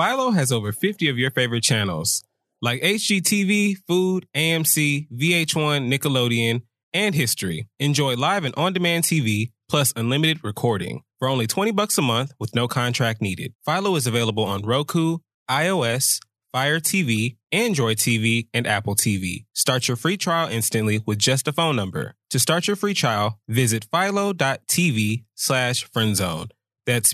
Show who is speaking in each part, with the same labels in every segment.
Speaker 1: Philo has over 50 of your favorite channels, like HGTV, Food, AMC, VH1, Nickelodeon, and History. Enjoy live and on-demand TV, plus unlimited recording for only $20 a month with no contract needed. Philo is available on Roku, iOS, Fire TV, Android TV, and Apple TV. Start your free trial instantly with just a phone number. To start your free trial, visit philo.tv/friendzone. That's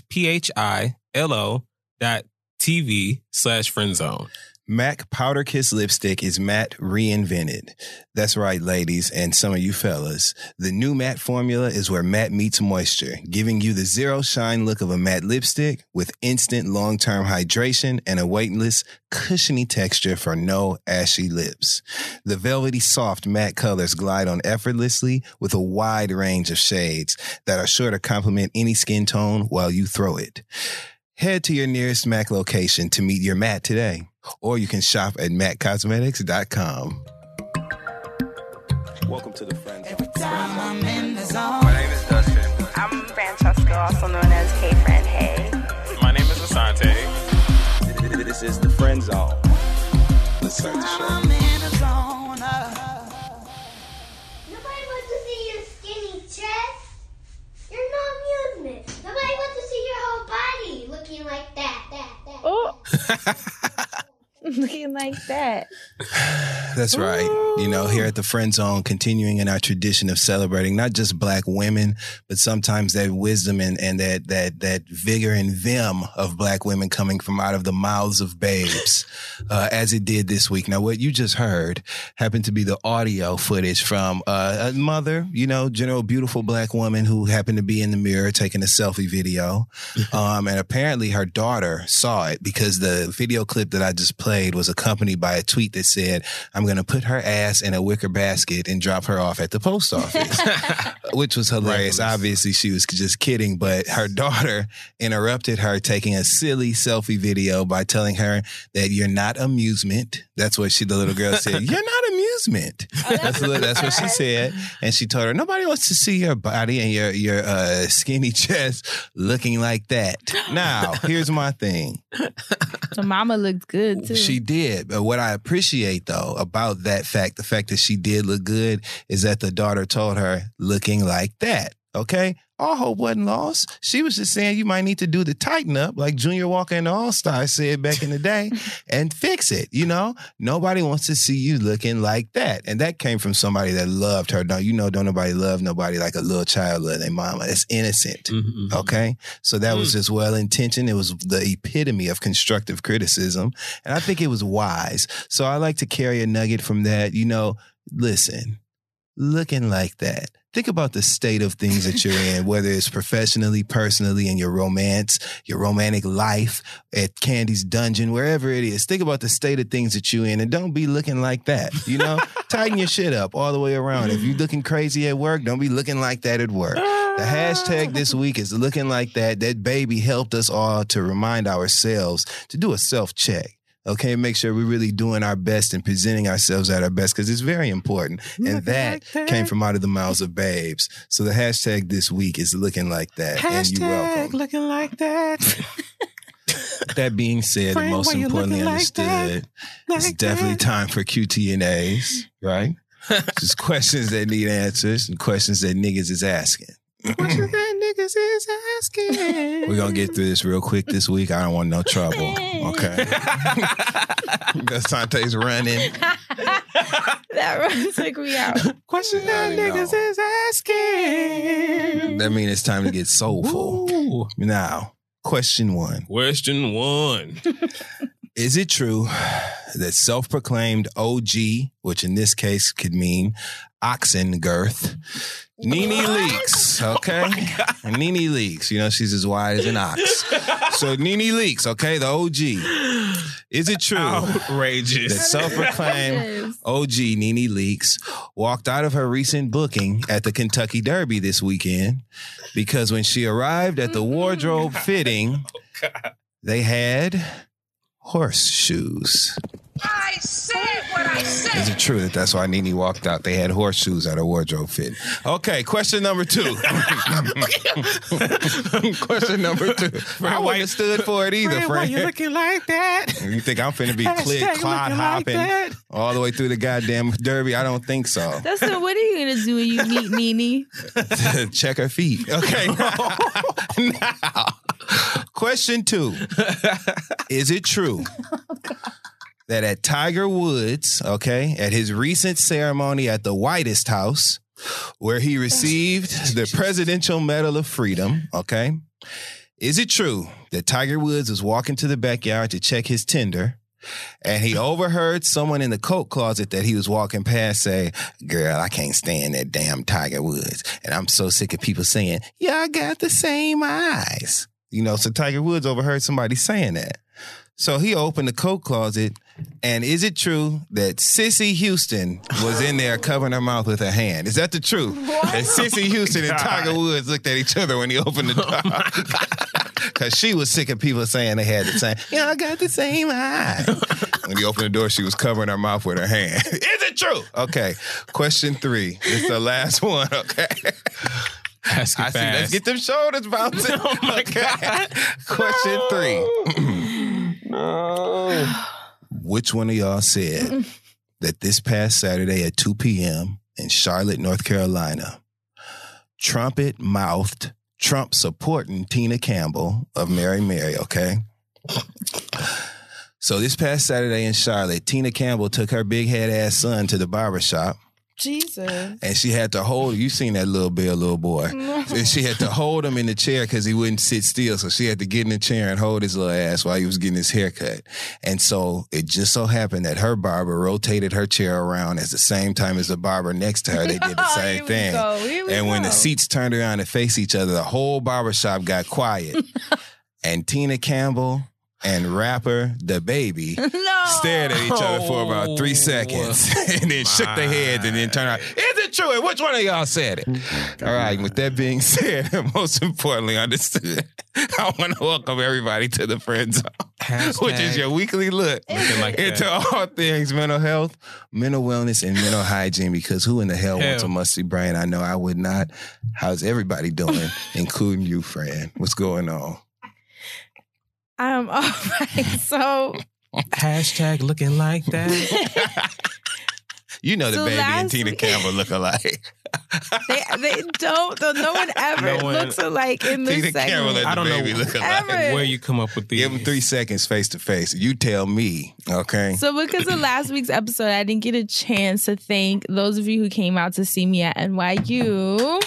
Speaker 1: philo.tv/friendzone.
Speaker 2: MAC Powder Kiss Lipstick is matte reinvented. That's right, ladies, and some of you fellas. The new matte formula is where matte meets moisture, giving you the zero shine look of a matte lipstick with instant long-term hydration and a weightless, cushiony texture for no ashy lips. The velvety soft matte colors glide on effortlessly with a wide range of shades that are sure to complement any skin tone while you throw it. Head to your nearest MAC location to meet your matte today. Or you can shop at MACCosmetics.com. Welcome to the Friend Zone.
Speaker 3: Every time I'm in the zone.
Speaker 4: My name is Dustin.
Speaker 5: I'm Francesca, also known as K-Friend Hey.
Speaker 4: My name is Asante.
Speaker 2: This is the Friend Zone. Let's start the show.
Speaker 3: I'm in the zone.
Speaker 6: Nobody wants to see your skinny chest. You're no amusement. Nobody wants to see your whole body looking like that.
Speaker 5: Oh. Looking like that.
Speaker 2: That's right. You know, here at the Friend Zone, continuing in our tradition of celebrating not just Black women, but sometimes that wisdom and that vigor and vim of Black women coming from out of the mouths of babes, as it did this week. Now, what you just heard happened to be the audio footage from a mother, you know, general beautiful Black woman who happened to be in the mirror taking a selfie video. And apparently her daughter saw it because the video clip that I just played was accompanied by a tweet that said, "I'm going to put her ass in a wicker basket and drop her off at the post office," which was hilarious. Obviously, she was just kidding, but her daughter interrupted her taking a silly selfie video by telling her that you're not amusement. That's what the little girl said. You're not amusement. That's what she said. And she told her, nobody wants to see your body and your skinny chest looking like that. Now, here's my thing.
Speaker 5: So mama looked good, too.
Speaker 2: She did. But what I appreciate, though, about that fact, the fact that she did look good, is that the daughter told her looking like that. Okay? All hope wasn't lost. She was just saying you might need to do the tighten up, like Junior Walker and the All-Stars said back in the day, and fix it. You know, nobody wants to see you looking like that. And that came from somebody that loved her. Don't nobody love nobody like a little child love their mama. It's innocent. Mm-hmm. Okay? So that was just well-intentioned. It was the epitome of constructive criticism. And I think it was wise. So I like to carry a nugget from that. You know, listen, looking like that. Think about the state of things that you're in, whether it's professionally, personally, in your romance, your romantic life, at Candy's dungeon, wherever it is. Think about the state of things that you're in and don't be looking like that, you know? Tighten your shit up all the way around. If you're looking crazy at work, don't be looking like that at work. The hashtag this week is looking like that. That baby helped us all to remind ourselves to do a self-check. Okay, make sure we're really doing our best and presenting ourselves at our best because it's very important. And that came from out of the mouths of babes. So the hashtag this week is looking like that. Hashtag and you're welcome.
Speaker 1: Looking like that.
Speaker 2: That being said,
Speaker 1: Friend,
Speaker 2: and most importantly understood, it's definitely time for QT&As, right? Just questions that need answers and questions that niggas is asking.
Speaker 1: Questions that niggas is asking.
Speaker 2: We're going to get through this real quick this week. I don't want no trouble. Okay. Sante's running.
Speaker 5: That run took me out.
Speaker 1: Questions that niggas is asking.
Speaker 2: That means it's time to get soulful. Ooh. Now, question one. Is it true that self-proclaimed OG, which in this case could mean oxen girth, Nene Leakes, okay? And Nene Leakes, you know, she's as wide as an ox. So Nene Leakes, okay, the OG. Is it true
Speaker 1: outrageous
Speaker 2: that self-proclaimed OG Nene Leakes walked out of her recent booking at the Kentucky Derby this weekend because when she arrived at the wardrobe fitting, they had horseshoes?
Speaker 7: I said what I said.
Speaker 2: Is it true that that's why Nene walked out? They had horseshoes at her wardrobe fit. Okay, question number 2. Question number 2. I wouldn't have stood for it either,
Speaker 1: Friend, why
Speaker 2: friend.
Speaker 1: you looking like that?
Speaker 2: You think I'm finna be
Speaker 1: Hashtag
Speaker 2: clod
Speaker 1: looking like
Speaker 2: hopping
Speaker 1: that.
Speaker 2: all the way through the goddamn derby? I don't think so.
Speaker 5: Dustin, what are you gonna do when you meet Nene?
Speaker 2: Check her feet. Okay. Now, question 2. Is it true that at Tiger Woods, okay, at his recent ceremony at the Whitest House, where he received the Presidential Medal of Freedom, okay, is it true that Tiger Woods was walking to the backyard to check his Tinder, and he overheard someone in the coat closet that he was walking past say, "Girl, I can't stand that damn Tiger Woods. And I'm so sick of people saying, y'all got the same eyes." You know, so Tiger Woods overheard somebody saying that. So he opened the coat closet, and is it true that Sissy Houston was in there covering her mouth with her hand? Is that the truth? That Sissy Houston and Tiger Woods looked at each other when he opened the door? Because she was sick of people saying they had the same, I got the same eye. When he opened the door, she was covering her mouth with her hand. Is it true? Okay. Question 3. It's the last one, okay?
Speaker 1: Ask it
Speaker 2: I see. Let's
Speaker 1: fast.
Speaker 2: get them shoulders bouncing. Oh my God. Question 3. No. Which one of y'all said that this past Saturday at 2 p.m. in Charlotte, North Carolina, trumpet-mouthed Trump supporting Tina Campbell of Mary Mary, okay? So this past Saturday in Charlotte, Tina Campbell took her big head ass son to the barbershop.
Speaker 5: Jesus.
Speaker 2: And she had to hold, you seen that little boy. And she had to hold him in the chair because he wouldn't sit still. So she had to get in the chair and hold his little ass while he was getting his hair cut. And so it just so happened that her barber rotated her chair around at the same time as the barber next to her. They did the same thing. And when the seats turned around to face each other, the whole barbershop got quiet. And Tina Campbell and rapper The Baby stared at each other for about 3 seconds and then shook their heads and then turned around. Is it true? And which one of y'all said it? All right, with that being said, and most importantly understood, I want to welcome everybody to the Friend Zone, which is your weekly look into all things mental health, mental wellness, and mental hygiene, because who in the hell wants a musty brain? I know I would not. How's everybody doing, including you, friend? What's going on?
Speaker 5: I'm all right. So
Speaker 1: Hashtag looking like that.
Speaker 2: You know the
Speaker 5: So
Speaker 2: Baby and
Speaker 5: last
Speaker 2: Tina
Speaker 5: week-
Speaker 2: Campbell look alike.
Speaker 5: they don't. No one ever
Speaker 1: No one-
Speaker 5: looks alike in this
Speaker 2: Tina Campbell
Speaker 5: segment.
Speaker 2: and
Speaker 1: I
Speaker 2: the
Speaker 1: don't know
Speaker 2: Baby look alike.
Speaker 5: Ever.
Speaker 1: Where you come up with these?
Speaker 2: Give them 3 seconds face to face. You tell me, okay?
Speaker 5: So because of last week's episode, I didn't get a chance to thank those of you who came out to see me at NYU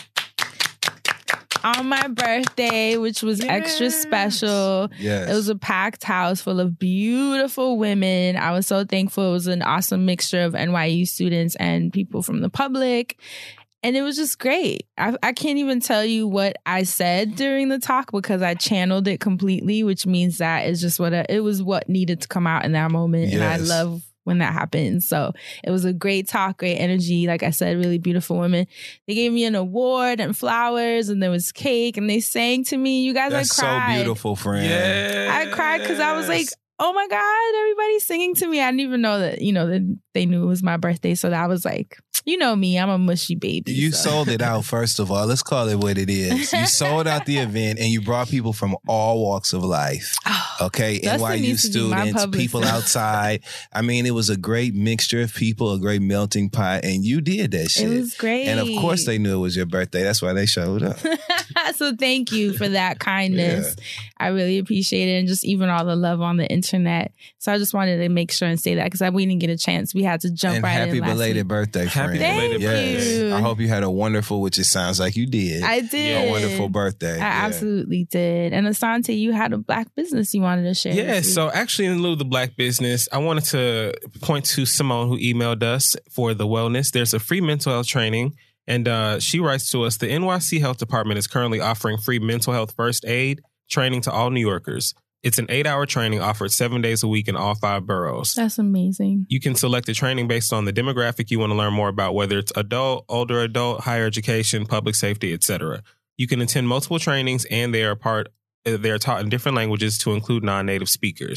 Speaker 5: on my birthday, which was extra special.
Speaker 2: Yes.
Speaker 5: It was a packed house full of beautiful women. I was so thankful. It was an awesome mixture of NYU students and people from the public. And it was just great. I can't even tell you what I said during the talk because I channeled it completely, which means that it's just it was what needed to come out in that moment. And I
Speaker 2: Yes.
Speaker 5: love when that happens. So it was a great talk, great energy. Like I said, really beautiful women. They gave me an award and flowers and there was cake and they sang to me. You guys,
Speaker 2: That's
Speaker 5: I cried.
Speaker 2: so beautiful, friend.
Speaker 1: Yeah.
Speaker 5: I cried because I was like, oh my God, everybody's singing to me. I didn't even know that, that they knew it was my birthday. So that was like, you know me, I'm a mushy baby.
Speaker 2: You
Speaker 5: so.
Speaker 2: sold it out, first of all. Let's call it what it is. You sold out the event and you brought people from all walks of life. Okay?
Speaker 5: Dustin
Speaker 2: NYU
Speaker 5: needs to be my
Speaker 2: students,
Speaker 5: publicist.
Speaker 2: people outside. I mean, it was a great mixture of people, a great melting pot, and you did that shit.
Speaker 5: It was great.
Speaker 2: And of course they knew it was your birthday. That's why they showed up.
Speaker 5: So thank you for that kindness. I really appreciate it. And just even all the love on the internet. So I just wanted to make sure and say that because we didn't get a chance. We had to jump
Speaker 2: And
Speaker 5: right
Speaker 2: happy
Speaker 5: in last
Speaker 2: belated
Speaker 5: week.
Speaker 2: birthday, friend.
Speaker 1: Thank
Speaker 2: Yes.
Speaker 5: you.
Speaker 2: I hope you had a wonderful, which it sounds like you did.
Speaker 5: I did.
Speaker 2: A wonderful birthday.
Speaker 5: I absolutely did. And Asante, you had a black business you wanted to share.
Speaker 1: Yeah,
Speaker 5: with me.
Speaker 1: so actually in lieu of the black business, I wanted to point to Simone who emailed us for the wellness. There's a free mental health training and she writes to us, the NYC Health Department is currently offering free mental health first aid training to all New Yorkers. It's an 8-hour training offered 7 days a week in all 5 boroughs.
Speaker 5: That's amazing.
Speaker 1: You can select a training based on the demographic you want to learn more about, whether it's adult, older adult, higher education, public safety, etc. You can attend multiple trainings and they are taught in different languages to include non-native speakers.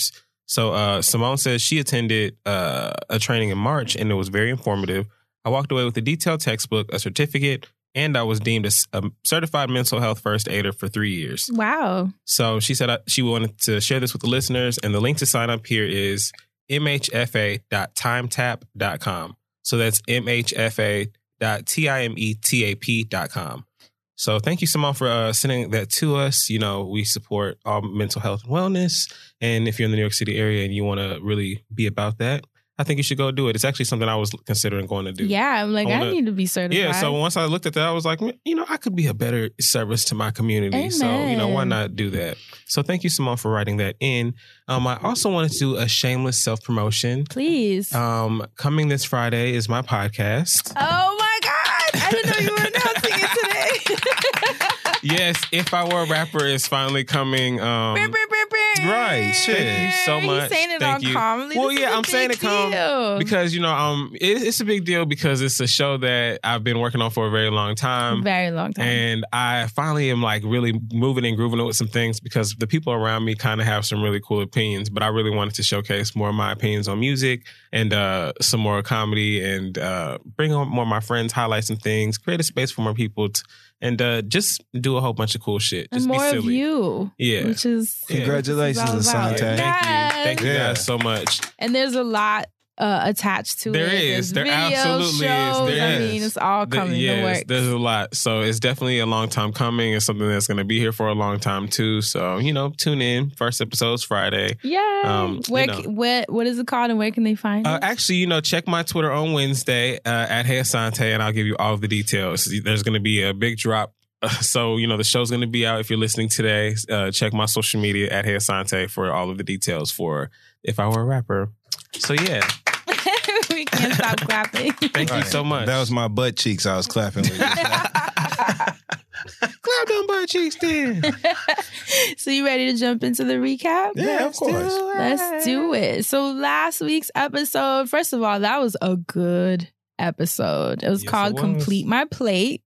Speaker 1: So Simone says she attended a training in March and it was very informative. I walked away with a detailed textbook, a certificate, and I was deemed a certified mental health first aider for 3 years.
Speaker 5: Wow.
Speaker 1: So she said she wanted to share this with the listeners, and the link to sign up here is mhfa.timetap.com. So that's mhfa.timetap.com. So thank you, Simone, for sending that to us. You know, we support all mental health and wellness. And if you're in the New York City area and you want to really be about that, I think you should go do it. It's actually something I was considering going to do.
Speaker 5: Yeah, I'm like, I need to be certified.
Speaker 1: Yeah, so once I looked at that, I was like, you know, I could be a better service to my community.
Speaker 5: Amen.
Speaker 1: So, you know, why not do that? So thank you, Simone, for writing that in. I also wanted to do a shameless self-promotion.
Speaker 5: Please.
Speaker 1: Coming this Friday is my podcast.
Speaker 5: Oh my God. I didn't know you were announcing it today.
Speaker 1: Yes, If I Were a Rapper is finally coming.
Speaker 2: Right, shit.
Speaker 1: Thank you so much.
Speaker 5: He's saying it
Speaker 1: Thank
Speaker 5: all
Speaker 1: you.
Speaker 5: calmly.
Speaker 1: Well,
Speaker 5: This
Speaker 1: yeah,
Speaker 5: is a
Speaker 1: I'm saying
Speaker 5: big
Speaker 1: it calm
Speaker 5: deal.
Speaker 1: because, you know, it's a big deal because it's a show that I've been working on for a very long time.
Speaker 5: Very long time.
Speaker 1: And I finally am like really moving and grooving with some things because the people around me kind of have some really cool opinions, but I really wanted to showcase more of my opinions on music and some more comedy and bring on more of my friends, highlight some things, create a space for more people and just do a whole bunch of cool shit. Just
Speaker 5: and more
Speaker 1: be silly.
Speaker 5: of you.
Speaker 1: Yeah.
Speaker 5: Which is
Speaker 2: Congratulations,
Speaker 5: what this is all about.
Speaker 2: Asante.
Speaker 1: Thank you
Speaker 2: Yeah.
Speaker 1: guys so much.
Speaker 5: And there's a lot attached to
Speaker 1: There
Speaker 5: it.
Speaker 1: is.
Speaker 5: There's
Speaker 1: There
Speaker 5: video
Speaker 1: absolutely is.
Speaker 5: shows.
Speaker 1: There
Speaker 5: I
Speaker 1: is.
Speaker 5: mean, it's all coming to work.
Speaker 1: There's a lot. So it's definitely a long time coming. It's something that's going to be here for a long time too. So, you know, tune in. First episode's Friday.
Speaker 5: Yeah. What is it called and where can they find it?
Speaker 1: Actually, you know, check my Twitter on Wednesday at Hey Asante and I'll give you all of the details. There's going to be a big drop. So, you know, the show's going to be out if you're listening today. Check my social media at Hey Asante for all of the details for If I Were a Rapper. So, yeah.
Speaker 5: We can't stop clapping.
Speaker 1: Thank you so much.
Speaker 2: That was my butt cheeks I was clapping with.
Speaker 1: Clap them butt cheeks then.
Speaker 5: So you ready to jump into the recap?
Speaker 2: Yeah, of course.
Speaker 5: Let's do it. So last week's episode, first of all, that was a good episode. It was
Speaker 1: Yes,
Speaker 5: called
Speaker 1: it was.
Speaker 5: Complete My Plate,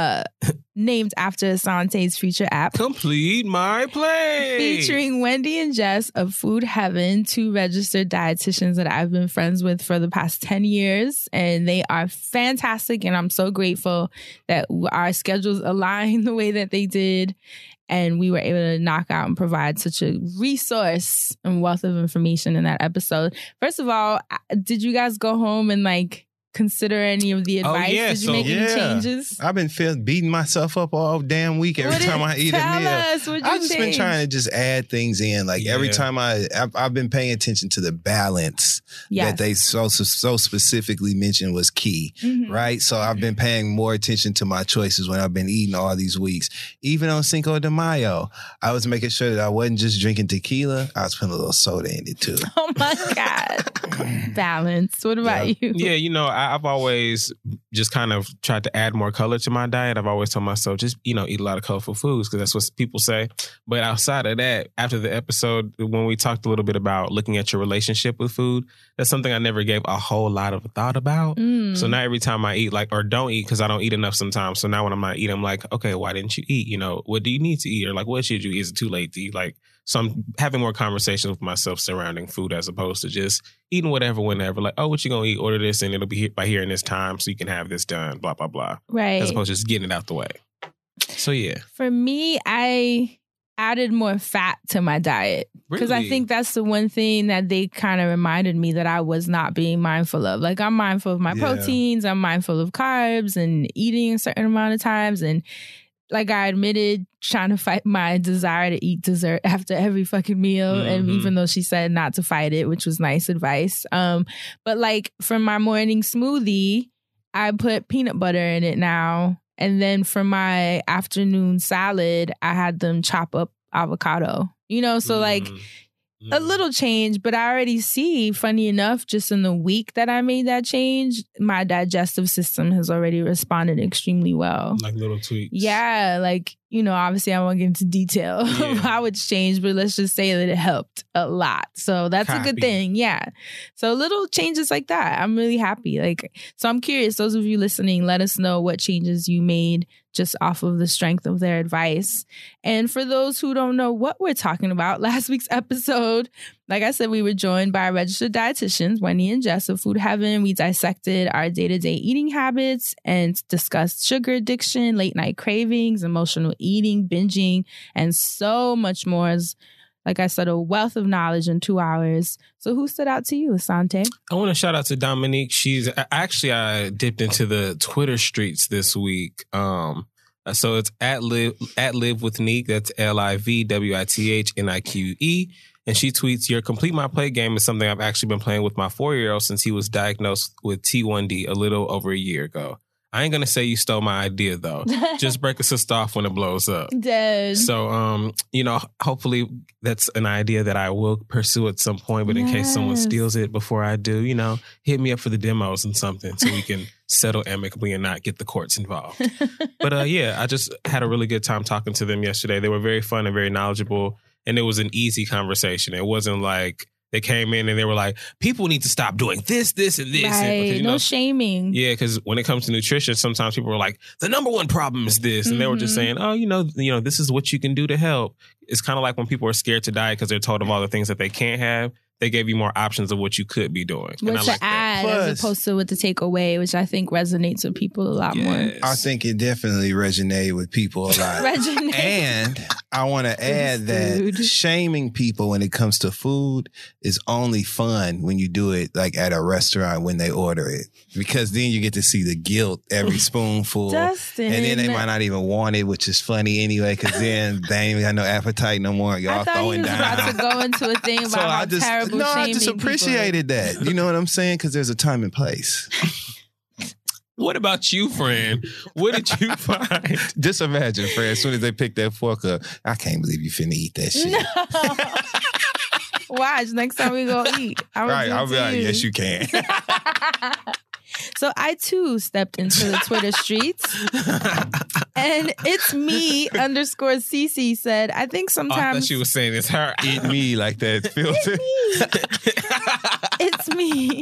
Speaker 5: named after Asante's future app.
Speaker 1: Complete my play.
Speaker 5: Featuring Wendy and Jess of Food Heaven, two registered dietitians that I've been friends with for the past 10 years. And they are fantastic. And I'm so grateful that our schedules align the way that they did. And we were able to knock out and provide such a resource and wealth of information in that episode. First of all, did you guys go home and like consider any of the advice?
Speaker 1: yeah,
Speaker 5: Did you
Speaker 1: so-
Speaker 5: make any
Speaker 2: Yeah.
Speaker 5: changes?
Speaker 2: I've been beating myself up all damn week every
Speaker 5: What
Speaker 2: time I eat a
Speaker 5: tell
Speaker 2: meal.
Speaker 5: us, what'd you
Speaker 2: I've just been
Speaker 5: change?
Speaker 2: trying to just add things in. Like every
Speaker 1: Yeah.
Speaker 2: time I've been paying attention to the balance
Speaker 5: Yes.
Speaker 2: that they so specifically mentioned was key,
Speaker 5: Mhm.
Speaker 2: right? So I've been paying more attention to my choices when I've been eating all these weeks. Even on Cinco de Mayo, I was making sure that I wasn't just drinking tequila. I was putting a little soda in it too.
Speaker 5: Oh my God. Balance. What about you?
Speaker 1: Yeah, you know, I've always just kind of tried to add more color to my diet. I've always told myself just, you know, eat a lot of colorful foods because that's what people say. But outside of that, after the episode, when we talked a little bit about looking at your relationship with food, that's something I never gave a whole lot of thought about.
Speaker 5: Mm.
Speaker 1: So now every time I eat, like, or don't eat because I don't eat enough sometimes. So now when I'm not eating, I'm like, okay, why didn't you eat? You know, what do you need to eat? Or like, what should you eat? Is it too late to eat? Like, so I'm having more conversations with myself surrounding food as opposed to just eating whatever, whenever. Like, oh, what you gonna eat? Order this and it'll be here by here in this time so you can have this done, blah, blah, blah.
Speaker 5: Right.
Speaker 1: As opposed to just getting it out the way. So yeah.
Speaker 5: For me, I added more fat to my diet because I
Speaker 1: Really?
Speaker 5: think that's the one thing that they kind of reminded me that I was not being mindful of. Like I'm mindful of my
Speaker 2: Yeah.
Speaker 5: proteins, I'm mindful of carbs and eating a certain amount of times. And like I admitted, trying to fight my desire to eat dessert after every fucking meal. And
Speaker 1: Mhm.
Speaker 5: even though she said not to fight it, which was nice advice. But like for my morning smoothie, I put peanut butter in it now. And then for my afternoon salad, I had them chop up avocado. You know, so like
Speaker 1: Mm-hmm.
Speaker 5: a little change, but I already see, funny enough, just in the week that I made that change, my digestive system has already responded extremely well.
Speaker 1: like little tweaks.
Speaker 5: Yeah, like obviously I won't get into detail of how it's changed, but let's just say that it helped a lot. So that's a good thing. Yeah. So little changes like that. I'm really happy. So I'm curious, those of you listening, let us know what changes you made just off of the strength of their advice. And for those who don't know what we're talking about, last week's episode, like I said, we were joined by registered dietitians, Wendy and Jess of Food Heaven. We dissected our day-to-day eating habits and discussed sugar addiction, late night cravings, emotional eating, binging, and so much more. Like I said, a wealth of knowledge in 2 hours. So who stood out to you, Asante?
Speaker 1: I want to shout out to Dominique. I dipped into the Twitter streets this week. So it's at live with Neek. That's LIVWITHNIQE. And she tweets, "Your Complete My Play game is something I've actually been playing with my 4-year-old since he was diagnosed with T1D a little over a year ago. I ain't going to say you stole my idea, though. Just break a sister off when it blows up."
Speaker 5: Dead.
Speaker 1: So, hopefully that's an idea that I will pursue at some point. But in case someone steals it before I do, hit me up for the demos and something so we can settle amicably and not get the courts involved. But I just had a really good time talking to them yesterday. They were very fun and very knowledgeable. And it was an easy conversation. It wasn't like they came in and they were like, people need to stop doing this, and this.
Speaker 5: Right.
Speaker 1: And,
Speaker 5: no shaming.
Speaker 1: Yeah, because when it comes to nutrition, sometimes people are like, the number one problem is this. And they were just saying, this is what you can do to help. It's kind of like when people are scared to diet because they're told of all the things that they can't have. They gave you more options of what you could be doing.
Speaker 5: What to add as opposed to what to take away, which I think resonates with people a lot more.
Speaker 2: I think it definitely resonated with people a lot. And I want to add that shaming people when it comes to food is only fun when you do it like at a restaurant when they order it. Because then you get to see the guilt every spoonful.
Speaker 5: Dustin.
Speaker 2: And then they might not even want it, which is funny anyway, because then they ain't even got no appetite no more. Y'all throwing down.
Speaker 5: I thought he was about to go into a thing about how terrible
Speaker 2: no, I just appreciated that. You know what I'm saying? Because there's a time and place.
Speaker 1: What about you, friend? What did you find?
Speaker 2: Just imagine, friend, as soon as they pick that fork up, I can't believe you finna eat that shit.
Speaker 5: No. Watch, next time we go eat.
Speaker 2: I'll be like, yes, you can.
Speaker 5: So I too stepped into the Twitter streets, and it's me _CC said, I think sometimes.
Speaker 1: I thought she was saying it's her.
Speaker 2: Eat me like that filter.
Speaker 5: It's me.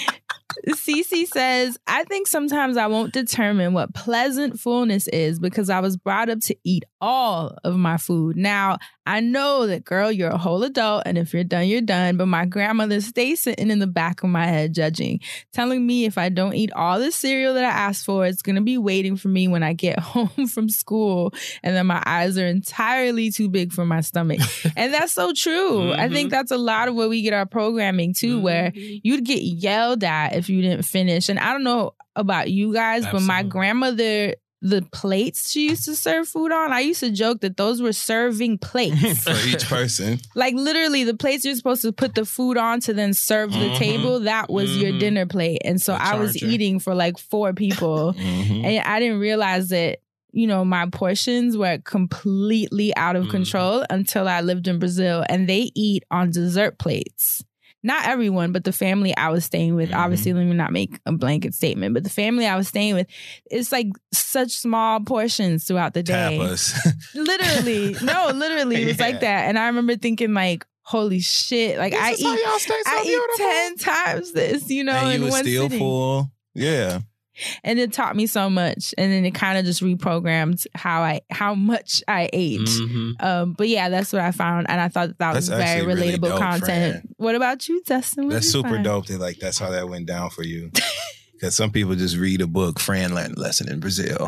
Speaker 5: Cece says, I think sometimes I won't determine what pleasant fullness is because I was brought up to eat all of my food. Now, I know that, girl, you're a whole adult, and if you're done, you're done. But my grandmother stays sitting in the back of my head judging, telling me if I don't eat all the cereal that I asked for, it's going to be waiting for me when I get home from school. And then my eyes are entirely too big for my stomach. And that's so true. I think that's a lot of where we get our programming, too, where you'd get yelled at if you didn't finish. And I don't know about you guys, but my grandmother, the plates she used to serve food on, I used to joke that those were serving plates.
Speaker 2: For each person.
Speaker 5: Like literally the plates you're supposed to put the food on to then serve the table, that was your dinner plate. And so I was eating for like 4 people. And I didn't realize that, my portions were completely out of control until I lived in Brazil, and they eat on dessert plates. Not everyone, but the family I was staying with, obviously, let me not make a blanket statement, but the family I was staying with, it's like such small portions throughout the day.
Speaker 2: Tapas.
Speaker 5: Literally. No, literally. It was like that. And I remember thinking like, holy shit. Like I eat 10 times this,
Speaker 2: and you
Speaker 5: in
Speaker 2: was
Speaker 5: one
Speaker 2: still
Speaker 5: sitting.
Speaker 2: full. Yeah.
Speaker 5: And it taught me so much. And then it kind of just reprogrammed how much I ate. But yeah, that's what I found. And I thought that was very relatable
Speaker 2: really dope,
Speaker 5: content.
Speaker 2: Fran.
Speaker 5: What about you, Dustin?
Speaker 2: That's super dope that that's how that went down for you. Because some people just read a book, Fran learned a lesson in Brazil.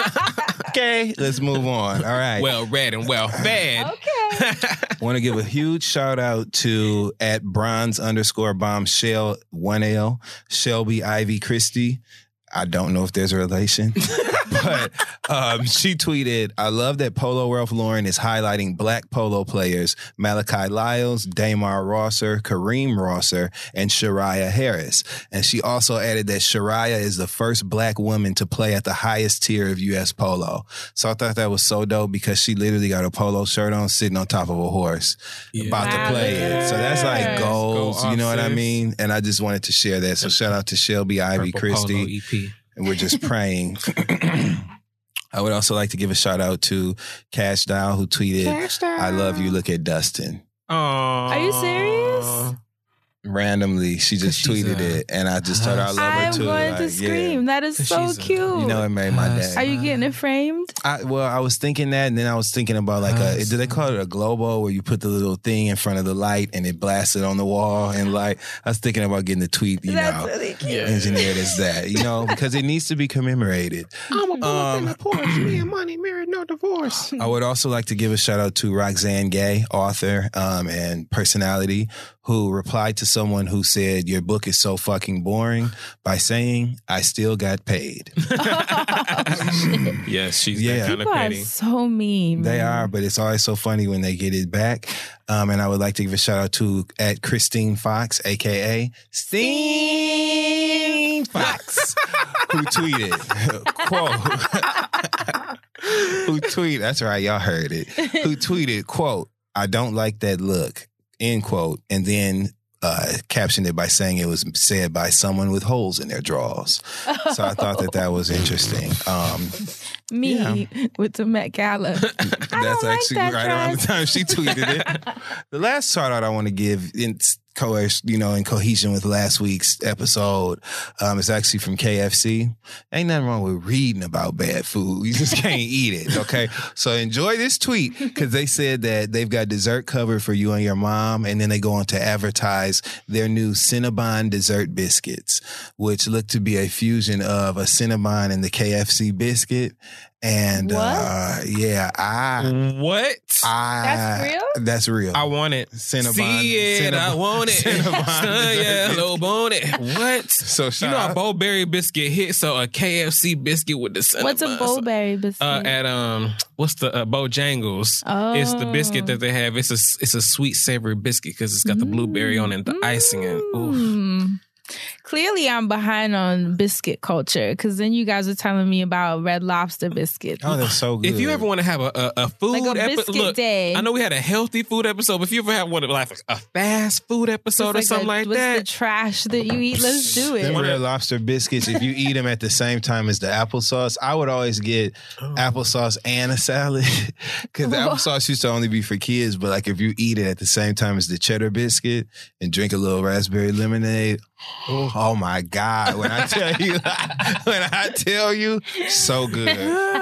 Speaker 2: Okay, let's move on. All right.
Speaker 1: Well read and well fed.
Speaker 5: Okay.
Speaker 2: Want to give a huge shout out to at bronze_bombshell 1L, Shelby Ivy Christie. I don't know if there's a relation, but she tweeted, I love that Polo Ralph Lauren is highlighting black polo players, Malachi Lyles, Damar Rosser, Kareem Rosser, and Shariah Harris. And she also added that Shariah is the first black woman to play at the highest tier of U.S. polo. So I thought that was so dope because she literally got a polo shirt on sitting on top of a horse about to play it. So that's like goals, you know what I mean? And I just wanted to share that. So shout out to Shelby Ivy Christie.
Speaker 1: EP.
Speaker 2: And we're just praying. I would also like to give a shout out to Cash Dow, who tweeted, "I love you. Look at Dustin."
Speaker 1: Are
Speaker 5: you serious?
Speaker 2: Randomly, she just
Speaker 1: She's
Speaker 2: tweeted it, and I just told her I love her
Speaker 5: I'm
Speaker 2: too.
Speaker 5: going to
Speaker 2: Like,
Speaker 5: scream. That is so
Speaker 1: She's
Speaker 5: cute.
Speaker 2: You know, it made my day.
Speaker 5: Are you getting it framed?
Speaker 2: I was thinking that, and then I was thinking about do they call it a globo, where you put the little thing in front of the light and it blasts it on the wall? And like, I was thinking about getting the tweet,
Speaker 5: That's really cute.
Speaker 2: engineered as that, because it needs to be commemorated.
Speaker 1: I'm a pull up in the porch. Me and money, married, no divorce.
Speaker 2: I would also like to give a shout out to Roxanne Gay, author and personality, who replied to someone who said, "Your book is so fucking boring," by saying, "I still got paid."
Speaker 1: Yes, she's
Speaker 2: Yeah.
Speaker 1: that kind of
Speaker 5: People are
Speaker 1: petty.
Speaker 5: so mean.
Speaker 2: They
Speaker 5: man.
Speaker 2: are, but it's always so funny when they get it back. And I would like to give a shout out to at Christine Fox, aka Steen Fox, who tweeted, quote, that's right, y'all heard it, who tweeted, quote, "I don't like that look," end quote, and then captioned it by saying it was said by someone with holes in their drawers. So I thought that was interesting.
Speaker 5: Me with the Met Gala.
Speaker 2: That's actually
Speaker 5: that
Speaker 2: right around the
Speaker 5: dress.
Speaker 2: time she tweeted it. The last shout out I want to give in cohesion with last week's episode, is actually from KFC. Ain't nothing wrong with reading about bad food. You just can't eat it, okay? So enjoy this tweet, because they said that they've got dessert covered for you and your mom, and then they go on to advertise their new Cinnabon dessert biscuits, which look to be a fusion of a Cinnabon and the KFC biscuit. And
Speaker 5: What?
Speaker 1: What?
Speaker 5: That's real?
Speaker 2: That's real.
Speaker 1: I want it.
Speaker 2: Cinnabon.
Speaker 1: See it, I want it.
Speaker 2: Cinnabon.
Speaker 1: Yeah, hello, want it. What?
Speaker 2: So
Speaker 1: You know, a Bowberry biscuit hit, so a KFC biscuit with the cinnamon.
Speaker 5: What's a Bowberry biscuit?
Speaker 1: At what's the Bojangles?
Speaker 5: Oh.
Speaker 1: It's the biscuit that they have. It's a sweet savory biscuit because it's got the blueberry on it, and the icing, and oof.
Speaker 5: Mm. Clearly, I'm behind on biscuit culture, because then you guys are telling me about Red Lobster biscuits.
Speaker 2: Oh, that's so good.
Speaker 1: If you ever want to have a food
Speaker 5: Like a biscuit
Speaker 1: look,
Speaker 5: day.
Speaker 1: I know we had a healthy food episode, but if you ever have one like a fast food episode or something like
Speaker 5: what's the
Speaker 1: that,
Speaker 5: trash that you eat? Let's do it.
Speaker 2: Them Red Lobster biscuits, if you eat them at the same time as the applesauce, I would always get applesauce and a salad, because the applesauce used to only be for kids. But like, if you eat it at the same time as the cheddar biscuit and drink a little raspberry lemonade, oh my God! When I tell you, so good.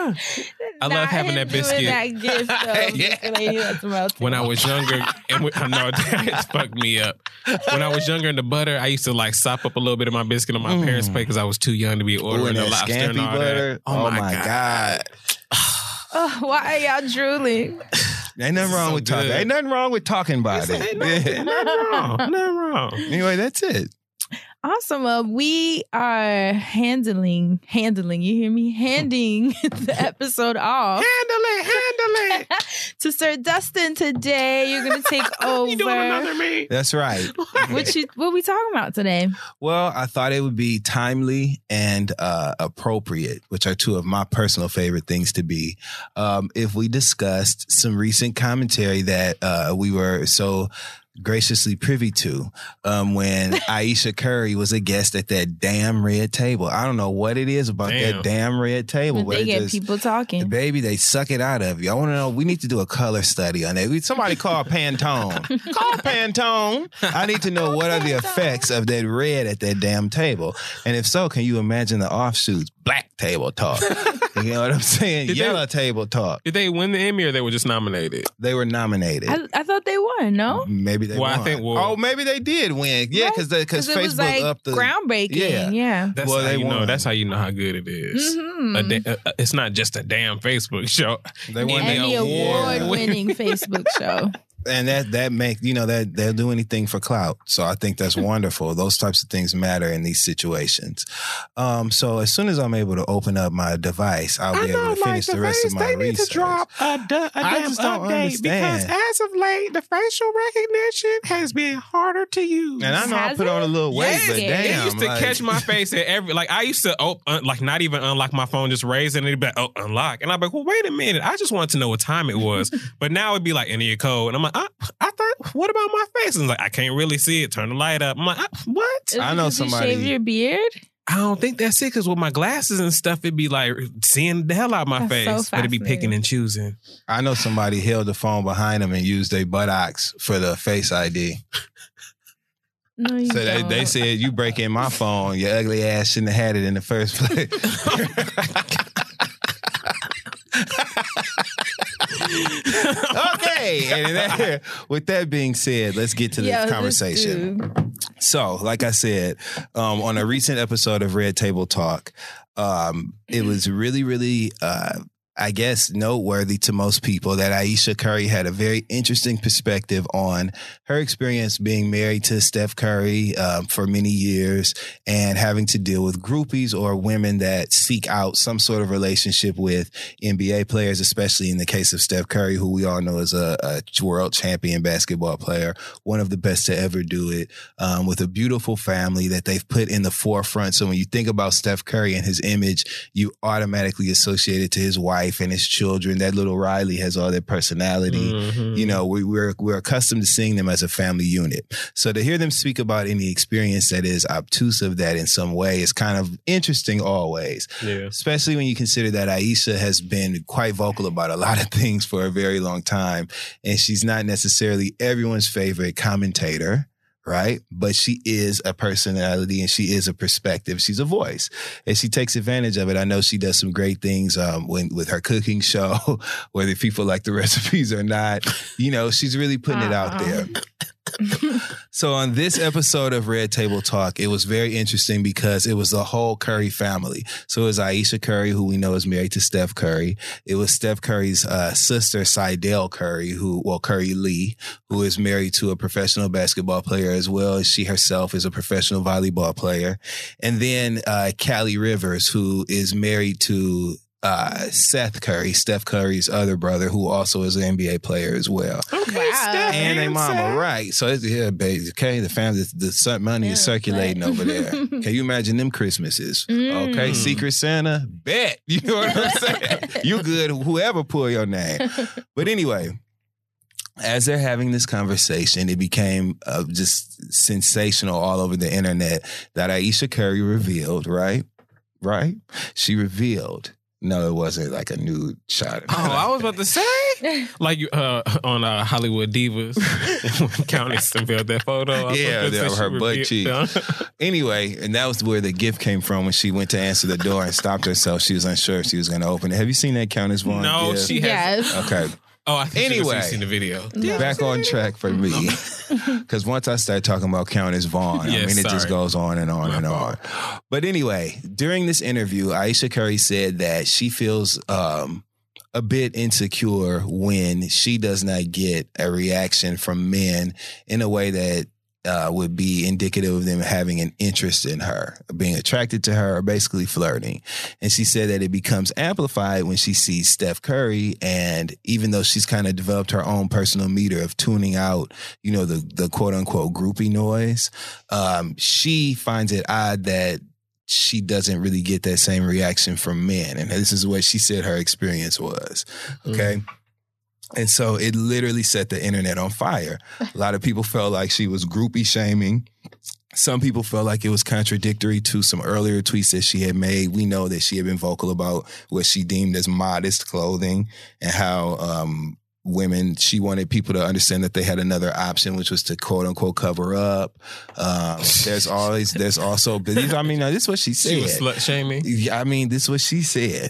Speaker 1: I love having that biscuit.
Speaker 5: That gift of lady that's melting.
Speaker 1: When I was younger, and I know that fucked me up. When I was younger, in the butter, I used to like sop up a little bit of my biscuit on my parents' plate because I was too young to be ordering
Speaker 2: and
Speaker 1: the
Speaker 2: that
Speaker 1: lobster and
Speaker 2: scampi
Speaker 1: all
Speaker 2: butter.
Speaker 1: that.
Speaker 2: Oh my God.
Speaker 5: Oh, why are y'all drooling?
Speaker 2: Ain't nothing wrong
Speaker 1: so
Speaker 2: with talking.
Speaker 1: good.
Speaker 2: Ain't nothing wrong with talking about it.
Speaker 1: Nothing wrong.
Speaker 2: Anyway, that's it.
Speaker 5: Awesome. We are handing, you hear me? Handing the episode off
Speaker 1: Handle it.
Speaker 5: to Sir Dustin today. You're going to take over.
Speaker 1: You doing another me?
Speaker 2: That's right.
Speaker 5: What we talking about today?
Speaker 2: Well, I thought it would be timely and appropriate, which are two of my personal favorite things to be, if we discussed some recent commentary that we were so graciously privy to when Aisha Curry was a guest at that damn red table. I don't know what it is about that damn red table.
Speaker 5: But they get people talking.
Speaker 2: Baby, they suck it out of you. I want to know, we need to do a color study on that. Somebody call Pantone. Call Pantone. I need to know what are the effects of that red at that damn table. And if so, can you imagine the offshoots? Black table talk. You know what I'm saying? Yellow table talk.
Speaker 1: Did they win the Emmy or they were just nominated?
Speaker 2: They were nominated.
Speaker 5: I thought they won, no?
Speaker 2: Maybe they won.
Speaker 1: I think
Speaker 2: maybe they did win. Yeah, because
Speaker 5: it
Speaker 2: Facebook
Speaker 5: was like
Speaker 2: upped the
Speaker 5: groundbreaking. Yeah.
Speaker 1: That's
Speaker 2: Well,
Speaker 1: how
Speaker 2: they
Speaker 1: you know.
Speaker 2: won.
Speaker 1: That's how you know how good it is. It's not just a damn Facebook show.
Speaker 2: They won
Speaker 5: And the
Speaker 2: the award.
Speaker 5: award-winning Facebook show.
Speaker 2: And that make that they'll do anything for clout. So I think that's wonderful. Those types of things matter in these situations. So as soon as I'm able to open up my device, I'll be able to finish the rest of my research.
Speaker 1: a
Speaker 2: I just don't understand.
Speaker 1: as of late, the facial recognition has been harder to use.
Speaker 2: And I know I
Speaker 5: Has
Speaker 2: put on a
Speaker 5: it?
Speaker 2: little weight, but
Speaker 5: Yeah.
Speaker 2: damn,
Speaker 1: It used to catch my face at every, like I used to not even unlock my phone, just raise it and it'd be like, unlock. And I'd be like, well, wait a minute. I just wanted to know what time it was. But now it'd be like, enter your code. And I'm like, I thought, what about my face? And it's like, I can't really see it. Turn the light up. I'm like, what?
Speaker 2: I know
Speaker 5: Did you
Speaker 2: somebody-
Speaker 5: shave your beard?
Speaker 1: I don't think that's it, because with my glasses and stuff, it'd be like seeing the hell out of my
Speaker 5: That's
Speaker 1: face.
Speaker 5: so
Speaker 1: But it'd be picking
Speaker 5: fascinating.
Speaker 1: and choosing.
Speaker 2: I know somebody held the phone behind them and used their buttocks for the Face ID.
Speaker 5: No, you
Speaker 2: So they
Speaker 5: don't.
Speaker 2: said, you break in my phone, your ugly ass shouldn't have had it in the first place. Okay. And with that being said, let's get to
Speaker 5: Yo,
Speaker 2: this
Speaker 5: this
Speaker 2: conversation.
Speaker 5: dude.
Speaker 2: So, like I said, on a recent episode of Red Table Talk, it was really, really, I guess, noteworthy to most people that Ayesha Curry had a very interesting perspective on her experience being married to Steph Curry for many years and having to deal with groupies or women that seek out some sort of relationship with NBA players, especially in the case of Steph Curry, who we all know is a world champion basketball player, one of the best to ever do it, with a beautiful family that they've put in the forefront. So when you think about Steph Curry and his image, you automatically associate it to his wife and his children. That little Riley has all their personality.
Speaker 1: Mhm.
Speaker 2: You know, we're accustomed to seeing them as a family unit. So to hear them speak about any experience that is obtuse of that in some way is kind of interesting always.
Speaker 1: Yeah.
Speaker 2: Especially when you consider that Ayesha has been quite vocal about a lot of things for a very long time. And she's not necessarily everyone's favorite commentator, right? But she is a personality and she is a perspective. She's a voice and she takes advantage of it. I know she does some great things with her cooking show, whether people like the recipes or not. You know, she's really putting it out there. So on this episode of Red Table Talk, it was very interesting because it was the whole Curry family. So it was Ayesha Curry, who we know is married to Steph Curry. It was Steph Curry's sister, Seidel Curry, Curry Lee, who is married to a professional basketball player as well as she herself is a professional volleyball player. And then Callie Rivers, who is married to Seth Curry, Steph Curry's other brother, who also is an NBA player as well.
Speaker 1: Okay,
Speaker 5: Wow.
Speaker 1: Steph
Speaker 2: And a mama,
Speaker 1: Seth.
Speaker 2: right? So it's baby. Okay, the family, the money is
Speaker 5: Yeah,
Speaker 2: circulating
Speaker 5: right.
Speaker 2: over there. Can you imagine them Christmases?
Speaker 5: Mm.
Speaker 2: Okay, Secret Santa, bet. You know what I'm saying? You good? Whoever pull your name. But anyway, as they're having this conversation, it became just sensational all over the internet that Ayesha Curry revealed. Right? She revealed. No, it wasn't like a nude shot.
Speaker 1: Oh, I was about to say, like on Hollywood Divas, when Countess unveiled that photo.
Speaker 2: Yeah,
Speaker 1: that
Speaker 2: her butt cheek. Anyway, and that was where the gift came from when she went to answer the door and stopped herself. She was unsure if she was going to open it. Have you seen that Countess Vaughn
Speaker 1: No,
Speaker 2: gift?
Speaker 1: she has.
Speaker 5: Yes.
Speaker 2: Okay.
Speaker 1: Oh, I think
Speaker 2: Anyway.
Speaker 1: you've seen the video.
Speaker 2: Back on track for me. Because once I start talking about Countess Vaughn, I
Speaker 1: Yes,
Speaker 2: mean, it just
Speaker 1: sorry.
Speaker 2: goes on and on and on. But anyway, during this interview, Ayesha Curry said that she feels a bit insecure when she does not get a reaction from men in a way that would be indicative of them having an interest in her, being attracted to her, or basically flirting. And she said that it becomes amplified when she sees Steph Curry. And even though she's kind of developed her own personal meter of tuning out, you know, the quote unquote groupie noise, she finds it odd that she doesn't really get that same reaction from men. And this is what she said her experience was. Okay. And so it literally set the internet on fire. A lot of people felt like she was groupie shaming. Some people felt like it was contradictory to some earlier tweets that she had made. We know that she had been vocal about what she deemed as modest clothing and how women, she wanted people to understand that they had another option, which was to quote unquote cover up. There's also, I mean, now this is what she said.
Speaker 1: She was slut shaming.
Speaker 2: I mean, this is what she said.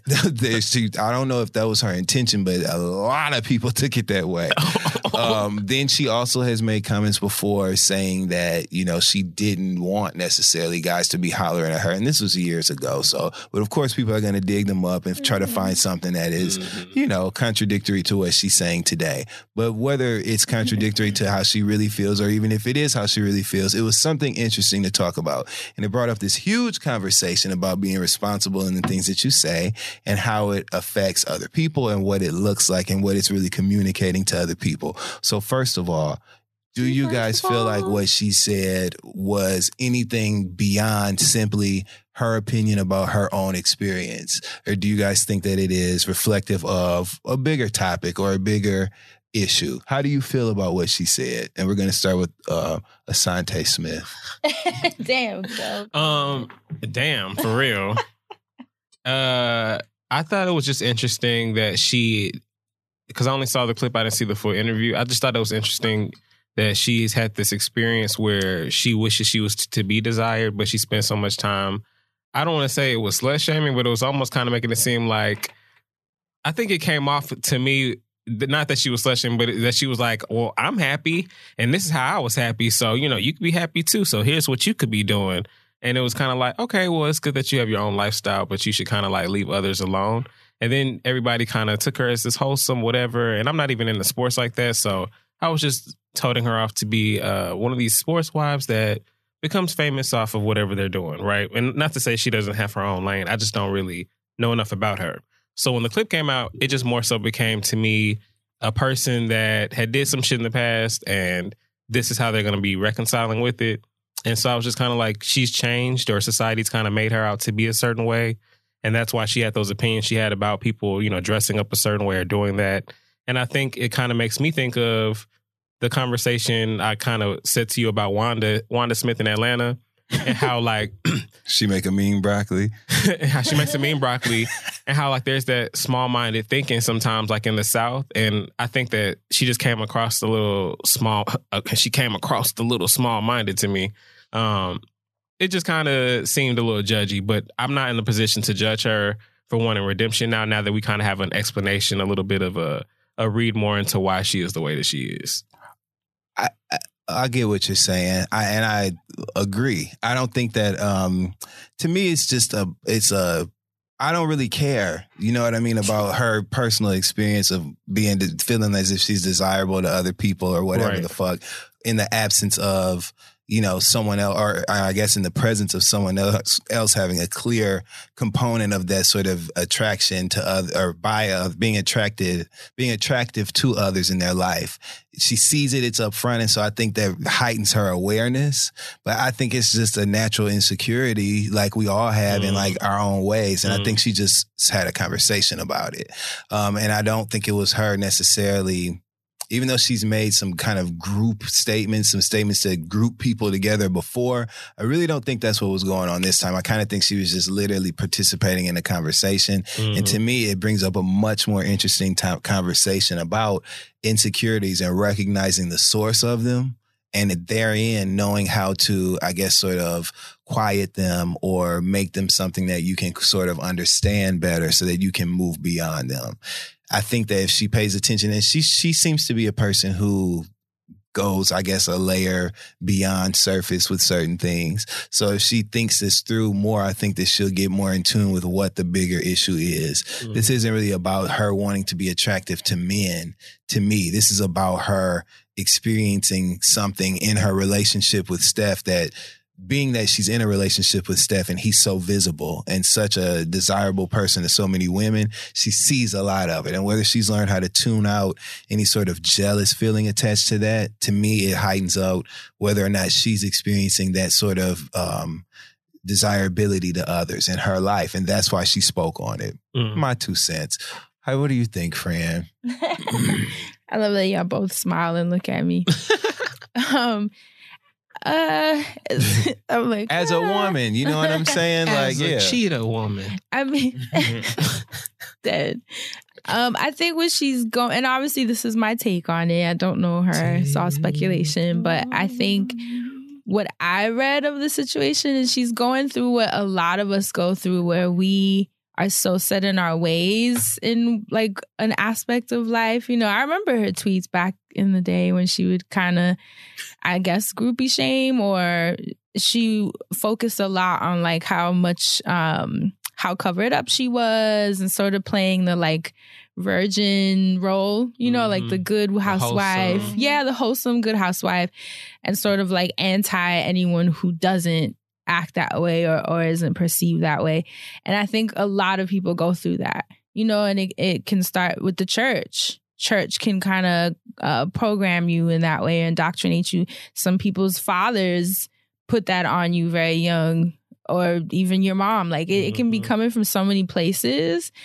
Speaker 2: I don't know if that was her intention, but a lot of people took it that way. Then she also has made comments before saying that, you know, she didn't want necessarily guys to be hollering at her. And this was years ago. So, but of course, people are going to dig them up and try to find something that is, you know, contradictory to what she's saying today. But whether it's contradictory to how she really feels, or even if it is how she really feels, it was something interesting to talk about. And it brought up this huge conversation about being responsible in the things that you say and how it affects other people and what it looks like and what it's really communicating to other people. So first of all, do you guys feel like what she said was anything beyond simply her opinion about her own experience? Or do you guys think that it is reflective of a bigger topic or a bigger issue. How do you feel about what she said? And we're going to start with Asante Smith.
Speaker 5: Damn, Joe.
Speaker 1: Damn, for real. I thought it was just interesting that because I only saw the clip, I didn't see the full interview. I just thought it was interesting that she's had this experience where she wishes she was to be desired, but she spent so much time. I don't want to say it was slut shaming, but it was almost kind of making it seem like, I think it came off to me, not that she was slut shaming, but that she was like, well, I'm happy and this is how I was happy. So, you could be happy too. So here's what you could be doing. And it was kind of like, okay, well, it's good that you have your own lifestyle, but you should kind of like leave others alone. And then everybody kind of took her as this wholesome whatever. And I'm not even into sports like that. So I was just toting her off to be one of these sports wives that becomes famous off of whatever they're doing, right? And not to say she doesn't have her own lane. I just don't really know enough about her. So when the clip came out, it just more so became to me a person that had did some shit in the past and this is how they're going to be reconciling with it. And so I was just kind of like, she's changed or society's kind of made her out to be a certain way. And that's why she had those opinions she had about people, dressing up a certain way or doing that. And I think it kind of makes me think of the conversation I kind of said to you about Wanda Smith in Atlanta and how like
Speaker 2: she make a mean broccoli.
Speaker 1: How she makes a mean broccoli and how like there's that small-minded thinking sometimes like in the South. And I think that she just came across the little small-minded to me. It just kind of seemed a little judgy, but I'm not in a position to judge her for wanting redemption now that we kind of have an explanation, a little bit of a read more into why she is the way that she is.
Speaker 2: I get what you're saying. I agree. I don't think that, to me, it's just I don't really care, you know what I mean, about her personal experience of feeling as if she's desirable to other people or whatever the fuck in the absence of, someone else, or I guess in the presence of someone else having a clear component of that sort of attraction to other, or being attractive to others in their life. She sees it, it's up front. And so I think that heightens her awareness. But I think it's just a natural insecurity like we all have in like our own ways. And I think she just had a conversation about it. And I don't think it was her necessarily, even though she's made some kind of group statements, some statements that group people together before, I really don't think that's what was going on this time. I kind of think she was just literally participating in a conversation. And to me, it brings up a much more interesting conversation about insecurities and recognizing the source of them. And therein knowing how to, I guess, sort of quiet them or make them something that you can sort of understand better so that you can move beyond them. I think that if she pays attention, and she seems to be a person who goes, I guess, a layer beyond surface with certain things. So if she thinks this through more, I think that she'll get more in tune with what the bigger issue is. This isn't really about her wanting to be attractive to men. To me, this is about her experiencing something in her relationship with Steph that, being that she's in a relationship with Steph and he's so visible and such a desirable person to so many women, she sees a lot of it. And whether she's learned how to tune out any sort of jealous feeling attached to that, to me, it heightens out whether or not she's experiencing that sort of desirability to others in her life. And that's why she spoke on it. My 2 cents. Hi, what do you think, Fran?
Speaker 5: I love that y'all both smile and look at me. I'm like,
Speaker 2: as a woman, you know what I'm saying?
Speaker 1: As
Speaker 2: like,
Speaker 1: a cheetah woman.
Speaker 5: I mean, dead. I think what she's going, and obviously this is my take on it. I don't know her. It's all speculation, but I think what I read of the situation is she's going through what a lot of us go through, where we are so set in our ways in like an aspect of life. I remember her tweets back in the day when she would kind of, I guess, groupie shame, or she focused a lot on like how much, how covered up she was and sort of playing the like virgin role, like the good housewife. The wholesome good housewife, and sort of like anti anyone who doesn't act that way or isn't perceived that way. And I think a lot of people go through that, and it can start with the church. Church can kind of program you in that way, indoctrinate you. Some people's fathers put that on you very young, or even your mom. Like it can be coming from so many places.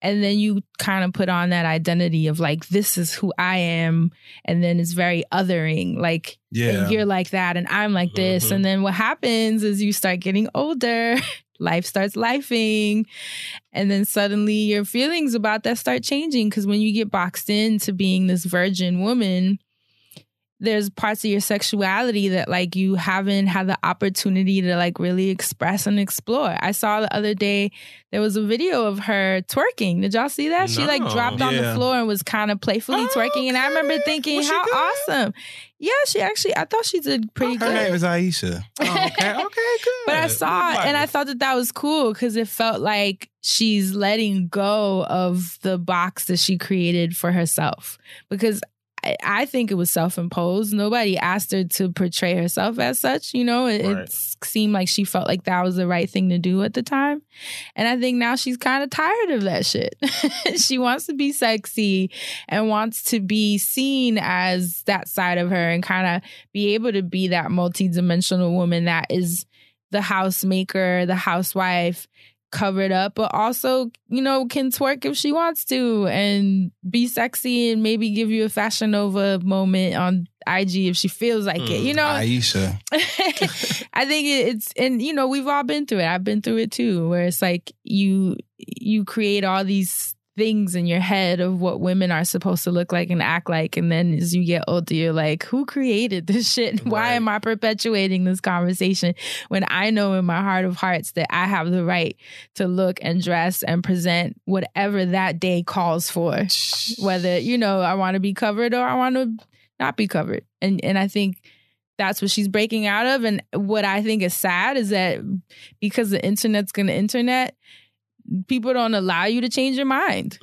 Speaker 5: And then you kind of put on that identity of like, this is who I am. And then it's very othering. Like, you're like that and I'm like this. And then what happens is you start getting older, life starts lifing. And then suddenly your feelings about that start changing. Because when you get boxed into being this virgin woman, there's parts of your sexuality that like you haven't had the opportunity to like really express and explore. I saw the other day, there was a video of her twerking. Did y'all see that? She like dropped on the floor and was kind of playfully twerking. And I remember thinking, how awesome. Yeah, she actually, I thought she did pretty good.
Speaker 2: Her name is Aisha.
Speaker 1: Okay, good.
Speaker 5: But I saw it and I thought that was cool because it felt like she's letting go of the box that she created for herself. Because I think it was self-imposed. Nobody asked her to portray herself as such. You know, it seemed like she felt like that was the right thing to do at the time. And I think now she's kind of tired of that shit. She wants to be sexy and wants to be seen as that side of her and kind of be able to be that multidimensional woman that is the housemaker, the housewife, covered up, but also, you know, can twerk if she wants to and be sexy and maybe give you a Fashion Nova moment on IG if she feels like it, you know?
Speaker 2: Aisha.
Speaker 5: I think it's, and you know, we've all been through it. I've been through it too, where it's like you create all these things in your head of what women are supposed to look like and act like. And then as you get older, you're like, who created this shit? Why am I perpetuating this conversation when I know in my heart of hearts that I have the right to look and dress and present whatever that day calls for? Whether, you know, I want to be covered or I want to not be covered. And I think that's what she's breaking out of. And what I think is sad is that because the internet's going to internet, people don't allow you to change your mind.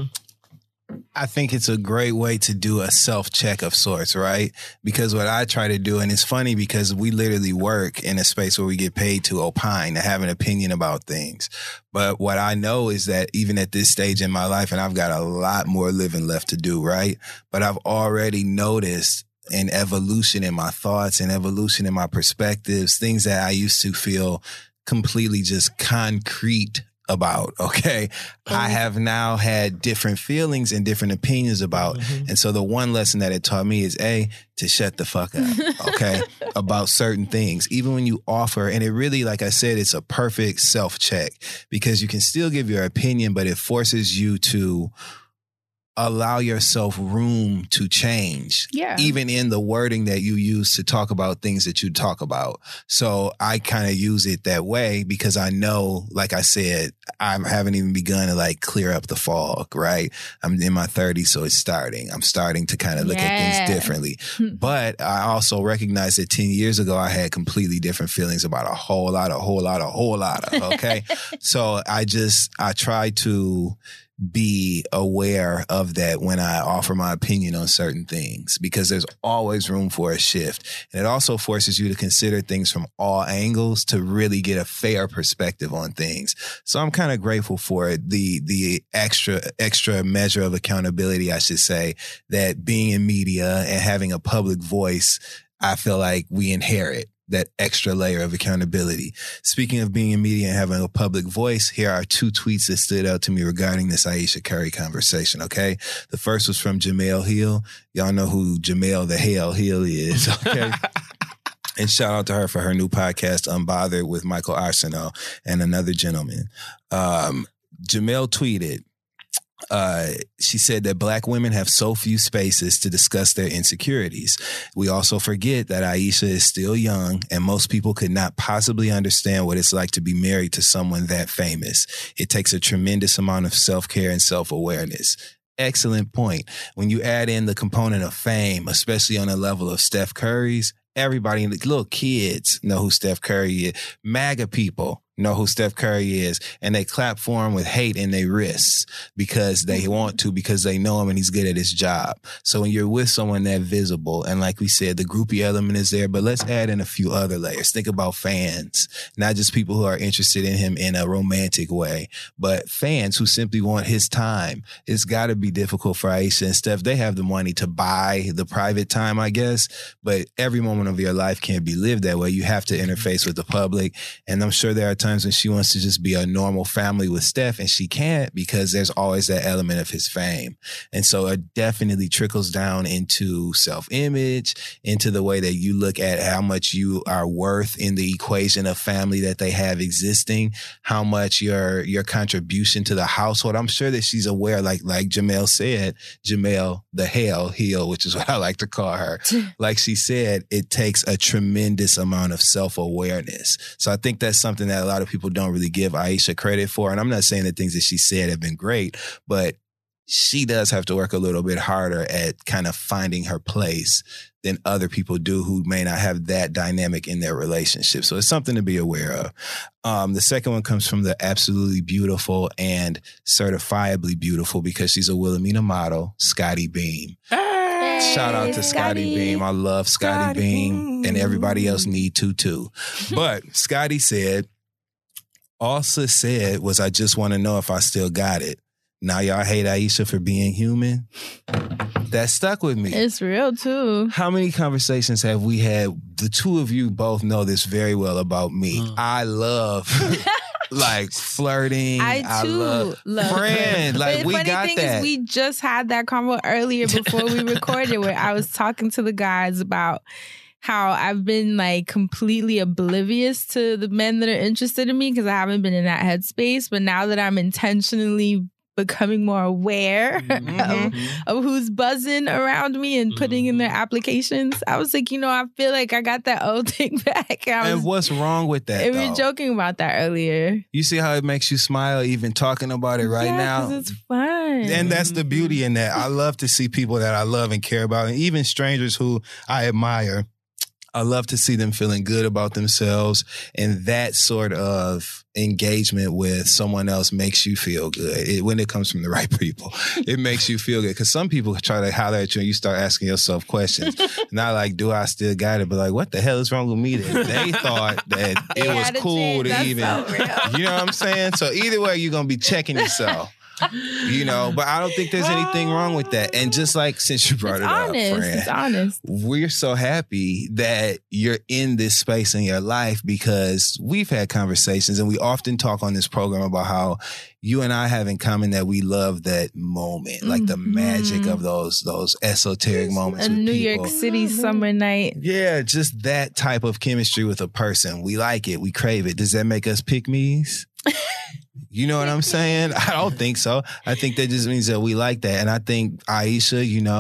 Speaker 2: I think it's a great way to do a self-check of sorts, right? Because what I try to do, and it's funny because we literally work in a space where we get paid to opine, to have an opinion about things. But what I know is that even at this stage in my life, and I've got a lot more living left to do, right? But I've already noticed an evolution in my thoughts and evolution in my perspectives, things that I used to feel completely just concrete about, okay? I have now had different feelings and different opinions about. And so the one lesson that it taught me is to shut the fuck up, okay? About certain things. Even when you offer, and it really, like I said, it's a perfect self-check because you can still give your opinion, but it forces you to allow yourself room to change. Yeah. Even in the wording that you use to talk about things that you talk about. So I kind of use it that way because I know, like I said, I haven't even begun to like clear up the fog, right? I'm in my 30s, so it's starting. I'm starting to kind of look at things differently. But I also recognize that 10 years ago, I had completely different feelings about a whole lot of, okay? So I try to be aware of that when I offer my opinion on certain things because there's always room for a shift. And it also forces you to consider things from all angles to really get a fair perspective on things. So I'm kind of grateful for it, the extra measure of accountability, I should say, that being in media and having a public voice, I feel like we inherit that extra layer of accountability. Speaking of being in media and having a public voice, here are two tweets that stood out to me regarding this Ayesha Curry conversation, okay? The first was from Jemele Hill. Y'all know who Jemele the Hell Hill is, okay? And shout out to her for her new podcast, Unbothered, with Michael Arsenault and another gentleman. Jemele tweeted, she said that Black women have so few spaces to discuss their insecurities. We also forget that Ayesha is still young and most people could not possibly understand what it's like to be married to someone that famous. It takes a tremendous amount of self-care and self-awareness. Excellent point. When you add in the component of fame, especially on the level of Steph Curry's, everybody, little kids know who Steph Curry is. MAGA people know who Steph Curry is, and they clap for him with hate in their wrists because they want to, because they know him and he's good at his job. So when you're with someone that visible, and like we said, the groupie element is there, but let's add in a few other layers. Think about fans, not just people who are interested in him in a romantic way, but fans who simply want his time. It's got to be difficult for Ayesha and Steph. They have the money to buy the private time, I guess, but every moment of your life can't be lived that way. You have to interface with the public, and I'm sure there are times when she wants to just be a normal family with Steph, and she can't because there's always that element of his fame. And so it definitely trickles down into self-image, into the way that you look at how much you are worth in the equation of family that they have existing, how much your contribution to the household. I'm sure that she's aware, like Jamel said, Jamel the heel, which is what I like to call her. Like she said, it takes a tremendous amount of self-awareness. So I think that's something that a lot of people don't really give Aisha credit for. And I'm not saying the things that she said have been great, but she does have to work a little bit harder at kind of finding her place than other people do who may not have that dynamic in their relationship. So it's something to be aware of. The second one comes from the absolutely beautiful and certifiably beautiful, because she's a Wilhelmina model, Scotty Beam. Shout out to Scotty Beam. I love Scotty Beam, and everybody else need to too. But Scotty said, all sis said was, I just want to know if I still got it. Now y'all hate Aisha for being human? That stuck with me.
Speaker 5: It's real too.
Speaker 2: How many conversations have we had? The two of you both know this very well about me. I love like flirting.
Speaker 5: I too love
Speaker 2: friend. Like,
Speaker 5: but
Speaker 2: we
Speaker 5: funny
Speaker 2: got
Speaker 5: thing
Speaker 2: that.
Speaker 5: is, we just had that convo earlier before we recorded, where I was talking to the guys about how I've been like completely oblivious to the men that are interested in me because I haven't been in that headspace. But now that I'm intentionally becoming more aware of who's buzzing around me and putting in their applications, I was like, I feel like I got that old thing back.
Speaker 2: And what's wrong with that?
Speaker 5: We were joking about that earlier.
Speaker 2: You see how it makes you smile even talking about it right now?
Speaker 5: Because it's fun.
Speaker 2: And that's the beauty in that. I love to see people that I love and care about, and even strangers who I admire. I love to see them feeling good about themselves, and that sort of engagement with someone else makes you feel good. When it comes from the right people, it makes you feel good. Because some people try to holler at you and you start asking yourself questions. Not like, do I still got it? But like, what the hell is wrong with me that they thought that it was cool to even, you know what I'm saying? So either way, you're going to be checking yourself. But I don't think there's anything wrong with that. And just like, since you brought it up, friend,
Speaker 5: it's honest.
Speaker 2: We're so happy that you're in this space in your life, because we've had conversations and we often talk on this program about how you and I have in common that we love that moment, like the magic of those esoteric moments.
Speaker 5: A
Speaker 2: with
Speaker 5: New
Speaker 2: people.
Speaker 5: York City summer night.
Speaker 2: Yeah, just that type of chemistry with a person. We like it. We crave it. Does that make us pick-me's? You know what I'm saying? I don't think so. I think that just means that we like that. And I think Aisha,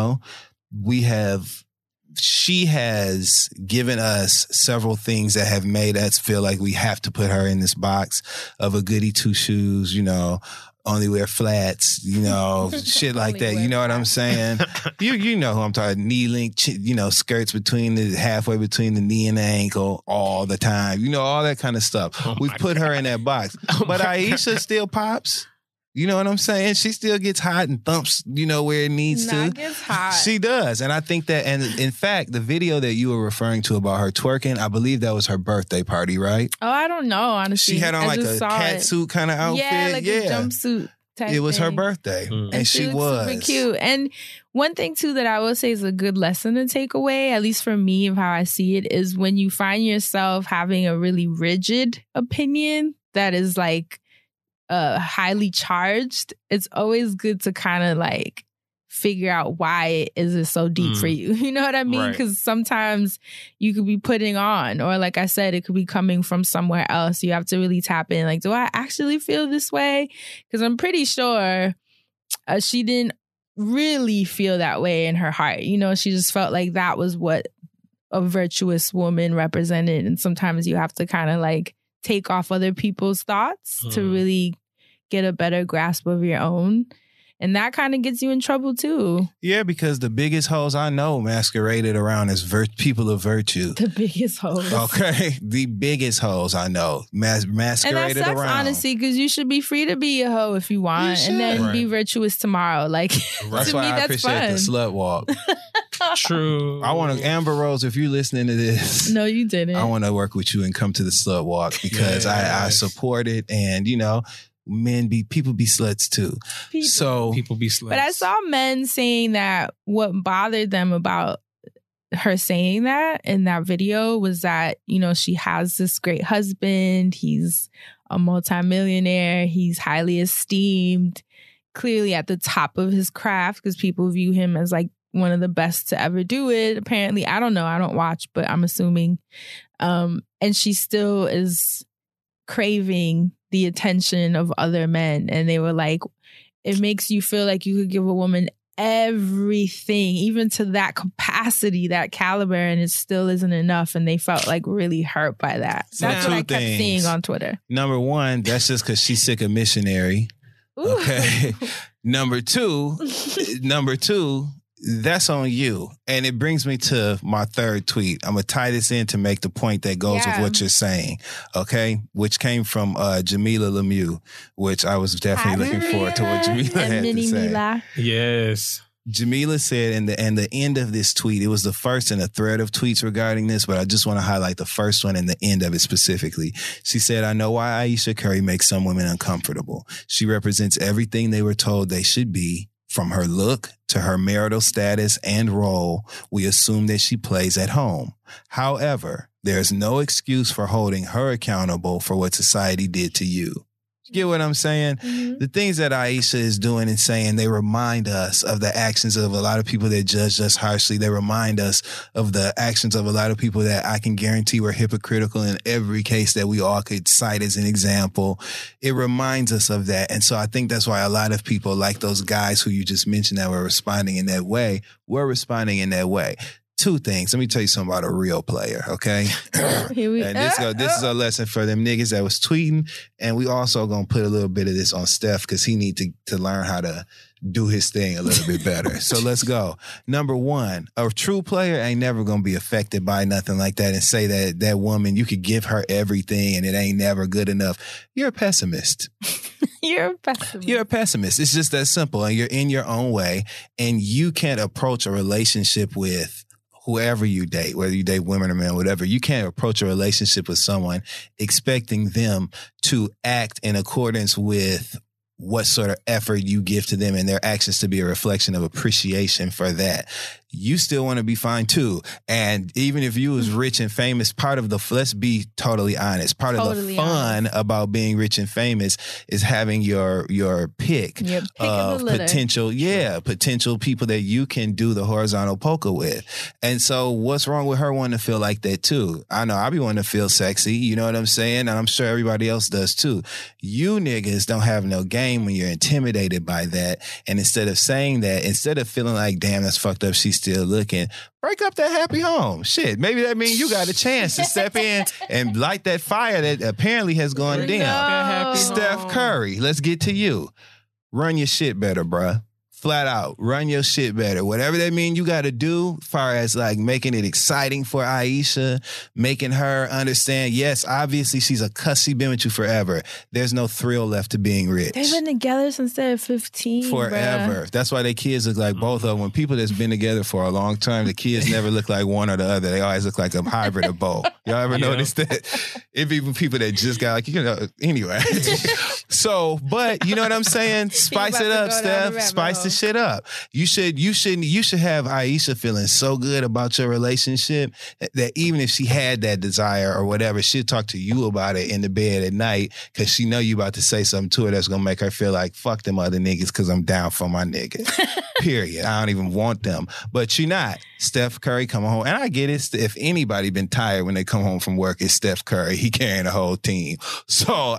Speaker 2: she has given us several things that have made us feel like we have to put her in this box of a goody two shoes, only wear flats, shit like that. You know what I'm saying? You know who I'm talking. Knee length, skirts halfway between the knee and the ankle all the time. All that kind of stuff. We've put her in that box. But Aisha still pops. You know what I'm saying? She still gets hot and thumps, where it needs to.
Speaker 5: Gets hot.
Speaker 2: She does. And I think that, and in fact, the video that you were referring to about her twerking, I believe that was her birthday party, right?
Speaker 5: Oh, I don't know, honestly.
Speaker 2: She had on like a cat suit kind of outfit.
Speaker 5: Yeah, like a jumpsuit type
Speaker 2: It was
Speaker 5: thing.
Speaker 2: her birthday. And she was.
Speaker 5: Super cute. And one thing, too, that I will say is a good lesson to take away, at least for me, of how I see it, is when you find yourself having a really rigid opinion that is like, highly charged, it's always good to kind of like figure out why is it so deep for you. You know what I mean? Because sometimes you could be putting on, or like I said, it could be coming from somewhere else. You have to really tap in. Like, do I actually feel this way? Because I'm pretty sure she didn't really feel that way in her heart. She just felt like that was what a virtuous woman represented. And sometimes you have to kind of like take off other people's thoughts to really get a better grasp of your own. And that kind of gets you in trouble too.
Speaker 2: Yeah, because the biggest hoes I know masqueraded around as people of virtue.
Speaker 5: The biggest hoes.
Speaker 2: Okay? The biggest hoes I know masqueraded around.
Speaker 5: And that sucks, honestly, because you should be free to be a hoe if you want, and then be virtuous tomorrow. Like,
Speaker 2: that's
Speaker 5: to
Speaker 2: why
Speaker 5: me,
Speaker 2: I
Speaker 5: that's
Speaker 2: appreciate
Speaker 5: fun.
Speaker 2: the slut walk.
Speaker 1: True.
Speaker 2: I want to, Amber Rose, if you're listening to this.
Speaker 5: No, you didn't.
Speaker 2: I want to work with you and come to the slut walk, because I support it. And, people be sluts too.
Speaker 1: People be sluts.
Speaker 5: But I saw men saying that what bothered them about her saying that in that video was that, you know, she has this great husband. He's a multimillionaire. He's highly esteemed, clearly at the top of his craft because people view him as like one of the best to ever do it. Apparently, I don't know. I don't watch, but I'm assuming. And she still is craving the attention of other men. And they were like, it makes you feel like you could give a woman everything, even to that capacity, that caliber, and it still isn't enough. And they felt like really hurt by that.
Speaker 2: So
Speaker 5: That's what I
Speaker 2: two
Speaker 5: kept
Speaker 2: things.
Speaker 5: seeing on Twitter.
Speaker 2: Number one, that's just because she's sick of missionary.
Speaker 5: Ooh.
Speaker 2: Okay. Number two, that's on you. And it brings me to my third tweet. I'm going to tie this in to make the point that goes with what you're saying. Okay. Which came from Jamila Lemieux, which I was definitely looking forward to what Jamila
Speaker 5: and
Speaker 2: had
Speaker 5: Mini
Speaker 2: to say.
Speaker 5: Mila.
Speaker 1: Yes.
Speaker 2: Jamila said in the end of this tweet, it was the first in a thread of tweets regarding this, but I just want to highlight the first one and the end of it specifically. She said, I know why Ayesha Curry makes some women uncomfortable. She represents everything they were told they should be. From her look to her marital status and role, we assume that she plays at home. However, there's no excuse for holding her accountable for what society did to you. You get what I'm saying?
Speaker 5: Mm-hmm.
Speaker 2: The things that Ayesha is doing and saying, they remind us of the actions of a lot of people that judge us harshly. They remind us of the actions of a lot of people that I can guarantee were hypocritical in every case that we all could cite as an example. It reminds us of that. And so I think that's why a lot of people, like those guys who you just mentioned that were responding in that way, were responding in that way. Two things. Let me tell you something about a real player, okay?
Speaker 5: Here we
Speaker 2: And this is a lesson for them niggas that was tweeting. And we also gonna put a little bit of this on Steph because he need to learn how to do his thing a little bit better. So let's go. Number one, a true player ain't never gonna be affected by nothing like that and say that that woman, you could give her everything and it ain't never good enough. You're a pessimist.
Speaker 5: You're a pessimist.
Speaker 2: You're a pessimist. It's just that simple. And you're in your own way. And you can't approach a relationship with whoever you date, whether you date women or men, whatever, you can't approach a relationship with someone expecting them to act in accordance with what sort of effort you give to them and their actions to be a reflection of appreciation for that. You still want to be fine too. And even if you was rich and famous, part of the, let's be totally honest, part of the fun about being rich and famous is having your pick of potential people that you can do the horizontal poker with. And so what's wrong with her wanting to feel like that too? I know I be wanting to feel sexy, you know what I'm saying? And I'm sure everybody else does too. You niggas don't have no game when you're intimidated by that. And instead of saying that, instead of feeling like, damn, that's fucked up, she's still looking, break up that happy home. Shit, maybe that means you got a chance to step in and light that fire that apparently has gone dim. Steph Curry, let's get to you. Run your shit better, bruh. Flat out, run your shit better. Whatever that means you got to do as far as like making it exciting for Ayesha, making her understand, yes, obviously she's a cuss. She's been with you forever. There's no thrill left to being rich.
Speaker 5: They've been together since they're 15.
Speaker 2: Forever.
Speaker 5: Bruh. That's
Speaker 2: why their kids look like both of them. When people that's been together for a long time, the kids never look like one or the other. They always look like a hybrid of both. Y'all ever notice that? If even people that just got like, you know, anyway. So, but you know what I'm saying? Spice it up, Steph. Spice the shit up. You should have Ayesha feeling so good about your relationship that even if she had that desire or whatever, she'll talk to you about it in the bed at night because she know you about to say something to her that's gonna make her feel like fuck them other niggas because I'm down for my niggas. Period. I don't even want them. But you're not. Steph Curry coming home. And I get it. If anybody been tired when they come home from work, it's Steph Curry. He carrying the whole team. So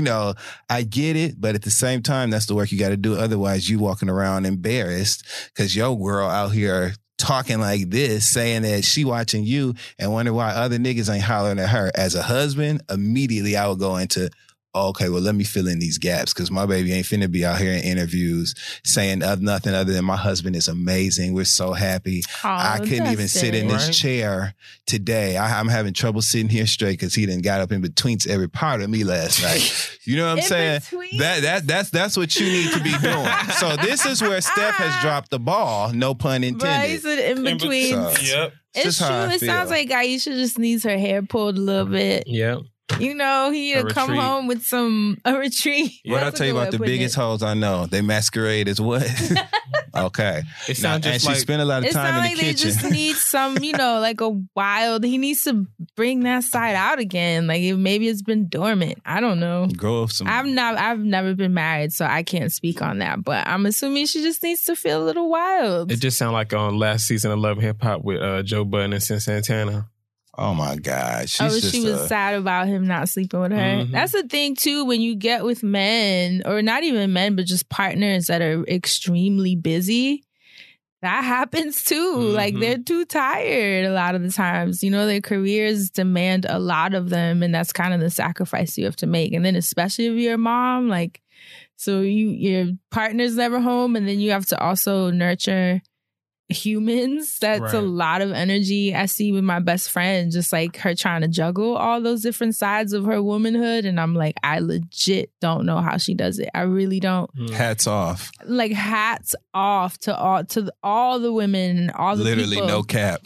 Speaker 2: I get it. But at the same time, that's the work you got to do. Otherwise, you walking around embarrassed because your girl out here talking like this, saying that she watching you and wonder why other niggas ain't hollering at her. As a husband, immediately I would go into, okay, well, let me fill in these gaps because my baby ain't finna be out here in interviews saying nothing other than my husband is amazing. We're so happy. I couldn't even sit in this chair today. I'm having trouble sitting here straight because he done got up in between every part of me last night. You know what I'm saying? That's what you need to be doing. So this is where Steph has dropped the ball, no pun intended.
Speaker 5: Right, he said in between.
Speaker 1: Yep.
Speaker 5: It's true. It sounds like Ayesha just needs her hair pulled a little bit.
Speaker 1: Yep.
Speaker 5: You know, he had come home with a retreat.
Speaker 2: What I tell you about the biggest hoes I know, they masquerade as what? Okay.
Speaker 1: It sounds
Speaker 2: and
Speaker 1: just
Speaker 2: she
Speaker 1: like
Speaker 2: spent a lot of
Speaker 5: It
Speaker 2: time
Speaker 5: sounds
Speaker 2: in
Speaker 5: like
Speaker 2: the
Speaker 5: they
Speaker 2: kitchen.
Speaker 5: just need some, like a wild. He needs to bring that side out again. Like maybe it's been dormant. I don't know.
Speaker 2: Grow up some.
Speaker 5: I've never been married, so I can't speak on that. But I'm assuming she just needs to feel a little wild.
Speaker 1: it just sounded like on last season of Love and Hip Hop with Joe Budden and Sin Santana.
Speaker 2: Oh my God. She's just
Speaker 5: she was sad about him not sleeping with her.
Speaker 1: Mhm.
Speaker 5: That's the thing too, when you get with men, or not even men, but just partners that are extremely busy, that happens too. Like they're too tired a lot of the times. Their careers demand a lot of them, and that's kind of the sacrifice you have to make. And then especially if you're a mom, like, so your partner's never home, and then you have to also nurture humans. That's
Speaker 1: Right.
Speaker 5: a lot of energy. I see with my best friend, just like her trying to juggle all those different sides of her womanhood, and I'm like, I legit don't know how she does it. I really don't.
Speaker 2: hats off.
Speaker 5: Like, hats off to all the women and all the
Speaker 2: Literally
Speaker 5: people.
Speaker 2: no cap.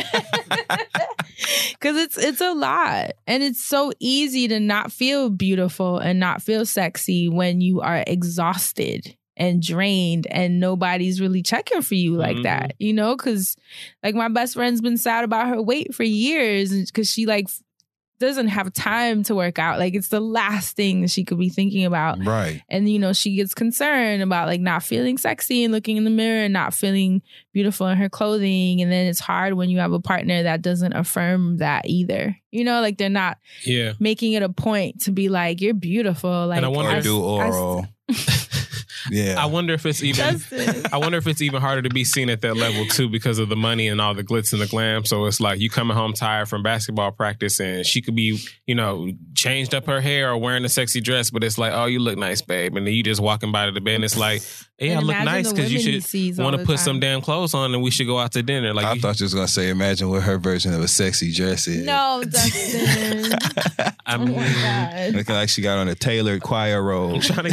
Speaker 5: Because it's a lot, and it's so easy to not feel beautiful and not feel sexy when you are exhausted and drained and nobody's really checking for you like that, because like my best friend's been sad about her weight for years because she like doesn't have time to work out. Like, it's the last thing that she could be thinking about.
Speaker 2: Right.
Speaker 5: And, she gets concerned about like not feeling sexy and looking in the mirror and not feeling beautiful in her clothing. And then it's hard when you have a partner that doesn't affirm that either. Like they're not making it a point to be like, you're beautiful. Like,
Speaker 1: And I wonder-
Speaker 2: Or do oral. Yeah.
Speaker 1: I wonder if it's even.
Speaker 5: Justin.
Speaker 1: I wonder if it's even harder to be seen at that level too, because of the money and all the glitz and the glam. So it's like you coming home tired from basketball practice, and she could be, changed up her hair or wearing a sexy dress, but it's like, oh, you look nice, babe, and then you just walking by to the bed, and it's like, yeah, I
Speaker 5: And
Speaker 1: look
Speaker 5: imagine
Speaker 1: nice
Speaker 5: the
Speaker 1: because you
Speaker 5: women he
Speaker 1: should
Speaker 5: sees all
Speaker 1: want to
Speaker 5: the
Speaker 1: put some
Speaker 5: time.
Speaker 1: damn clothes on, and we should go out to dinner. Like,
Speaker 2: I thought you was going to say, imagine what her version of a sexy dress is.
Speaker 5: No, Dustin.
Speaker 1: I
Speaker 5: Oh
Speaker 1: mean,
Speaker 5: my God.
Speaker 2: Looking like she got on a tailored choir robe.
Speaker 1: I'm trying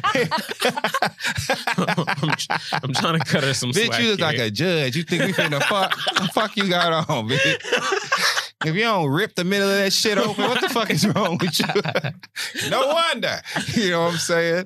Speaker 1: to I'm trying to cut her some slack.
Speaker 2: Bitch, you look like
Speaker 1: here.
Speaker 2: a judge. You think we finna fuck? What the fuck you got on, bitch? If you don't rip the middle of that shit open, what the fuck is wrong with you? No wonder. You know what I'm saying?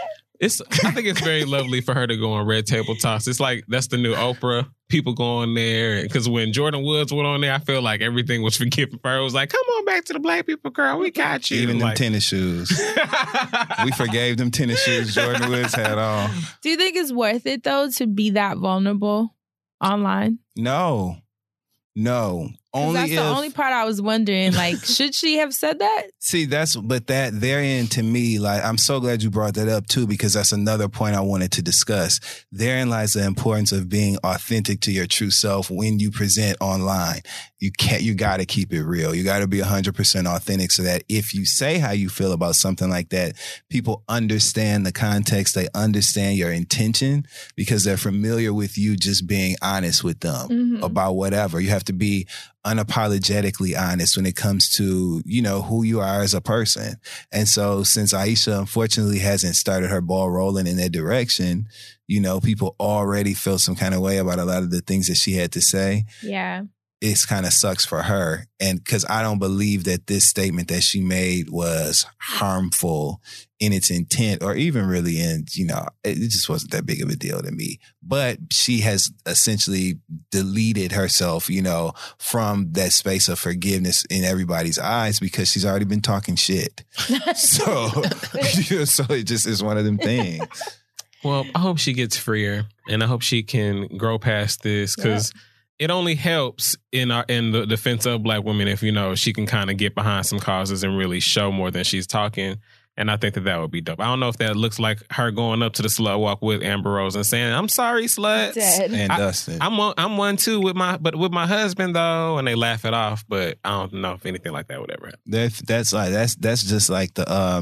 Speaker 1: I think it's very lovely for her to go on Red Table Talks. It's like, that's the new Oprah. People go on there. Because when Jordan Woods went on there, I feel like everything was forgiven for her. It was like, come on back to the black people, girl. We got you.
Speaker 2: Even them
Speaker 1: like,
Speaker 2: tennis shoes. We forgave them tennis shoes Jordan Woods had on.
Speaker 5: Do you think it's worth it though to be that vulnerable online?
Speaker 2: No.
Speaker 5: 'Cause
Speaker 2: Only
Speaker 5: that's
Speaker 2: if...
Speaker 5: the only part I was wondering. Like, should she have said that?
Speaker 2: See, that therein to me, like, I'm so glad you brought that up too, because that's another point I wanted to discuss. Therein lies the importance of being authentic to your true self when you present online. You got to keep it real. You got to be 100% authentic so that if you say how you feel about something like that, people understand the context. They understand your intention because they're familiar with you just being honest with them about whatever. You have to be unapologetically honest when it comes to, who you are as a person. And so since Aisha unfortunately hasn't started her ball rolling in that direction, people already feel some kind of way about a lot of the things that she had to say.
Speaker 5: Yeah.
Speaker 2: It kind of sucks for her. And because I don't believe that this statement that she made was harmful in its intent or even really it just wasn't that big of a deal to me. But she has essentially deleted herself, from that space of forgiveness in everybody's eyes because she's already been talking shit. So, so it just is one of them things.
Speaker 1: Well, I hope she gets freer, and I hope she can grow past this, because it only helps in the defense of black women if, she can kind of get behind some causes and really show more than she's talking. And I think that would be dope. I don't know if that looks like her going up to the slut walk with Amber Rose and saying, "I'm sorry, sluts."
Speaker 5: Dead.
Speaker 2: And Dustin.
Speaker 1: I'm one too with my husband though, and they laugh it off. But I don't know if anything like that would ever happen.
Speaker 2: That's just like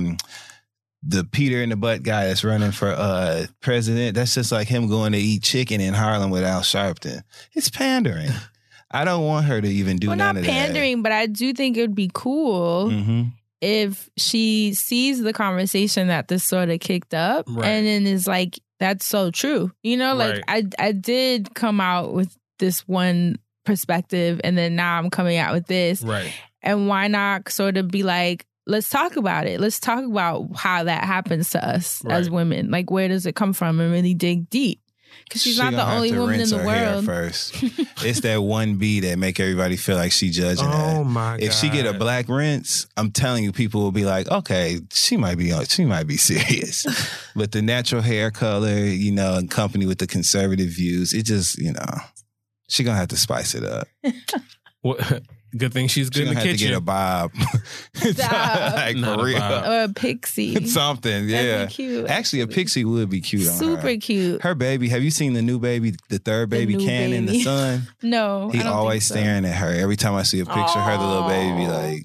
Speaker 2: the Peter in the butt guy that's running for president. That's just like him going to eat chicken in Harlem with Al Sharpton. It's pandering. I don't want her to even do none
Speaker 5: Not
Speaker 2: of
Speaker 5: pandering, but I do think it would be cool
Speaker 2: that. Mm-hmm.
Speaker 5: if she sees the conversation that this sort of kicked up
Speaker 1: Right.
Speaker 5: and then is like, that's so true. Like I did come out with this one perspective and then now I'm coming out with this.
Speaker 1: Right.
Speaker 5: And why not sort of be like, let's talk about it. Let's talk about how that happens to us as
Speaker 1: Right.
Speaker 5: women. Like, where does it come from? And really dig deep. because she's
Speaker 2: She
Speaker 5: not the
Speaker 2: gonna have
Speaker 5: only
Speaker 2: to
Speaker 5: woman in
Speaker 2: rinse
Speaker 5: the
Speaker 2: her hair
Speaker 5: world.
Speaker 2: first. It's that 1B that make everybody feel like she judging her.
Speaker 1: Oh my god!
Speaker 2: If she get a black rinse, I'm telling you, people will be like, okay, she might be serious. But the natural hair color, you know, in company with the conservative views, it just, you know, she gonna have to spice it up.
Speaker 1: What? Good thing she's
Speaker 2: She
Speaker 1: good in
Speaker 2: gonna
Speaker 1: the
Speaker 2: have to get a
Speaker 1: kitchen.
Speaker 2: bob.
Speaker 5: Stop.
Speaker 2: Like
Speaker 1: Not
Speaker 2: for
Speaker 1: a
Speaker 2: real.
Speaker 1: bob.
Speaker 5: Or a pixie.
Speaker 2: Something,
Speaker 5: That'd
Speaker 2: yeah.
Speaker 5: be cute.
Speaker 2: Actually, a pixie would be cute on
Speaker 5: Super
Speaker 2: her.
Speaker 5: cute.
Speaker 2: Her baby, have you seen the new baby, the third baby,
Speaker 5: new
Speaker 2: Cannon, the
Speaker 5: baby.
Speaker 2: son?
Speaker 5: No,
Speaker 2: He
Speaker 5: I don't
Speaker 2: always
Speaker 5: think so.
Speaker 2: staring at her. Every time I see a picture of her, the little baby, like,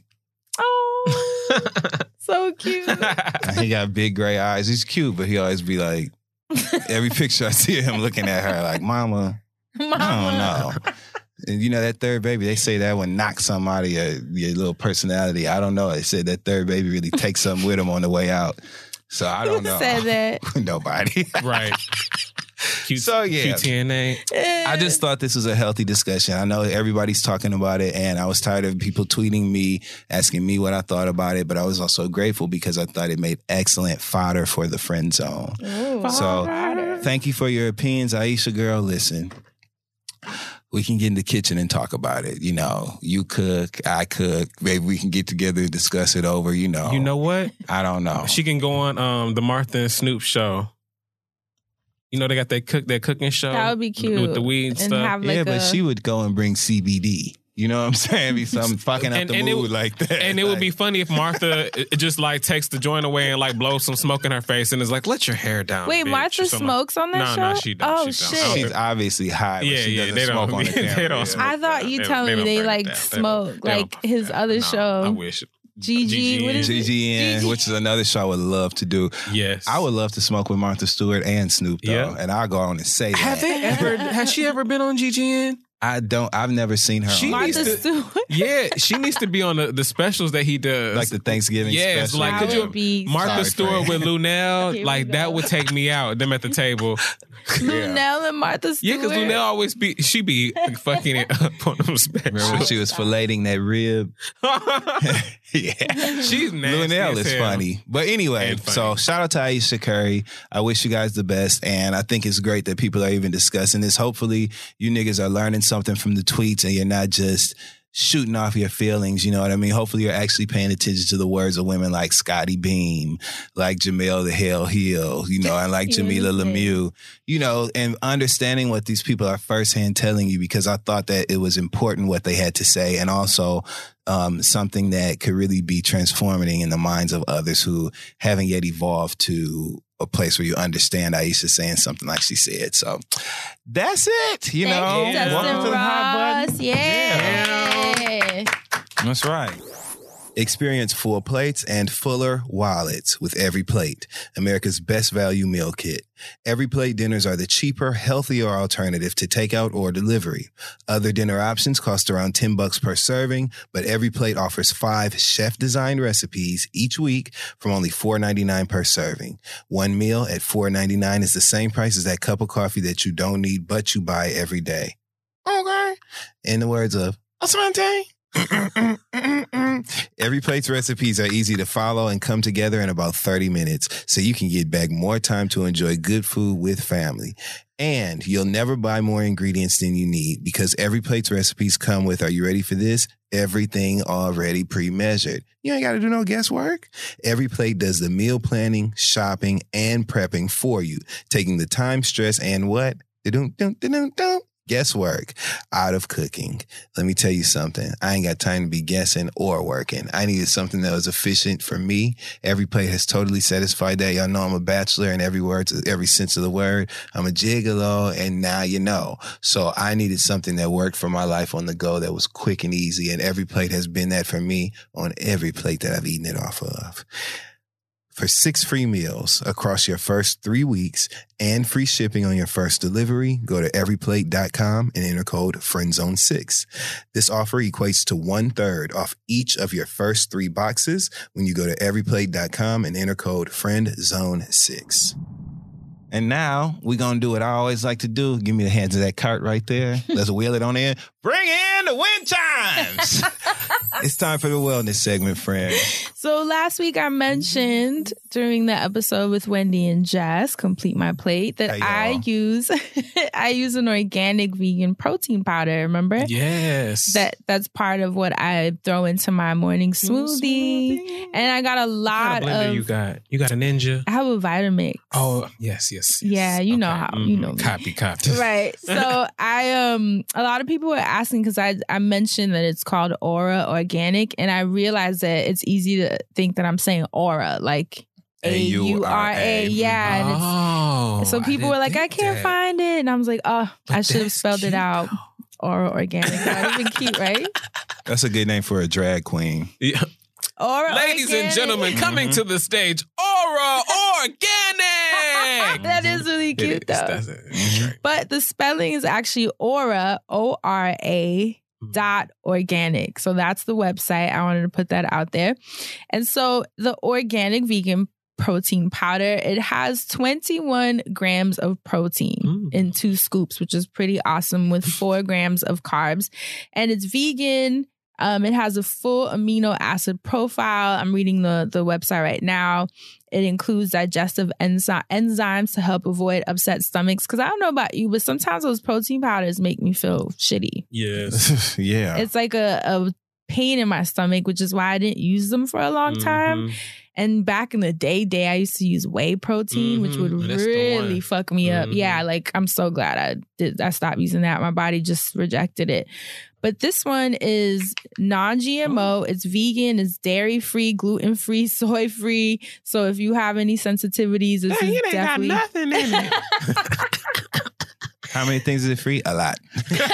Speaker 5: Oh, so cute.
Speaker 2: he got big gray eyes. He's cute, but he always be like, every picture I see of him looking at her, like, Mama, I don't know. And you know, that third baby, they say that would knock something out of your little personality. I don't know. They said that third baby really takes something with him on the way out. So I don't
Speaker 5: Who
Speaker 2: know.
Speaker 5: said that?
Speaker 2: Nobody.
Speaker 1: Right. Q-
Speaker 2: So, yeah.
Speaker 1: QTNA.
Speaker 2: I just thought this was a healthy discussion. I know everybody's talking about it, and I was tired of people tweeting me, asking me what I thought about it, but I was also grateful because I thought it made excellent fodder for the friend zone.
Speaker 5: Ooh.
Speaker 2: So thank you for your opinions, Aisha girl. Listen, we can get in the kitchen and talk about it. You know, you cook, I cook. Maybe we can get together and discuss it over, you know.
Speaker 1: You know what?
Speaker 2: I don't know.
Speaker 1: She can go on the Martha and Snoop show. You know they got that cooking show.
Speaker 5: That would be cute.
Speaker 1: with the weed and stuff.
Speaker 5: Have like
Speaker 2: yeah, but
Speaker 5: a,
Speaker 2: she would go and bring CBD. You know what I'm saying? Be something fucking up
Speaker 1: And-
Speaker 2: the
Speaker 1: and it
Speaker 2: mood
Speaker 1: would-
Speaker 2: like that.
Speaker 1: And it would be funny if Martha just like takes the joint away and like blows some smoke in her face and is like, "Let your hair down."
Speaker 5: Wait,
Speaker 1: bitch,"
Speaker 5: Martha
Speaker 1: or something.
Speaker 5: smokes on that
Speaker 1: No,
Speaker 5: show?
Speaker 1: no, she don't.
Speaker 5: Oh,
Speaker 1: She don't.
Speaker 5: shit.
Speaker 2: She's obviously high, but
Speaker 1: Yeah,
Speaker 2: she
Speaker 1: yeah,
Speaker 2: doesn't
Speaker 1: they
Speaker 2: smoke
Speaker 1: don't-
Speaker 2: on the camera.
Speaker 1: they don't
Speaker 2: Yeah.
Speaker 1: smoke.
Speaker 5: I thought you
Speaker 1: They
Speaker 5: telling
Speaker 1: don't
Speaker 5: me they
Speaker 1: burn it
Speaker 5: like
Speaker 1: down. They
Speaker 5: smoke
Speaker 1: don't-
Speaker 5: like his other
Speaker 1: no,
Speaker 5: show.
Speaker 1: I wish.
Speaker 5: GG. What is it?
Speaker 2: GGN,
Speaker 5: GG.
Speaker 2: which is another show I would love to do.
Speaker 1: Yes,
Speaker 2: I would love to smoke with Martha Stewart and Snoop, though.
Speaker 1: Yeah.
Speaker 2: And I'll go on and say that.
Speaker 1: Have they ever? Has she ever been on GGN?
Speaker 2: I've never seen her
Speaker 1: She
Speaker 2: on
Speaker 1: needs
Speaker 5: Martha
Speaker 1: to-
Speaker 5: Stewart.
Speaker 1: Yeah, she needs to be on the specials that he does,
Speaker 2: like the Thanksgiving
Speaker 1: Yes,
Speaker 2: special.
Speaker 1: like
Speaker 5: That
Speaker 1: could you
Speaker 5: would be
Speaker 1: Martha
Speaker 2: Sorry,
Speaker 1: Stewart
Speaker 2: Fran.
Speaker 1: with Lunel?
Speaker 5: Here we
Speaker 1: Like that
Speaker 5: go.
Speaker 1: would take me out. Them at the table.
Speaker 5: Lunel and Martha Stewart.
Speaker 1: Yeah, because Lunel always be fucking it up on them specials.
Speaker 2: Remember when she was filleting that rib? Yeah.
Speaker 1: She's nasty.
Speaker 2: Lunel
Speaker 1: as
Speaker 2: is
Speaker 1: hell.
Speaker 2: funny. But anyway,
Speaker 1: And funny.
Speaker 2: so shout out to Aisha Curry. I wish you guys the best. And I think it's great that people are even discussing this. Hopefully you niggas are learning something from the tweets and you're not just shooting off your feelings, you know what I mean? Hopefully you're actually paying attention to the words of women like Scotty Beam, like Jamel the Hell Hill, you know, and like
Speaker 5: Yeah,
Speaker 2: Jamila
Speaker 5: yeah.
Speaker 2: Lemieux, you know, and understanding what these people are firsthand telling you, because I thought that it was important what they had to say, and also something that could really be transforming in the minds of others who haven't yet evolved to a place where you understand Aisha saying something like she said. So that's it. You know,
Speaker 5: Thank you,
Speaker 2: welcome to the hot button.
Speaker 5: Dustin Ross. Yeah.
Speaker 2: That's right. Experience full plates and fuller wallets with Every Plate, America's best value meal kit. Every Plate dinners are the cheaper, healthier alternative to takeout or delivery. Other dinner options cost around $10 per serving, but Every Plate offers 5 chef-designed recipes each week from only $4.99 per serving. One meal at $4.99 is the same price as that cup of coffee that you don't need but you buy every day. Okay. In the words of Asante. Every Plate's recipes are easy to follow and come together in about 30 minutes, so you can get back more time to enjoy good food with family. And you'll never buy more ingredients than you need, because Every Plate's recipes come with, are you ready for this? Everything already pre-measured. You ain't got to do no guesswork. Every Plate does the meal planning, shopping, and prepping for you, taking the time, stress, and what? Guesswork out of cooking. Let me tell you something. I ain't got time to be guessing or working. I needed something that was efficient for me. Every Plate has totally satisfied that. Y'all know I'm a bachelor in every sense of the word. I'm a gigolo, and now you know. So I needed something that worked for my life on the go, that was quick and easy, and Every Plate has been that for me on every plate that I've eaten it off of. For 6 free meals across your first 3 weeks and free shipping on your first delivery, go to everyplate.com and enter code FRIENDZONE6. This offer equates to 1/3 off each of your first 3 boxes when you go to everyplate.com and enter code FRIENDZONE6. And now we're going to do what I always like to do. Give me the hands of that cart right there. Let's wheel it on in. Bring in the wind chimes. It's time for the wellness segment, friend.
Speaker 5: So last week I mentioned during the episode with Wendy and Jess, Complete My Plate, that
Speaker 2: Hey, y'all.
Speaker 5: I use an organic vegan protein powder. Remember?
Speaker 1: Yes.
Speaker 5: That's part of what I throw into my morning smoothie. And I got a
Speaker 1: What
Speaker 5: lot
Speaker 1: kind of blender
Speaker 5: of.
Speaker 1: you got? You got a Ninja?
Speaker 5: I have a Vitamix.
Speaker 1: Oh, yes.
Speaker 5: Yeah, you know how- you know me.
Speaker 1: Copy.
Speaker 5: Right. So a lot of people were asking because I mentioned that it's called Aura Organic, and I realized that it's easy to think that I'm saying Aura, like AURA. Yeah. And
Speaker 1: Oh.
Speaker 5: so people were like, I can't find it. And I was like, oh, I should have
Speaker 1: that's
Speaker 5: spelled it
Speaker 1: cute,
Speaker 5: out. Aura Organic. That would have been cute, right?
Speaker 2: That's a good name for a drag queen.
Speaker 1: Yeah.
Speaker 5: Aura
Speaker 1: Ladies and
Speaker 5: Organic.
Speaker 1: gentlemen, coming to the stage, Aura Organic.
Speaker 5: That is really cute, though.
Speaker 1: That's right.
Speaker 5: But the spelling is actually Aura, ORA .organic. So that's the website. I wanted to put that out there. And so the organic vegan protein powder, it has 21 grams of protein in 2 scoops, which is pretty awesome, with 4 grams of carbs. And it's vegan. It has a full amino acid profile. I'm reading the website right now. It includes digestive enzymes to help avoid upset stomachs. Because I don't know about you, but sometimes those protein powders make me feel shitty.
Speaker 1: Yes.
Speaker 2: Yeah.
Speaker 5: It's like a pain in my stomach, which is why I didn't use them for a long time. And back in the day, I used to use whey protein, which would
Speaker 1: That's the
Speaker 5: really
Speaker 1: one.
Speaker 5: fuck me up. Yeah, like I'm so glad I stopped using that. My body just rejected it. But this one is non-GMO. It's vegan. It's dairy-free, gluten-free, soy-free. So if you have any sensitivities, this is definitely...
Speaker 1: got nothing in it.
Speaker 2: How many things is it free? A lot.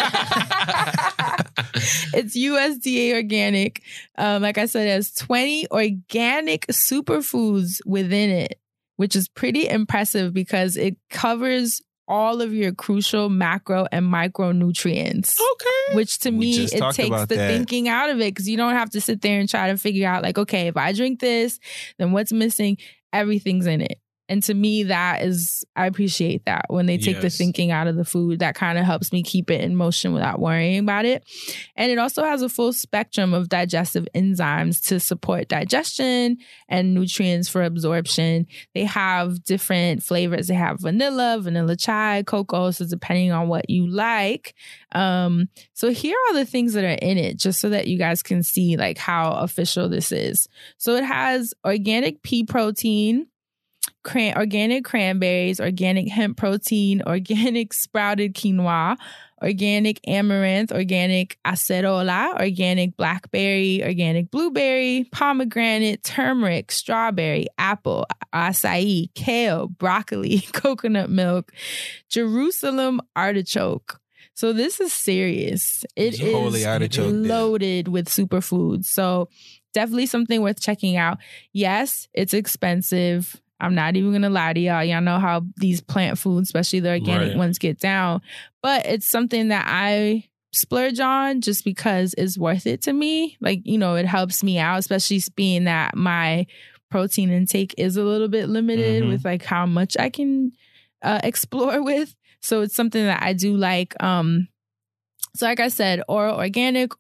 Speaker 5: It's USDA organic. Like I said, it has 20 organic superfoods within it, which is pretty impressive because it covers all of your crucial macro and micronutrients.
Speaker 1: Okay.
Speaker 5: Which to
Speaker 2: We
Speaker 5: me,
Speaker 2: just
Speaker 5: it
Speaker 2: talked
Speaker 5: takes
Speaker 2: about
Speaker 5: the
Speaker 2: that.
Speaker 5: thinking out of it, because you don't have to sit there and try to figure out like, okay, if I drink this, then what's missing? Everything's in it. And to me, I appreciate that when they take the
Speaker 1: Yes.
Speaker 5: thinking out of the food. That kind of helps me keep it in motion without worrying about it. And it also has a full spectrum of digestive enzymes to support digestion and nutrients for absorption. They have different flavors. They have vanilla chai, cocoa, so depending on what you like. So here are the things that are in it, just so that you guys can see like how official this is. So it has organic pea protein, organic cranberries, organic hemp protein, organic sprouted quinoa, organic amaranth, organic acerola, organic blackberry, organic blueberry, pomegranate, turmeric, strawberry, apple, acai, kale, broccoli, coconut milk, Jerusalem artichoke. So this is serious. It
Speaker 2: Holy
Speaker 5: is
Speaker 2: artichoke dip.
Speaker 5: loaded with superfoods. So definitely something worth checking out. Yes, it's expensive. I'm not even going to lie to y'all. Y'all know how these plant foods, especially the organic
Speaker 1: Right.
Speaker 5: ones, get down. But it's something that I splurge on just because it's worth it to me. Like, you know, it helps me out, especially being that my protein intake is a little bit limited with like how much I can explore with. So it's something that I do like. So like I said, Aura Organic,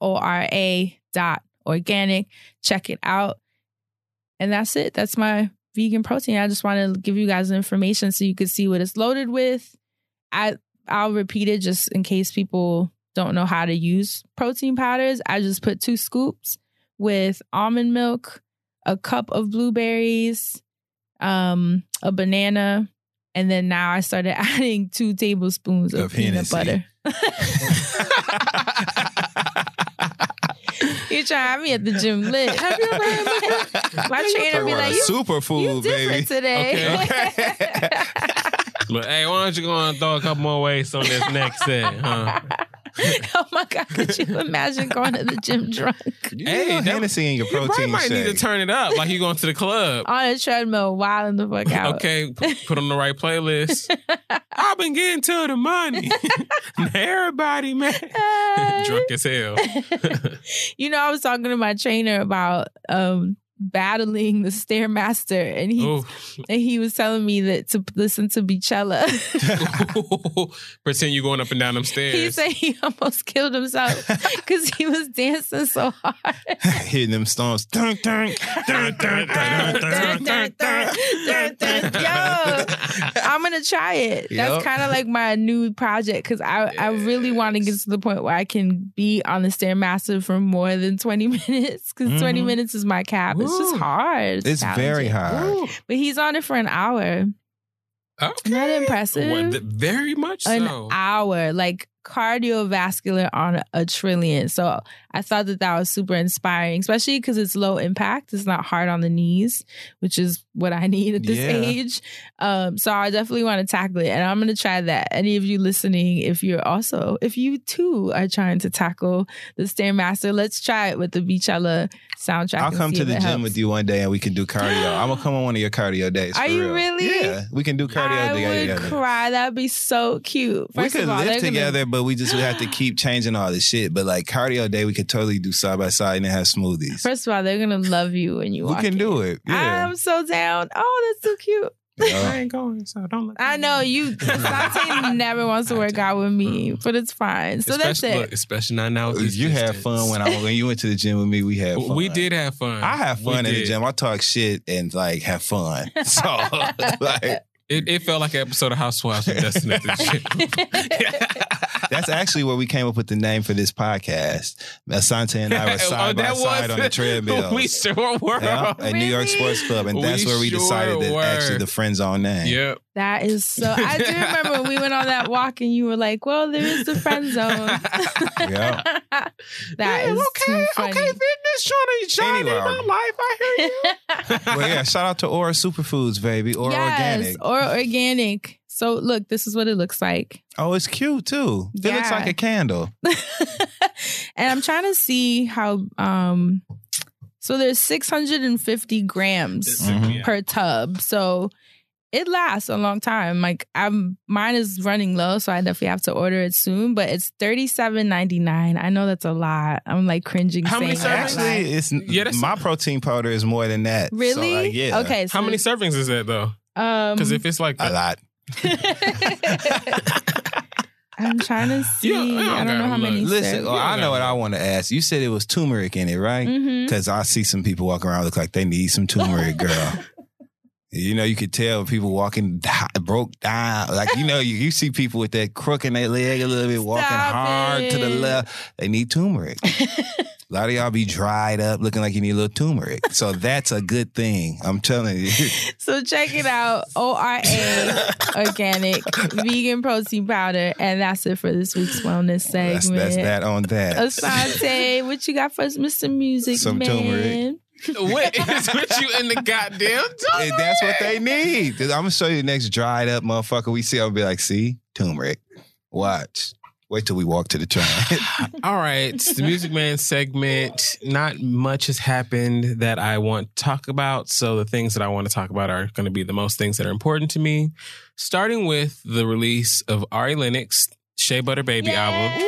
Speaker 5: ORA.organic. Check it out. And that's it. That's my vegan protein. I just want to give you guys the information so you can see what it's loaded with. I'll repeat it just in case people don't know how to use protein powders. I just put 2 scoops with almond milk, a cup of blueberries, a banana, and then now I started adding 2 tablespoons of peanut
Speaker 2: Hennessy.
Speaker 5: butter. You trying to have me at the gym lit. Have you ever heard my trainer be like, you
Speaker 2: superfood,
Speaker 5: different
Speaker 2: baby.
Speaker 5: today.
Speaker 1: But hey, why don't you go and throw a couple more weights on this next set, huh?
Speaker 5: Oh my God, could you imagine going to the gym drunk?
Speaker 2: Hey, Hennessy in your
Speaker 1: You probably
Speaker 2: protein
Speaker 1: might need to
Speaker 2: shake.
Speaker 1: turn it up like you going to the club.
Speaker 5: On a treadmill, wilding the fuck out.
Speaker 1: Okay, put on the right playlist. I've been getting to the money. Everybody, man. Drunk as hell.
Speaker 5: You know, I was talking to my trainer about battling the Stairmaster, and he was telling me that to listen to Beachella.
Speaker 1: Pretend you going up and down them stairs.
Speaker 5: He said he almost killed himself because he was dancing so hard.
Speaker 2: Hitting them stones. Dun, dun, dun, dun, dun, dun, dun, dun.
Speaker 5: Yo, I'm gonna try it. That's kind of like my new project because I really want to get to the point where I can be on the Stairmaster for more than 20 minutes because 20 minutes is my cap. It's just hard.
Speaker 2: It's very hard.
Speaker 5: But he's on it for an hour.
Speaker 1: Okay.
Speaker 5: Isn't that impressive?
Speaker 1: Very much so.
Speaker 5: An hour, like cardiovascular on a trillion. So I thought that was super inspiring, especially because it's low impact. It's not hard on the knees, which is what I need at this age. So I definitely want to tackle it, and I'm going to try that. Any of you listening, if you too are trying to tackle the Stairmaster, let's try it with the Beachella soundtrack.
Speaker 2: I'll come to the gym with you one day and we can do cardio. I'm gonna come on one of your cardio days.
Speaker 5: Are you
Speaker 2: real.
Speaker 5: really?
Speaker 2: Yeah, we can do cardio together.
Speaker 5: I would cry. That'd be so cute.
Speaker 2: We could live together, but we have to keep changing all this shit. But like cardio day, we could totally do side by side and have smoothies.
Speaker 5: First of all, they're gonna love you when you walk.
Speaker 2: We can do it. Yeah.
Speaker 5: I'm so down. Oh, that's so cute.
Speaker 1: I ain't going, so don't.
Speaker 5: I know you. Asante never wants to work out with me, but it's fine. So that's it.
Speaker 1: Look, especially not now.
Speaker 2: You had fun when you went to the gym with me. We had fun.
Speaker 1: We did have fun.
Speaker 2: I have fun in the gym. I talk shit and like have fun. So like.
Speaker 1: It felt like an episode of Housewives with Dustin at the gym.
Speaker 2: That's actually where we came up with the name for this podcast. Asante and I were side by side on the treadmill.
Speaker 1: We sure were.
Speaker 2: Yeah, at New York Sports Club. And that's where we decided that actually the Friend Zone name.
Speaker 1: Yep.
Speaker 5: That is so... I do remember when we went on that walk and you were like, well, there is the Friend Zone.
Speaker 2: Yeah.
Speaker 5: That is too funny.
Speaker 1: Okay, fitness trying to shine in my life. I hear you.
Speaker 2: Well, yeah, shout out to Aura Superfoods, baby. Aura Organic.
Speaker 5: Aura Organic. So look, this is what it looks like.
Speaker 2: Oh, it's cute too. It looks like a candle.
Speaker 5: And I'm trying to see how... so there's 650 grams per tub. So it lasts a long time. Like mine is running low, so I definitely have to order it soon. But it's $37.99. I know that's a lot. I'm like cringing.
Speaker 1: How many
Speaker 5: servings?
Speaker 2: Actually, my protein powder is more than that.
Speaker 5: Really?
Speaker 2: So, yeah.
Speaker 5: Okay. So
Speaker 1: how many servings is that though? Because if it's like
Speaker 2: a lot.
Speaker 5: I'm trying to see. I don't know how many.
Speaker 2: Listen, I know what I want to ask. You said it was turmeric in it, right? Because I see some people walking around look like they need some turmeric, girl. You know, you could tell people walking broke down. Like, you know, you see people with that crook in their leg a little bit, walking hard to the left. They need turmeric. A lot of y'all be dried up looking like you need a little turmeric. So that's a good thing. I'm telling you.
Speaker 5: So check it out. ORA Organic Vegan Protein Powder. And that's it for this week's wellness segment.
Speaker 2: That's that on that.
Speaker 5: Asante, what you got for us, Mr. Music
Speaker 2: Some
Speaker 5: Man?
Speaker 2: turmeric.
Speaker 1: What is with you in the goddamn turmeric?
Speaker 2: That's what they need. I'm going to show you the next dried up motherfucker we see. I'll be like, see? Turmeric. Watch. Wait till we walk to the train.
Speaker 1: All right. It's the Music Man segment. Not much has happened that I want to talk about. So the things that I want to talk about are going to be the most things that are important to me. Starting with the release of Ari Lennox, Shea Butter Baby album.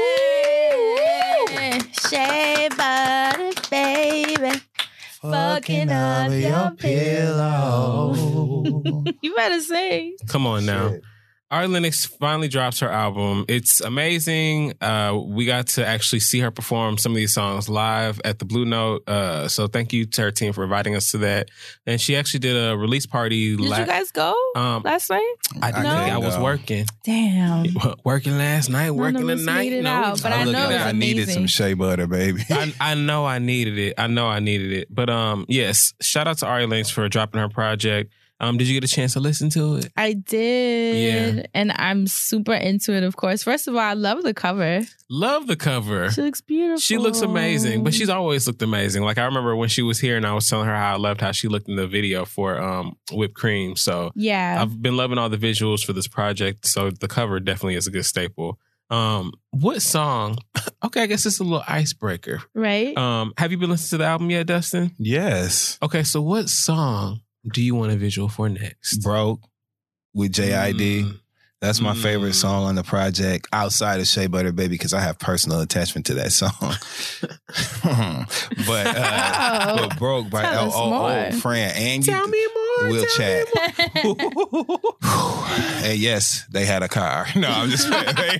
Speaker 5: Shea Butter Baby. Fucking up your pillow. You better sing.
Speaker 1: Come on now. Ari Lennox finally drops her album. It's amazing. We got to actually see her perform some of these songs live at the Blue Note. So thank you to her team for inviting us to that. And she actually did a release party.
Speaker 5: Did you guys go last night?
Speaker 1: I didn't. I was working.
Speaker 5: Damn.
Speaker 1: Working last night, working tonight.
Speaker 5: No, but I know
Speaker 2: I needed some shea butter, baby.
Speaker 1: I know I needed it. But yes, shout out to Ari Lennox for dropping her project. Did you get a chance to listen to it?
Speaker 5: I did. Yeah. And I'm super into it, of course. First of all, I love the cover.
Speaker 1: Love the cover.
Speaker 5: She looks beautiful.
Speaker 1: She looks amazing, but she's always looked amazing. Like, I remember when she was here and I was telling her how I loved how she looked in the video for Whipped Cream. So
Speaker 5: yeah,
Speaker 1: I've been loving all the visuals for this project. So the cover definitely is a good staple. What song? Okay, I guess it's a little icebreaker.
Speaker 5: Right.
Speaker 1: Have you been listening to the album yet, Dustin?
Speaker 2: Yes.
Speaker 1: Okay, so what song do you want a visual for next?
Speaker 2: Broke with JID. That's my favorite song on the project outside of Shea Butter Baby because I have personal attachment to that song. but Broke by old friend Angie.
Speaker 1: Tell me more.
Speaker 2: We'll chat. And yes, they had a car. No, I'm just playing.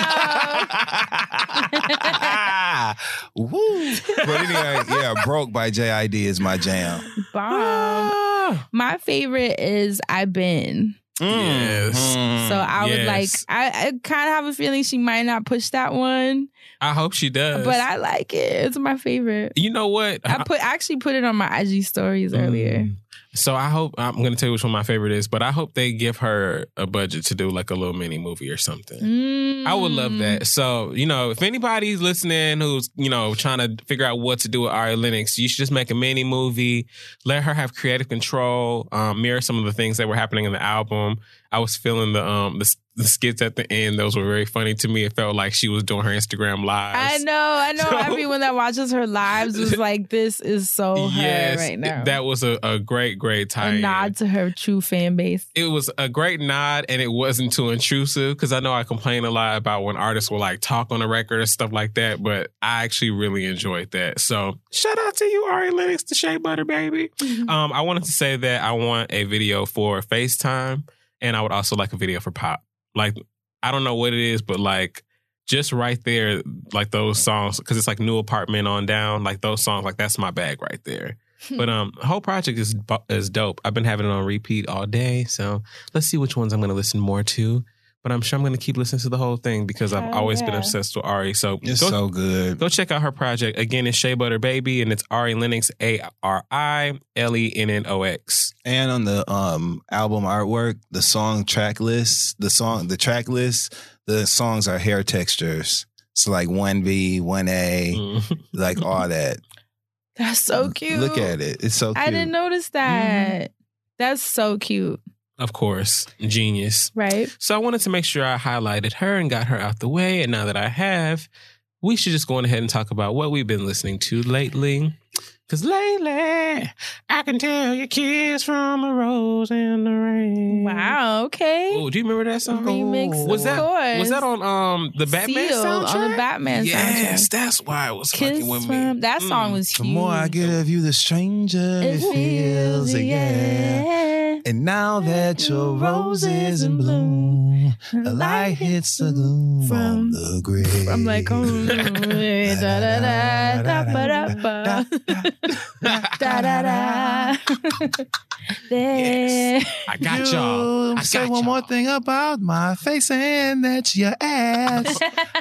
Speaker 2: Woo. But anyway, yeah, Broke by JID is my jam.
Speaker 5: Bomb. My favorite is I've Been.
Speaker 1: Yes.
Speaker 5: So I would like, I kind of have a feeling she might not push that one.
Speaker 1: I hope she does.
Speaker 5: But I like it. It's my favorite.
Speaker 1: You know what?
Speaker 5: I actually put it on my IG stories earlier.
Speaker 1: So I hope, I'm going to tell you which one my favorite is, but I hope they give her a budget to do like a little mini movie or something. I would love that. So, you know, if anybody's listening who's, you know, trying to figure out what to do with Ari Lennox, you should just make a mini movie, let her have creative control, mirror some of the things that were happening in the album. I was feeling the skits at the end. Those were very funny to me. It felt like she was doing her Instagram lives.
Speaker 5: I know. So, everyone that watches her lives was like, this is so her right now.
Speaker 1: That was a great tie-in.
Speaker 5: A nod to her true fan base.
Speaker 1: It was a great nod, and it wasn't too intrusive, because I know I complain a lot about when artists will like talk on a record and stuff like that, but I actually really enjoyed that. So shout out to you, Ari Lennox, the Shea Butter Baby. I wanted to say that I want a video for FaceTime, and I would also like a video for Pop. Like, I don't know what it is, but like, just right there, like those songs, because it's like New Apartment on down, like those songs, like that's my bag right there. But the whole project is dope. I've been having it on repeat all day, so let's see which ones I'm going to listen more to. But I'm sure I'm going to keep listening to the whole thing because I've always been obsessed with Ari. So
Speaker 2: it's so good.
Speaker 1: Go check out her project. Again, it's Shea Butter Baby, and it's Ari Lennox, ARILENNOX.
Speaker 2: And on the album artwork, the track list, the songs are hair textures. So like 1B, 1A, like all that.
Speaker 5: That's so cute.
Speaker 2: Look at it. It's so cute.
Speaker 5: I didn't notice that. That's so cute.
Speaker 1: Of course. Genius.
Speaker 5: Right.
Speaker 1: So I wanted to make sure I highlighted her and got her out the way. And now that I have, we should just go on ahead and talk about what we've been listening to lately. Because lately, I can tell you kiss from a rose in the rain.
Speaker 5: Wow, okay.
Speaker 1: Oh, do you remember that song?
Speaker 5: Remix,
Speaker 1: was that on the Batman
Speaker 5: Seal,
Speaker 1: soundtrack?
Speaker 5: on the Batman soundtrack.
Speaker 1: Yes, that's why it was fucking with me.
Speaker 5: That song was huge.
Speaker 2: The more I get of you, the stranger it feels, yeah. And now that your rose is in bloom, the light hits the gloom from the grave.
Speaker 5: I'm like, da da da da da da da da.
Speaker 1: Yes, I got y'all.
Speaker 2: Say one more thing about my face, and that's your ass.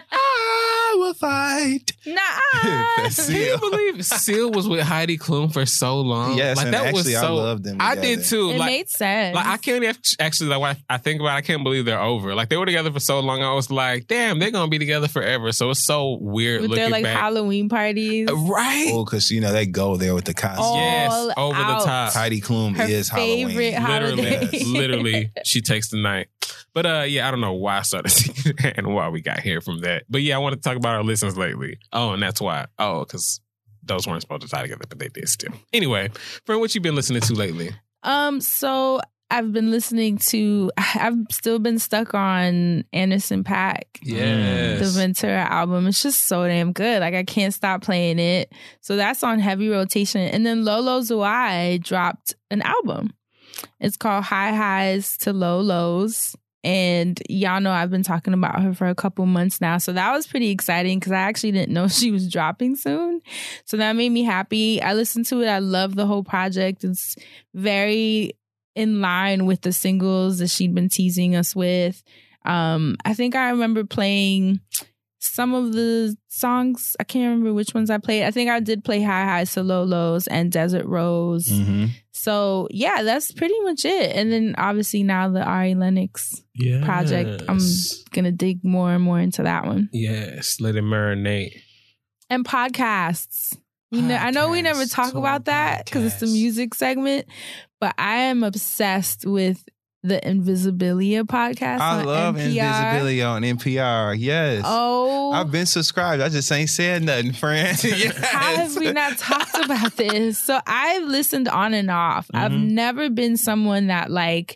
Speaker 2: I will fight.
Speaker 5: Nah.
Speaker 1: Can you believe Seal was with Heidi Klum for so long?
Speaker 2: Yes,
Speaker 1: like
Speaker 2: and
Speaker 1: that
Speaker 2: actually,
Speaker 1: was so.
Speaker 2: I loved them.
Speaker 1: I did too.
Speaker 5: It made sense.
Speaker 1: Like I can't actually, like when I think about it, I can't believe they're over. Like they were together for so long. I was like, damn, they're gonna be together forever. So it's so weird
Speaker 5: with
Speaker 1: looking
Speaker 5: their like
Speaker 1: back.
Speaker 5: Halloween parties,
Speaker 1: right?
Speaker 2: Oh, because they go there with the costume.
Speaker 1: Yes,
Speaker 5: All
Speaker 1: over
Speaker 5: out.
Speaker 1: the top.
Speaker 2: Heidi Klum
Speaker 5: Her
Speaker 2: is
Speaker 5: favorite
Speaker 2: Halloween.
Speaker 5: holiday.
Speaker 1: Literally, she takes the night. But yeah, I don't know why I started singing and why we got here from that. But yeah, I want to talk about our listens lately. Oh, and that's why. Oh, because those weren't supposed to tie together, but they did still. Anyway, friend, what you been listening to lately?
Speaker 5: So I've been listening to. I've still been stuck on Anderson .Paak.
Speaker 1: Yes,
Speaker 5: the Ventura album. It's just so damn good. Like I can't stop playing it. So that's on heavy rotation. And then Lolo Zouai dropped an album. It's called High Highs to Low Lows. And y'all know I've been talking about her for a couple months now. So that was pretty exciting because I actually didn't know she was dropping soon. So that made me happy. I listened to it. I love the whole project. It's very in line with the singles that she'd been teasing us with. I think I remember playing some of the songs. I can't remember which ones I played. I think I did play High Highs to Low Lows and Desert Rose.
Speaker 2: Mm-hmm.
Speaker 5: So yeah, that's pretty much it. And then obviously now the Ari Lennox project, I'm gonna dig more and more into that one.
Speaker 1: Yes, let it marinate.
Speaker 5: And podcasts. I know we never talk about that because it's the music segment, but I am obsessed with the Invisibilia podcast.
Speaker 2: I love
Speaker 5: NPR.
Speaker 2: Invisibilia on NPR. Yes.
Speaker 5: Oh,
Speaker 2: I've been subscribed. I just ain't said nothing, friend. Yes.
Speaker 5: How have we not talked about this? So I've listened on and off. I've never been someone that like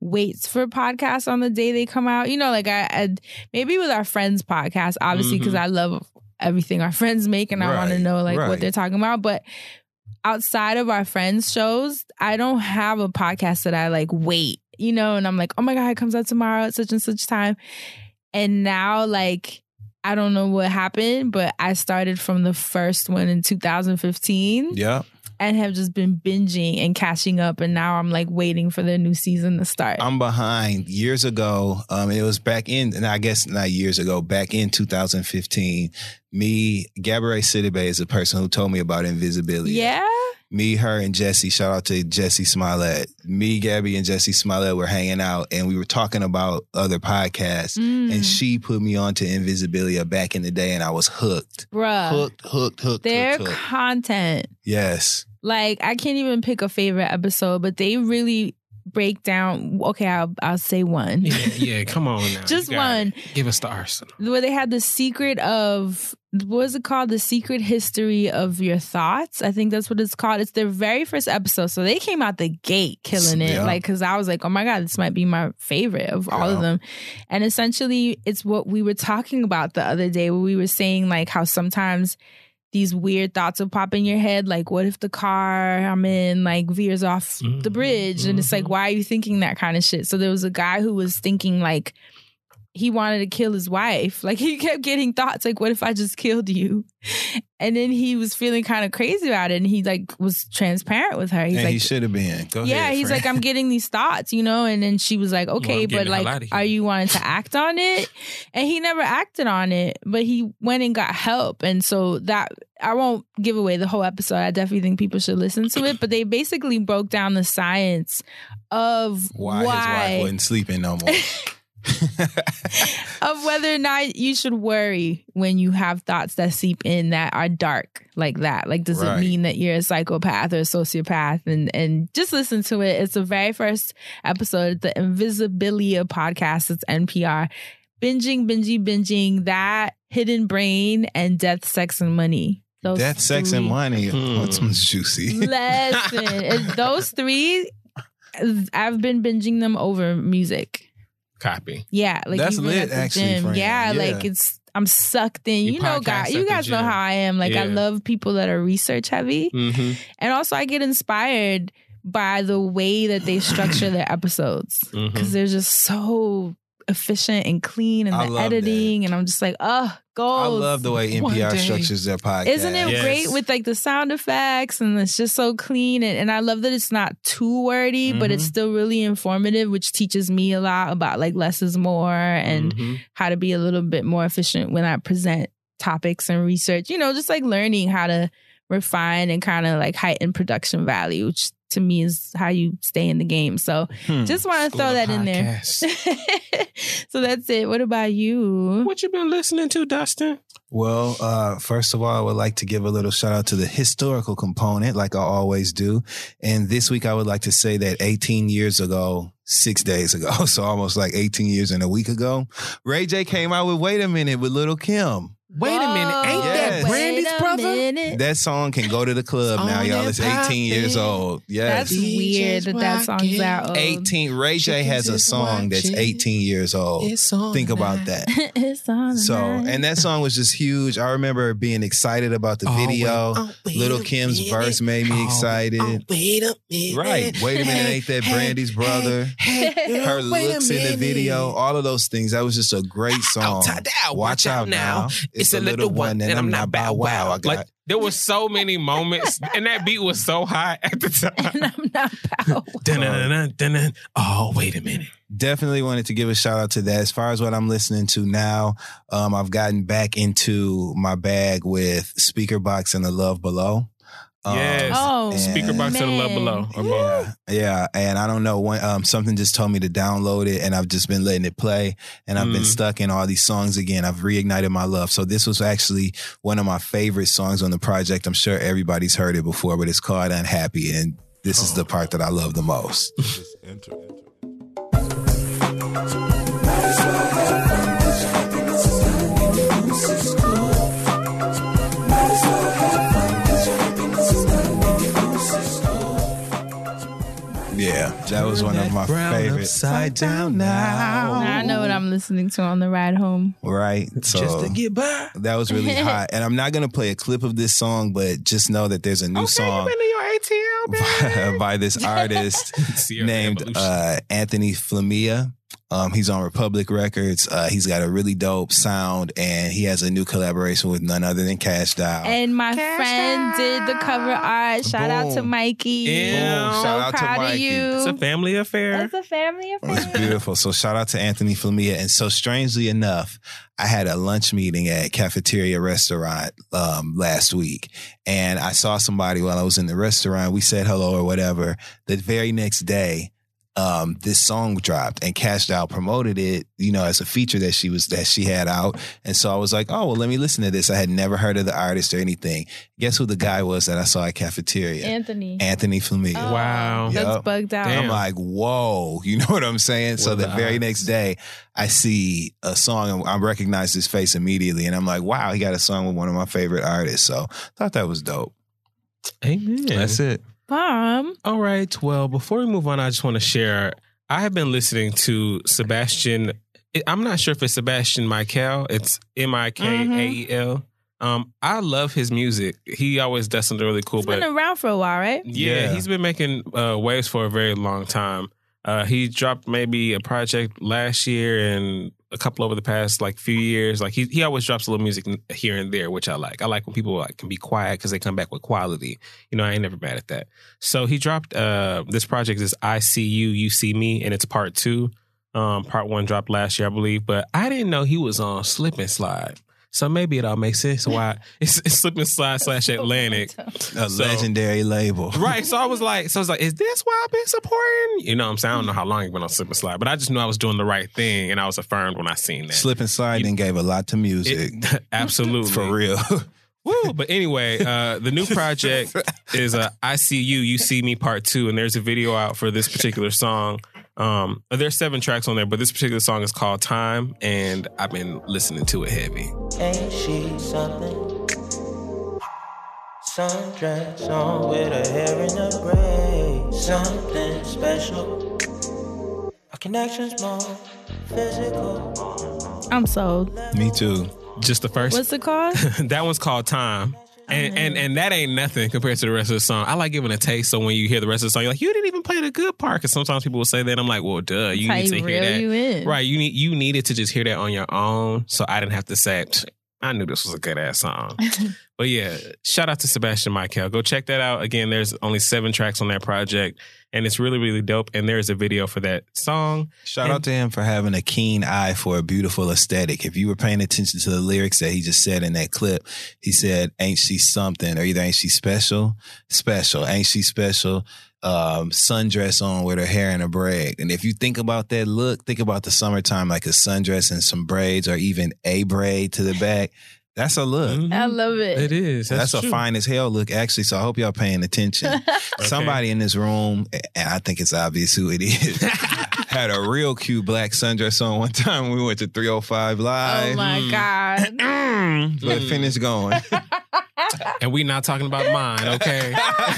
Speaker 5: waits for podcasts on the day they come out. You know, like I maybe with our friends' podcast, obviously, because I love everything our friends make and I want to know like what they're talking about. But outside of our friends' shows, I don't have a podcast that I like wait, you know, and I'm like, oh my God, it comes out tomorrow at such and such time. And now, like, I don't know what happened, but I started from the first one in 2015.
Speaker 2: Yeah.
Speaker 5: And have just been binging and catching up. And now I'm like waiting for the new season to start.
Speaker 2: I'm behind. Years ago, it was back in, and I guess not years ago, back in 2015, Gabourey Sidibe is the person who told me about Invisibilia.
Speaker 5: Yeah?
Speaker 2: Me, her, and Jesse, shout out to Jesse Smollett. Me, Gabby, and Jesse Smollett were hanging out, and we were talking about other podcasts, and she put me on to Invisibilia back in the day, and I was hooked.
Speaker 5: Bruh.
Speaker 2: Hooked.
Speaker 5: Their
Speaker 2: hooked.
Speaker 5: content.
Speaker 2: Yes.
Speaker 5: Like, I can't even pick a favorite episode, but they really break down. Okay, I'll say one.
Speaker 1: Yeah, come on now.
Speaker 5: Just one.
Speaker 1: Give us the arsenal.
Speaker 5: Where they had the secret of, what is it called? The secret history of your thoughts. I think that's what it's called. It's their very first episode. So they came out the gate killing it.
Speaker 2: Yeah.
Speaker 5: Like, because I was like, oh my God, this might be my favorite of all of them. And essentially, it's what we were talking about the other day, where we were saying like how sometimes these weird thoughts will pop in your head. Like, what if the car I'm in like veers off the bridge? And it's like, why are you thinking that kind of shit? So there was a guy who was thinking like he wanted to kill his wife. Like, he kept getting thoughts like, what if I just killed you? And then he was feeling kind of crazy about it. And he like was transparent with her. He's like,
Speaker 2: he should have been. Go ahead.
Speaker 5: he's
Speaker 2: friend.
Speaker 5: like, I'm getting these thoughts, you know? And then she was like, okay, but like, are you wanting to act on it? And he never acted on it, but he went and got help. And so that, I won't give away the whole episode. I definitely think people should listen to it. But they basically broke down the science of
Speaker 2: why his wife wasn't sleeping no more.
Speaker 5: of whether or not you should worry when you have thoughts that seep in that are dark like that. Like, does it mean that you're a psychopath or a sociopath? And just listen to it. It's the very first episode, the Invisibilia podcast. It's NPR. Binging, that, Hidden Brain, and Death, Sex, and Money. Those
Speaker 2: Death, Sex, and Money. What's juicy?
Speaker 5: Listen, those three, I've been binging them over music.
Speaker 1: Copy.
Speaker 5: Yeah, like
Speaker 2: that's
Speaker 5: even
Speaker 2: lit,
Speaker 5: at the
Speaker 2: actually.
Speaker 5: gym.
Speaker 2: Friend.
Speaker 5: Yeah, like I'm sucked in. You know, guys, you guys know how I am. Like, I love people that are research heavy, and also I get inspired by the way that they structure their episodes because they're just so efficient and clean, and the editing, and I'm just like, goals.
Speaker 2: I love the way NPR structures their podcast.
Speaker 5: Isn't it great with like the sound effects, and it's just so clean, and I love that it's not too wordy, but it's still really informative, which teaches me a lot about like less is more and how to be a little bit more efficient when I present topics and research, you know, just like learning how to refine and kind of like heighten production value, which to me is how you stay in the game. So just want to throw that in there. So that's it. What about you?
Speaker 1: What you been listening to, Dustin?
Speaker 2: Well, first of all, I would like to give a little shout out to the historical component, like I always do. And this week, I would like to say that 18 years ago, 6 days ago, so almost like 18 years and a week ago, Ray J came out with Wait a Minute with Lil' Kim.
Speaker 1: Wait a minute. Ain't that Brandy's brother?
Speaker 2: That song can go to the club now, y'all. It's 18 years old. Yes.
Speaker 5: That's weird that song's that old.
Speaker 2: 18. Ray J has a song that's 18 years old. Think about that. And that song was just huge. I remember being excited about the video. Lil' Kim's verse made me excited.
Speaker 8: Wait a minute.
Speaker 2: Right. Wait a minute. Ain't that Brandy's brother? Her looks in the video. All of those things. That was just a great song. Watch out now.
Speaker 8: It's a little one, and I'm not Bow Wow.
Speaker 1: Like, there were so many moments, and that beat was so high at the time.
Speaker 5: And I'm not Bow Wow.
Speaker 8: Oh, wait a minute.
Speaker 2: Definitely wanted to give a shout out to that. As far as what I'm listening to now, I've gotten back into my bag with Speakerbox and The Love Below.
Speaker 1: Yes. Speakerbox and The Love Below.
Speaker 2: Yeah. And I don't know when something just told me to download it, and I've just been letting it play, and I've been stuck in all these songs again. I've reignited my love. So this was actually one of my favorite songs on the project. I'm sure everybody's heard it before, but it's called Unhappy, and this is the part that I love the most. Yeah, that was one of my favorites. Upside down now.
Speaker 5: I know what I'm listening to on the ride home.
Speaker 2: Right. So
Speaker 8: Just to get by.
Speaker 2: that was really hot. And I'm not going to play a clip of this song, but just know that there's a new song by this artist
Speaker 1: Sierra
Speaker 2: named
Speaker 1: Evolution.
Speaker 2: Anthony Flamia. He's on Republic Records. He's got a really dope sound, and he has a new collaboration with none other than Cash Doll.
Speaker 5: And my friend did the cover art. Shout out to
Speaker 2: Boom.
Speaker 5: Mikey.
Speaker 1: Yeah.
Speaker 2: Boom. Shout out to
Speaker 5: Proud of
Speaker 2: Mikey.
Speaker 5: you.
Speaker 1: It's a family affair.
Speaker 5: It's a family affair.
Speaker 2: It's beautiful. So shout out to Anthony Flamia. And so strangely enough, I had a lunch meeting at Cafeteria Restaurant last week. And I saw somebody while I was in the restaurant. We said hello or whatever. The very next day, this song dropped, and Cash Doll promoted it, as a feature that she had out. And so I was like, oh, well, let me listen to this. I had never heard of the artist or anything. Guess who the guy was that I saw at Cafeteria?
Speaker 5: Anthony
Speaker 2: Flamia.
Speaker 5: Oh,
Speaker 1: Wow.
Speaker 5: That's
Speaker 2: Yup.
Speaker 5: bugged out.
Speaker 1: Damn.
Speaker 2: I'm like, whoa, you know what I'm saying? So
Speaker 1: What
Speaker 2: the
Speaker 1: the
Speaker 2: very
Speaker 1: odds?
Speaker 2: next day, I see a song and I recognize his face immediately. And I'm like, wow, he got a song with one of my favorite artists. So thought that was dope.
Speaker 1: Amen.
Speaker 2: That's it.
Speaker 5: Mom.
Speaker 1: All right. Well, before we move on, I just want to share. I have been listening to Sebastian. I'm not sure if it's Sebastian Michael. It's Mikael. I love his music. He always does something really cool.
Speaker 5: It's been around for a while, right?
Speaker 2: Yeah.
Speaker 1: He's been making waves for a very long time. He dropped maybe a project last year and a couple over the past few years. Like he always drops a little music here and there, which I like. I like when people can be quiet because they come back with quality. I ain't never mad at that. So he dropped this project is I See You, You See Me, and it's part 2. Part 1 dropped last year, I believe, but I didn't know he was on Slip and Slide. So maybe it all makes sense why it's Slip and Slide / Atlantic.
Speaker 2: A legendary label.
Speaker 1: Right. So I was like, is this why I've been supporting? You know what I'm saying? I don't know how long you've been on Slip and Slide, but I just knew I was doing the right thing, and I was affirmed when I seen that.
Speaker 2: Slip and Slide and gave a lot to music.
Speaker 1: Absolutely.
Speaker 2: For real.
Speaker 1: Woo. But anyway, the new project is I See You, You See Me Part 2, and there's a video out for this particular song. There's 7 tracks on there, but this particular song is called Time, and I've been listening to it heavy.
Speaker 9: Ain't she something? Sundress on with her hair in a braid. Something special. Our connection's more physical.
Speaker 5: I'm sold.
Speaker 2: Me too.
Speaker 1: Just the first.
Speaker 5: What's it called?
Speaker 1: That one's called Time. And that ain't nothing compared to the rest of the song. I like giving a taste, so when you hear the rest of the song, you're like, you didn't even play the good part. Because sometimes people will say that. I'm like, well, duh, you
Speaker 5: That's
Speaker 1: need
Speaker 5: how
Speaker 1: to
Speaker 5: you
Speaker 1: hear
Speaker 5: reel
Speaker 1: that.
Speaker 5: you in.
Speaker 1: Right, you needed to just hear that on your own, so I didn't have to say, I knew this was a good ass song. But yeah, shout out to Sebastian Michael. Go check that out. Again, there's only 7 tracks on that project, and it's really, really dope. And there's a video for that song.
Speaker 2: Shout out to him for having a keen eye for a beautiful aesthetic. If you were paying attention to the lyrics that he just said in that clip, he said, ain't she something? Or either ain't she special? Special. Ain't she special? Sundress on with her hair in a braid. And if you think about that look, think about the summertime, like a sundress and some braids or even a braid to the back. That's a look.
Speaker 1: Mhm.
Speaker 5: I love it.
Speaker 1: It is.
Speaker 2: That's a
Speaker 1: true.
Speaker 2: fine as hell look, actually. So I hope y'all paying attention. Somebody in this room, and I think it's obvious who it is, had a real cute black sundress on one time when we went to 305 Live.
Speaker 5: Oh my God.
Speaker 2: But finish going.
Speaker 1: And we not talking about mine, okay?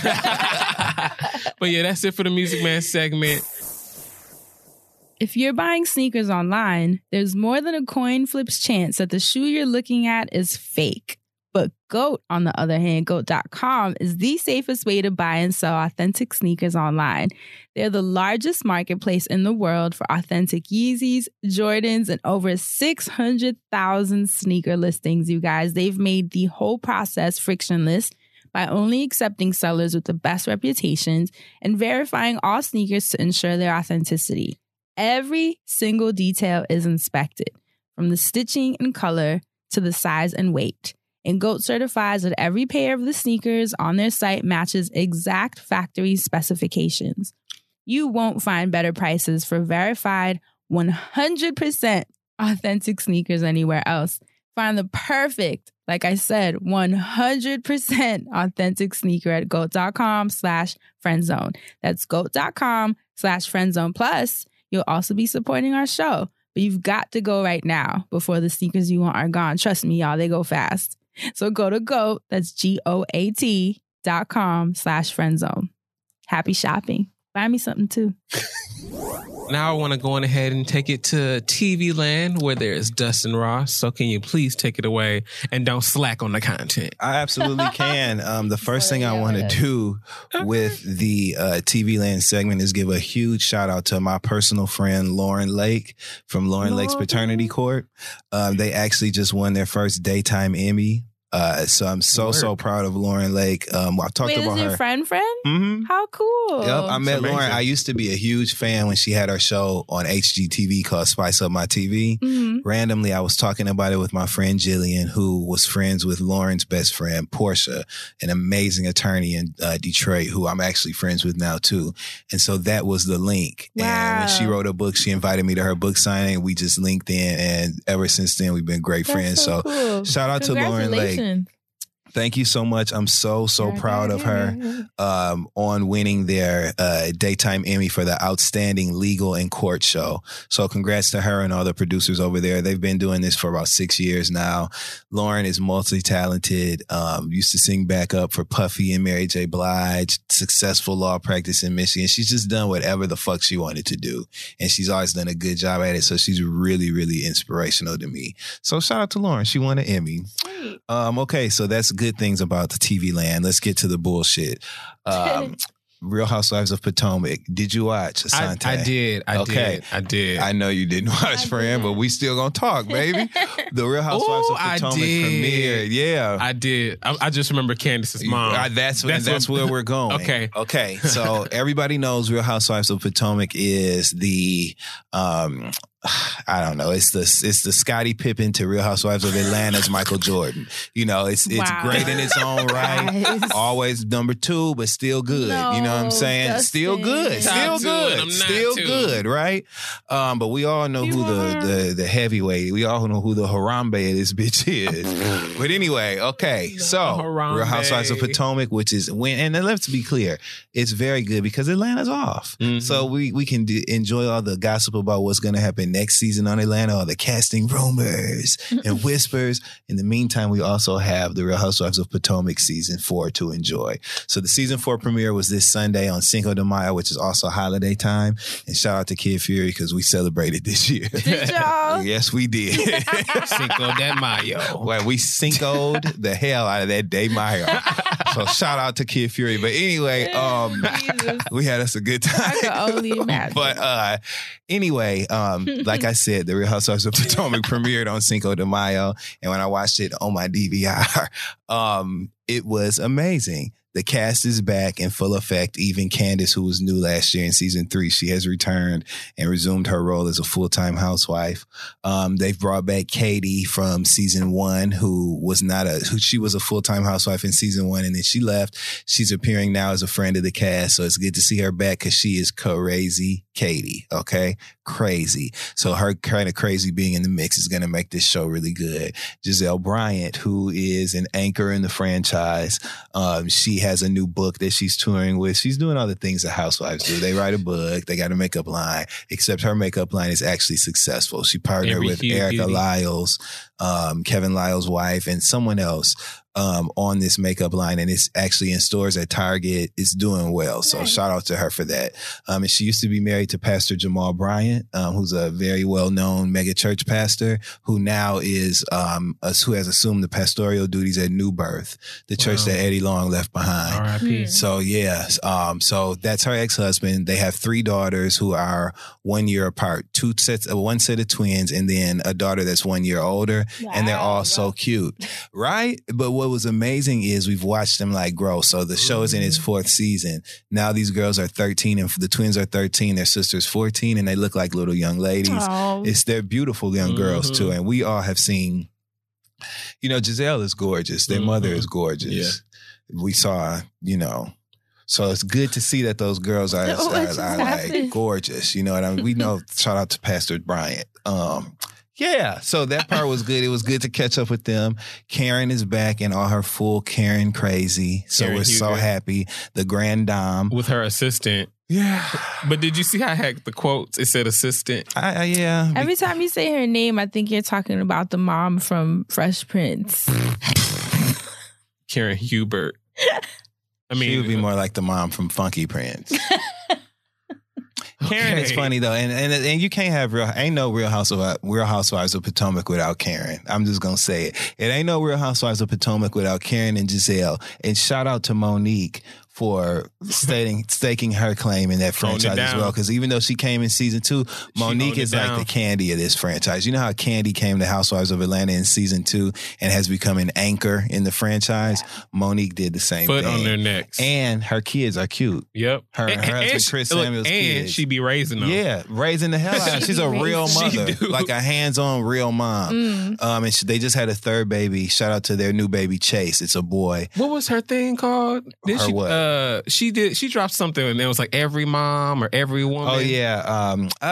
Speaker 1: But yeah, that's it for the Music Man segment.
Speaker 5: If you're buying sneakers online, there's more than a coin flip's chance that the shoe you're looking at is fake. But GOAT, on the other hand, GOAT.com is the safest way to buy and sell authentic sneakers online. They're the largest marketplace in the world for authentic Yeezys, Jordans, and over 600,000 sneaker listings, you guys. They've made the whole process frictionless by only accepting sellers with the best reputations and verifying all sneakers to ensure their authenticity. Every single detail is inspected, from the stitching and color to the size and weight. And GOAT certifies that every pair of the sneakers on their site matches exact factory specifications. You won't find better prices for verified 100% authentic sneakers anywhere else. Find the perfect, like I said, 100% authentic sneaker at GOAT.com/friendzone. That's GOAT.com/friendzone. Plus, you'll also be supporting our show. But you've got to go right now before the sneakers you want are gone. Trust me, y'all, they go fast. So go to GOAT, that's GOAT.com/friendzone. Happy shopping. Buy me something too.
Speaker 1: Now I want to go on ahead and take it to TV land where there's Dustin Ross. So can you please take it away and don't slack on the content?
Speaker 2: I absolutely can. The first thing I want to do with the TV Land segment is give a huge shout out to my personal friend Lauren Lake from Lauren Lake's Paternity Court. They actually just won their first daytime Emmy. So I'm so proud of Lauren Lake. I talked about
Speaker 5: is
Speaker 2: her.
Speaker 5: Your friend?
Speaker 2: Mm-hmm.
Speaker 5: How cool.
Speaker 2: Yep, I met Lauren. I used to be a huge fan when she had her show on HGTV called Spice Up My TV.
Speaker 5: Mm-hmm.
Speaker 2: Randomly, I was talking about it with my friend Jillian, who was friends with Lauren's best friend, Portia, an amazing attorney in Detroit, who I'm actually friends with now too. And so that was the link.
Speaker 5: Wow.
Speaker 2: And when she wrote a book, she invited me to her book signing. We just linked in, and ever since then, we've been great friends. So
Speaker 5: cool.
Speaker 2: Shout out to Lauren Lake. Thank you so much. I'm so proud of her on winning their daytime Emmy for the Outstanding Legal and Court Show. So congrats to her and all the producers over there. They've been doing this for about 6 years now. Lauren is multi-talented, used to sing backup for Puffy and Mary J. Blige, successful law practice in Michigan. She's just done whatever the fuck she wanted to do. And she's always done a good job at it. So she's really, really inspirational to me. So shout out to Lauren. She won an Emmy. Okay, so that's good things about the TV land. Let's get to the bullshit. Real Housewives of Potomac. Did you watch, Asante?
Speaker 1: I did. I did.
Speaker 2: I know you didn't watch, friend, but we still gonna talk, baby. The Real Housewives of Potomac premiered. Yeah,
Speaker 1: I did. I just remember Candace's mom.
Speaker 2: That's where we're going. Okay. So everybody knows Real Housewives of Potomac is the I don't know. It's the Scottie Pippen to Real Housewives of Atlanta's Michael Jordan. You know, it's great in its own right.
Speaker 5: Guys.
Speaker 2: Always number 2, but still good.
Speaker 5: No,
Speaker 2: you know what I'm saying?
Speaker 5: Dustin.
Speaker 2: Still good.
Speaker 1: Top
Speaker 2: Still
Speaker 1: two,
Speaker 2: good.
Speaker 1: and I'm not
Speaker 2: Still
Speaker 1: two.
Speaker 2: good, right? But we all know who the heavyweight. We all know who the Harambe of this bitch is. But anyway, okay. So
Speaker 1: Harambe.
Speaker 2: Real Housewives of Potomac, which is and let's be clear, it's very good because Atlanta's off.
Speaker 1: Mm-hmm.
Speaker 2: So we can enjoy all the gossip about what's going to happen next season on Atlanta, all the casting rumors and whispers. In the meantime, we also have the Real Housewives of Potomac season 4 to enjoy. So the season 4 premiere was this Sunday on Cinco de Mayo, which is also holiday time. And shout out to Kid Fury because we celebrated this year.
Speaker 5: Did y'all?
Speaker 2: Yes, we did.
Speaker 1: Cinco de Mayo.
Speaker 2: Well, we cincoed the hell out of that day Mayo. So shout out to Kid Fury. But anyway,
Speaker 5: Jesus.
Speaker 2: we had us a good time.
Speaker 5: I can only imagine.
Speaker 2: But anyway, like I said, the Real Housewives of Potomac premiered on Cinco de Mayo. And when I watched it on my DVR, it was amazing. The cast is back in full effect. Even Candace, who was new last year in season 3, she has returned and resumed her role as a full-time housewife. They've brought back Katie from season 1, who she was a full-time housewife in season 1, and then she left. She's appearing now as a friend of the cast, so it's good to see her back because she is crazy Katie, okay? Crazy. So her kind of crazy being in the mix is going to make this show really good. Giselle Bryant, who is an anchor in the franchise, she has a new book that she's touring with. She's doing all the things that housewives do. They write a book, they got a makeup line, except her makeup line is actually successful. She partnered with Erica Lyles, Kevin Lyles' wife, and someone else on this makeup line, and it's actually in stores at Target. It's doing well. So shout out to her for that. And she used to be married to Pastor Jamal Bryant, who's a very well-known mega church pastor who now is, who has assumed the pastoral duties at New Birth, the church that Eddie Long left behind.
Speaker 1: R.I.P.
Speaker 2: So yeah, so that's her ex-husband. They have 3 daughters who are 1 year apart, one set of twins, and then a daughter that's 1 year older, and they're all so cute, right? But what was amazing is we've watched them like grow. So the show is in its 4th season. Now these girls are 13, and the twins are 13. Their sister's 14, and they look like little young ladies.
Speaker 5: Aww.
Speaker 2: They're beautiful young girls too, and we all have seen. You know, Giselle is gorgeous. Their mother is gorgeous. Yeah. We saw, so it's good to see that those girls are like gorgeous. You know what I mean? We know, shout out to Pastor Bryant. Yeah, so that part was good. It was good to catch up with them. Karen is back in all her full Karen crazy. So Karen we're Huger. So happy. The Grand Dame.
Speaker 1: With her assistant.
Speaker 2: Yeah.
Speaker 1: But did you see how I had the quotes? It said assistant.
Speaker 2: Yeah.
Speaker 5: Every time you say her name, I think you're talking about the mom from Fresh Prince.
Speaker 1: Karen Hubert.
Speaker 2: I mean, she would be more like the mom from Funky Prince. Karen is funny though, and you can't have ain't no Real Housewives of Potomac without Karen. I'm just gonna say it. It ain't no Real Housewives of Potomac without Karen and Giselle. And shout out to Monique for staking her claim in that franchise as well. Because even though she came in season 2, Monique is like the Candy of this franchise. You know how Candy came to Housewives of Atlanta in season 2 and has become an anchor in the franchise? Monique did the same thing.
Speaker 1: Foot on their necks.
Speaker 2: And her kids are cute.
Speaker 1: Yep.
Speaker 2: Her husband, Chris Samuel's kids.
Speaker 1: And she be raising them.
Speaker 2: Yeah, raising the hell out of them. She's a real mother. Like a hands-on real mom. And they just had a third baby. Shout out to their new baby, Chase. It's a boy.
Speaker 1: What was her thing called?
Speaker 2: What?
Speaker 1: She dropped something and it was like every mom or every woman.
Speaker 2: Oh yeah.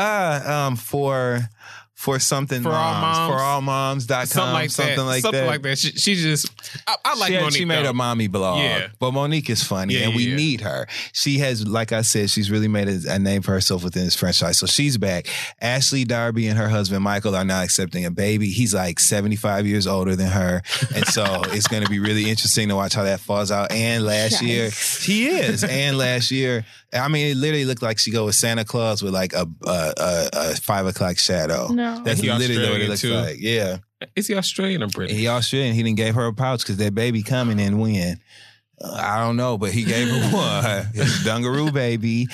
Speaker 2: For something
Speaker 1: for
Speaker 2: moms,
Speaker 1: all moms,
Speaker 2: forallmoms.com, something like that.
Speaker 1: She just, I like Monique.
Speaker 2: She made a mommy blog. Yeah. But Monique is funny and we need her. She has, like I said, she's really made a name for herself within this franchise. So she's back. Ashley Darby and her husband Michael are now accepting a baby. He's like 75 years older than her. And so it's going to be really interesting to watch how that falls out. And last year, he is. And last year, I mean, it literally looked like she go with Santa Claus with like a 5 o'clock shadow.
Speaker 5: No.
Speaker 2: That's literally what it looks like. Yeah.
Speaker 1: Is he Australian or British?
Speaker 2: He Australian. He didn't gave her a pouch because that baby coming in when. I don't know, but he gave her one. His dungaroo baby.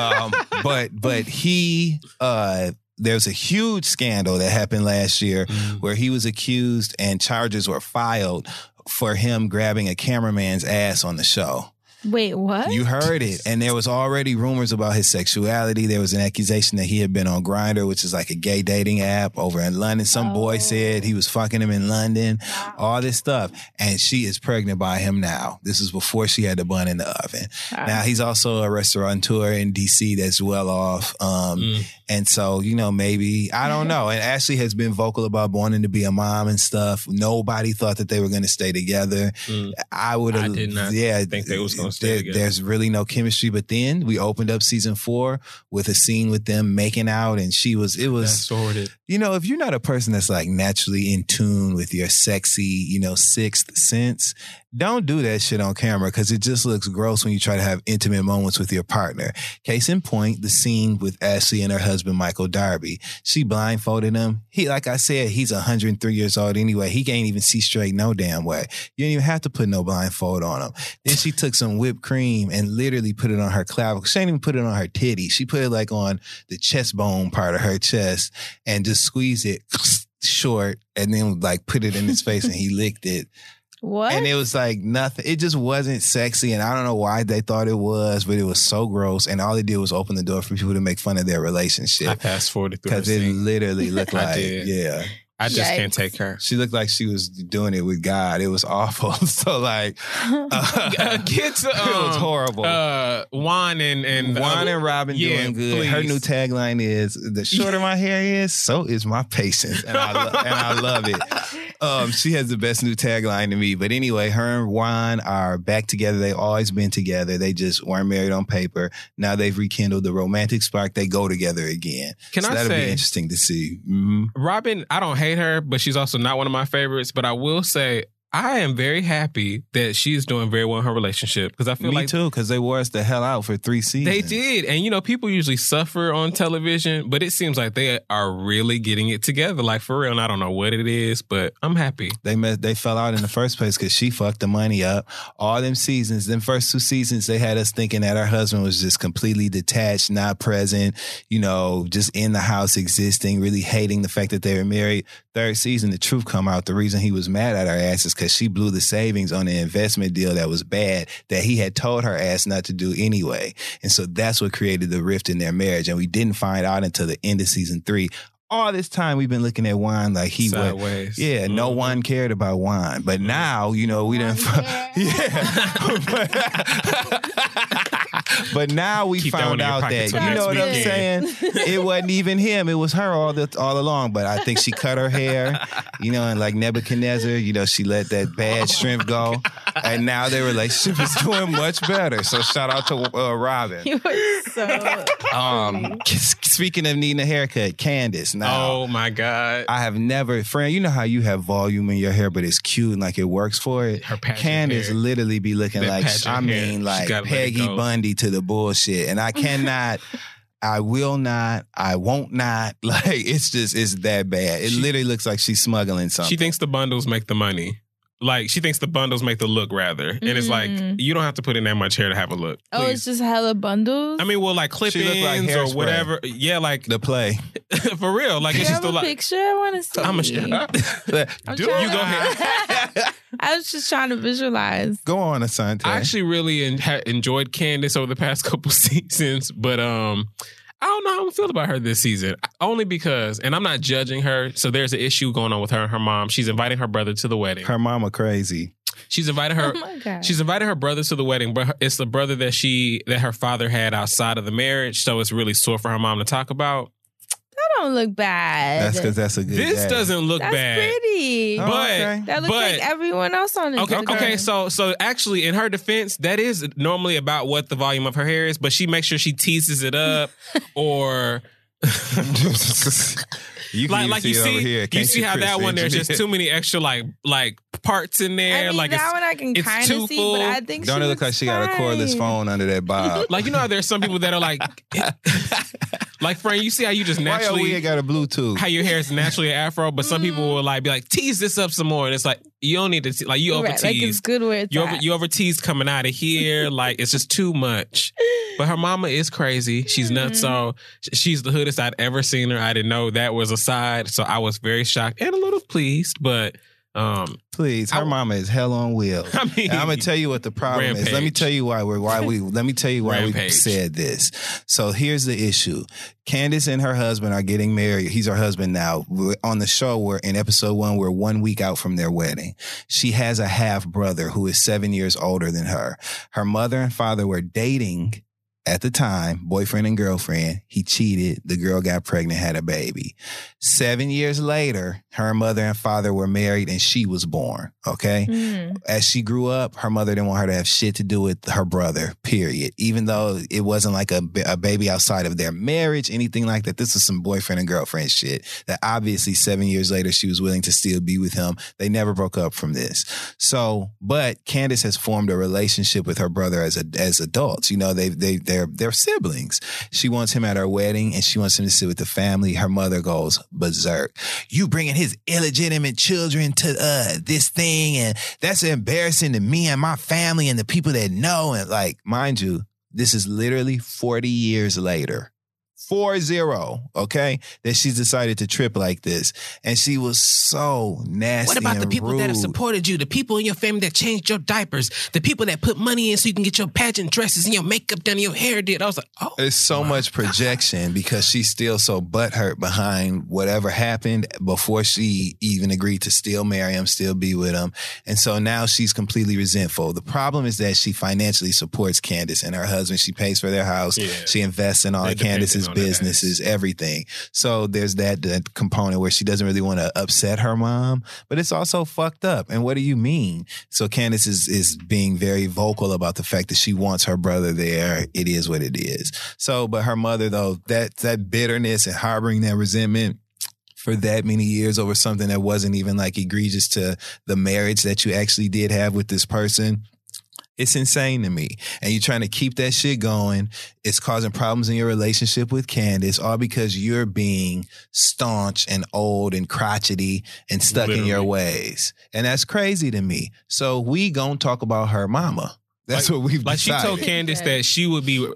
Speaker 2: But he... There's a huge scandal that happened last year where he was accused and charges were filed for him grabbing a cameraman's ass on the show.
Speaker 5: Wait, what?
Speaker 2: You heard it. And there was already rumors about his sexuality. There was an accusation that he had been on Grindr, which is like a gay dating app over in London. Some boy said he was fucking him in London, all this stuff. And she is pregnant by him now. This is before she had the bun in the oven. Now, he's also a restaurateur in D.C. that's well off. And so, maybe, I don't know. And Ashley has been vocal about wanting to be a mom and stuff. Nobody thought that they were going to stay together. I
Speaker 1: did not think they was going to stay together.
Speaker 2: There's really no chemistry. But then we opened up season 4 with a scene with them making out. And it was
Speaker 1: sorted.
Speaker 2: If you're not a person that's like naturally in tune with your sexy, sixth sense, don't do that shit on camera because it just looks gross when you try to have intimate moments with your partner. Case in point, the scene with Ashley and her husband, Michael Darby. She blindfolded him. Like I said, he's 103 years old anyway. He can't even see straight no damn way. You don't even have to put no blindfold on him. Then she took some whipped cream and literally put it on her clavicle. She didn't even put it on her titty. She put it like on the chest bone part of her chest and just squeezed it short and then like put it in his face and he licked it.
Speaker 5: What?
Speaker 2: And it was like nothing. It just wasn't sexy. And I don't know why they thought it was, but it was so gross. And all it did was open the door for people to make fun of their relationship.
Speaker 1: I fast forwarded through
Speaker 2: because it literally looked like,
Speaker 1: I just can't take her.
Speaker 2: She looked like she was doing it with God. It was awful. So like,
Speaker 1: get to
Speaker 2: it was horrible.
Speaker 1: Juan and
Speaker 2: Robin doing good.
Speaker 1: Please.
Speaker 2: Her new tagline is: "The shorter my hair is, so is my patience," and I love it. She has the best new tagline to me. But anyway, her and Juan are back together. They've always been together. They just weren't married on paper. Now they've rekindled the romantic spark. They go together again. That'll be interesting to see.
Speaker 1: Robin, I don't hate her, but she's also not one of my favorites. But I will say, I am very happy that she's doing very well in her relationship because I feel
Speaker 2: Me too, because they wore us the hell out for 3 seasons.
Speaker 1: They did. And, people usually suffer on television, but it seems like they are really getting it together. Like, for real. And I don't know what it is, but I'm happy.
Speaker 2: They fell out in the first place because she fucked the money up. All them seasons, them first 2 seasons, they had us thinking that her husband was just completely detached, not present, just in the house existing, really hating the fact that they were married. 3rd season, the truth come out. The reason he was mad at her ass is because she blew the savings on an investment deal that was bad that he had told her ass not to do anyway. And so that's what created the rift in their marriage. And we didn't find out until the end of season 3. All this time we've been looking at Juan like he
Speaker 1: sideways.
Speaker 2: No one cared about Juan. But now, we didn't. But now we found out that, you know what I'm saying? It wasn't even him. It was her all along. But I think she cut her hair, and like Nebuchadnezzar, she let that bad shrimp go. And now their relationship is doing much better. So shout out to Robin.
Speaker 5: You were so
Speaker 2: speaking of needing a haircut, Candace. Now,
Speaker 1: oh my God.
Speaker 2: I have never, friend, you know how you have volume in your hair, but it's cute and like it works for it?
Speaker 1: Her
Speaker 2: Candace
Speaker 1: hair.
Speaker 2: Literally be looking like, like Peggy Bundy to the bullshit. And I cannot, I will not. I won't not. Like, it's that bad. It literally looks like she's smuggling something.
Speaker 1: She thinks the bundles make the money. Like, she thinks the bundles make the look, rather. And it's like, you don't have to put in that much hair to have a look.
Speaker 5: Oh, it's just hella bundles?
Speaker 1: I mean, well, like clip-ins
Speaker 2: like
Speaker 1: or
Speaker 2: Hairspray.
Speaker 1: whatever. Yeah, like...
Speaker 2: The play.
Speaker 1: For real. Like,
Speaker 5: Do
Speaker 1: it's
Speaker 5: you
Speaker 1: just
Speaker 5: have a
Speaker 1: like...
Speaker 5: picture? I want to see.
Speaker 1: You go ahead.
Speaker 5: I was just trying to visualize.
Speaker 2: Go on, Asante.
Speaker 1: I actually really enjoyed Candace over the past couple seasons, but I don't know how I feel about her this season. Only because, and I'm not judging her, so there's an issue going on with her and her mom. She's inviting her brother to the wedding.
Speaker 2: Her mama crazy.
Speaker 1: She's invited her.
Speaker 5: Oh my God.
Speaker 1: She's invited her brother to the wedding, but it's the brother that her father had outside of the marriage. So it's really sore for her mom to talk about.
Speaker 5: That don't look bad.
Speaker 2: That's because that's a good
Speaker 1: This
Speaker 2: day.
Speaker 1: doesn't look
Speaker 5: That's
Speaker 1: bad.
Speaker 5: pretty.
Speaker 1: But
Speaker 2: okay.
Speaker 5: That looks like everyone else on it.
Speaker 1: Okay. So actually, in her defense, that is normally about what the volume of her hair is, but she makes sure she teases it up, or
Speaker 2: You can
Speaker 1: like
Speaker 2: see
Speaker 1: you
Speaker 2: it over here.
Speaker 1: you
Speaker 2: Can't
Speaker 1: see how
Speaker 2: Chris,
Speaker 1: that one there's
Speaker 2: engineer?
Speaker 1: just too many extra like parts in there.
Speaker 5: I mean,
Speaker 1: like
Speaker 5: that one I can
Speaker 1: it's
Speaker 5: kind
Speaker 1: too
Speaker 5: of see,
Speaker 1: full.
Speaker 5: but I think
Speaker 2: Don't
Speaker 5: she
Speaker 2: it look like she got a cordless phone under that bob?
Speaker 1: Like, you know how there's some people that are like, like, friend, you see how you just
Speaker 2: Why your
Speaker 1: naturally
Speaker 2: wig got a Bluetooth?
Speaker 1: how your hair is naturally an afro, but some people will like be like, tease this up some more, and it's like you don't need to like you over
Speaker 5: Right, like it's
Speaker 1: tease.
Speaker 5: good where it's at.
Speaker 1: You over tease coming out of here, like it's just too much. But her mama is crazy. She's nuts. So she's the hoodest I'd ever seen her. I didn't know that was a side, so I was very shocked and a little pleased. But
Speaker 2: please, her mama is hell on wheels.
Speaker 1: I mean,
Speaker 2: and I'm gonna tell you what the problem is. Let me tell you why we
Speaker 1: Rampage.
Speaker 2: said this. So here's the issue. Candace and her husband are getting married. He's her husband now. We're on the show, we're in episode 1, we're 1 week out from their wedding. She has a half brother who is 7 years older than her. Her mother and father were dating at the time, boyfriend and girlfriend. He cheated. The girl got pregnant, had a baby. 7 years later, her mother and father were married and she was born. Okay. As she grew up, her mother didn't want her to have shit to do with her brother, period. Even though it wasn't like a baby outside of their marriage, anything like that. This was some boyfriend and girlfriend shit that obviously 7 years later, she was willing to still be with him. They never broke up from this. So, but Candace has formed a relationship with her brother as adults. You know, they're siblings. She wants him at her wedding and she wants him to sit with the family. Her mother goes berserk. You bringing his illegitimate children to this thing, and that's embarrassing to me and my family and the people that know. And like, mind you, this is literally 40 years later. 40, okay? That she's decided to trip like this. And she was so nasty.
Speaker 8: What about the
Speaker 2: and
Speaker 8: people
Speaker 2: rude.
Speaker 8: that have supported you? The people in your family that changed your diapers? The people that put money in so you can get your pageant dresses and your makeup done and your hair did? I was like, oh.
Speaker 2: It's so much projection because she's still so butthurt behind whatever happened before she even agreed to still marry him, still be with him. And so now she's completely resentful. The problem is that she financially supports Candace and her husband. She pays for their house. Yeah. She invests in all of Candace's businesses, everything. So there's that component where she doesn't really want to upset her mom, but it's also fucked up. And what do you mean? So Candace is being very vocal about the fact that she wants her brother there. It is what it is. So, but her mother though, that bitterness and harboring that resentment for that many years over something that wasn't even like egregious to the marriage that you actually did have with this person. It's insane to me. And you're trying to keep that shit going. It's causing problems in your relationship with Candace, all because you're being staunch and old and crotchety and stuck in your ways. And that's crazy to me. So we gonna talk about her mama. That's what we've decided.
Speaker 1: Like she told Candace that she would be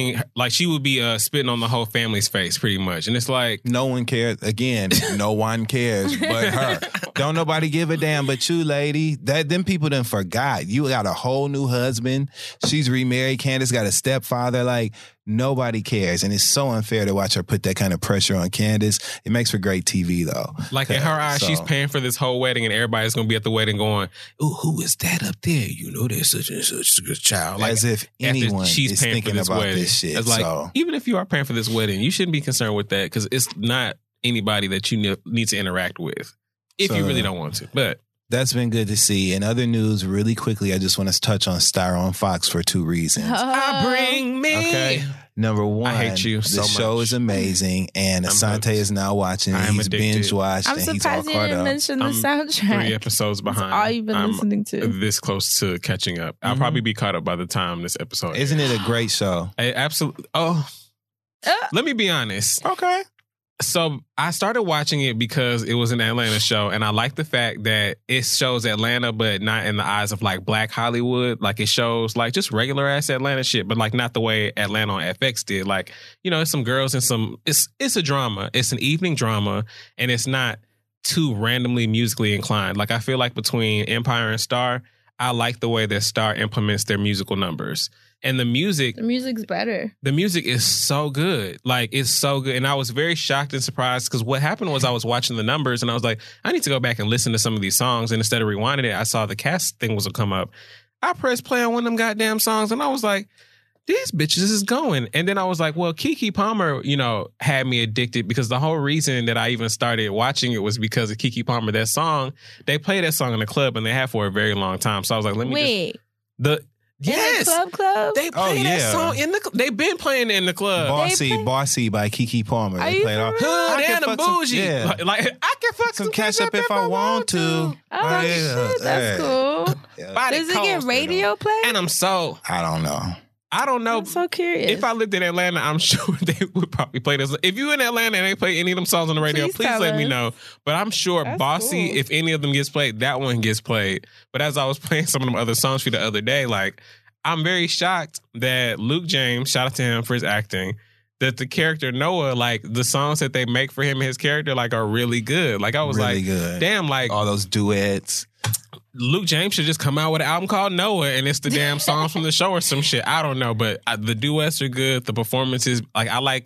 Speaker 1: spitting on the whole family's face pretty much. And it's like,
Speaker 2: no one cares. Again, no one cares but her. Don't nobody give a damn but you, lady. Them people done forgot. You got a whole new husband. She's remarried. Candace got a stepfather. Like, nobody cares. And it's so unfair to watch her put that kind of pressure on Candace. It makes for great TV, though.
Speaker 1: Like, in her eyes, she's paying for this whole wedding and everybody's going to be at the wedding going, ooh, who is that up there? You know, there's such and such a good child. Like,
Speaker 2: as if anyone is thinking about
Speaker 1: wedding.
Speaker 2: this shit.
Speaker 1: It's like, even if you are paying for this wedding, you shouldn't be concerned with that because it's not anybody that you need to interact with if you really don't want to. But
Speaker 2: that's been good to see. In other news, really quickly, I just want to touch on Star on Fox for 2 reasons.
Speaker 1: Bring me.
Speaker 2: Okay. Number one,
Speaker 1: I hate you so
Speaker 2: the
Speaker 1: much.
Speaker 2: show is amazing, and Asante is now watching. He's binge watched,
Speaker 5: I'm
Speaker 2: and he's all
Speaker 5: surprised you
Speaker 2: caught
Speaker 5: didn't
Speaker 2: up.
Speaker 5: mention the
Speaker 1: I'm
Speaker 5: soundtrack.
Speaker 1: 3 episodes behind.
Speaker 5: That's all you've been listening to.
Speaker 1: This close to catching up. I'll probably be caught up by the time this episode.
Speaker 2: Isn't it a great show?
Speaker 1: Absolutely. Oh, Let me be honest.
Speaker 2: Okay.
Speaker 1: So I started watching it because it was an Atlanta show, and I like the fact that it shows Atlanta, but not in the eyes of like Black Hollywood. Like it shows like just regular ass Atlanta shit, but like not the way Atlanta on FX did. Like, you know, it's some girls and some. It's a drama. It's an evening drama, and it's not too randomly musically inclined. Like I feel like between Empire and Star, I like the way that Star implements their musical numbers. And the music's
Speaker 5: better.
Speaker 1: The music is so good. Like, it's so good. And I was very shocked and surprised because what happened was I was watching the numbers and I was like, I need to go back and listen to some of these songs. And instead of rewinding it, I saw the cast thing was to come up. I pressed play on one of them goddamn songs and I was like, these bitches is going. And then I was like, well, Keke Palmer, you know, had me addicted because the whole reason that I even started watching it was because of Keke Palmer. That song, they played that song in the club and they have for a very long time. So I was like, let me Yes,
Speaker 5: in the club.
Speaker 1: They play that song in the. They've been playing it in the club.
Speaker 2: Bossy by Keke Palmer.
Speaker 5: Are
Speaker 2: They
Speaker 5: you
Speaker 2: played
Speaker 5: for
Speaker 2: all
Speaker 5: real?
Speaker 1: Hood and a bougie.
Speaker 2: Yeah.
Speaker 1: Like I can fuck
Speaker 2: Some catch up if I want to.
Speaker 5: Oh, shit, that's cool.
Speaker 1: Body
Speaker 5: Does it get
Speaker 1: cold.
Speaker 5: radio play?
Speaker 1: And I'm so.
Speaker 2: I don't know.
Speaker 1: I don't know.
Speaker 5: I'm so curious.
Speaker 1: If I lived in Atlanta, I'm sure they would probably play this. If you in Atlanta and they play any of them songs on the radio, please
Speaker 5: tell
Speaker 1: let me
Speaker 5: us.
Speaker 1: know. But I'm sure
Speaker 5: That's
Speaker 1: Bossy,
Speaker 5: cool.
Speaker 1: if any of them gets played, that one gets played. But as I was playing some of them other songs for you the other day, like, I'm very shocked that Luke James, shout out to him for his acting, that the character Noah, like, the songs that they make for him and his character, like, are really good. Like, I was
Speaker 2: Really
Speaker 1: like,
Speaker 2: good.
Speaker 1: damn, like,
Speaker 2: All those duets.
Speaker 1: Luke James should just come out with an album called Noah and it's the damn songs from the show or some shit. I don't know, but the duets are good. The performances, like,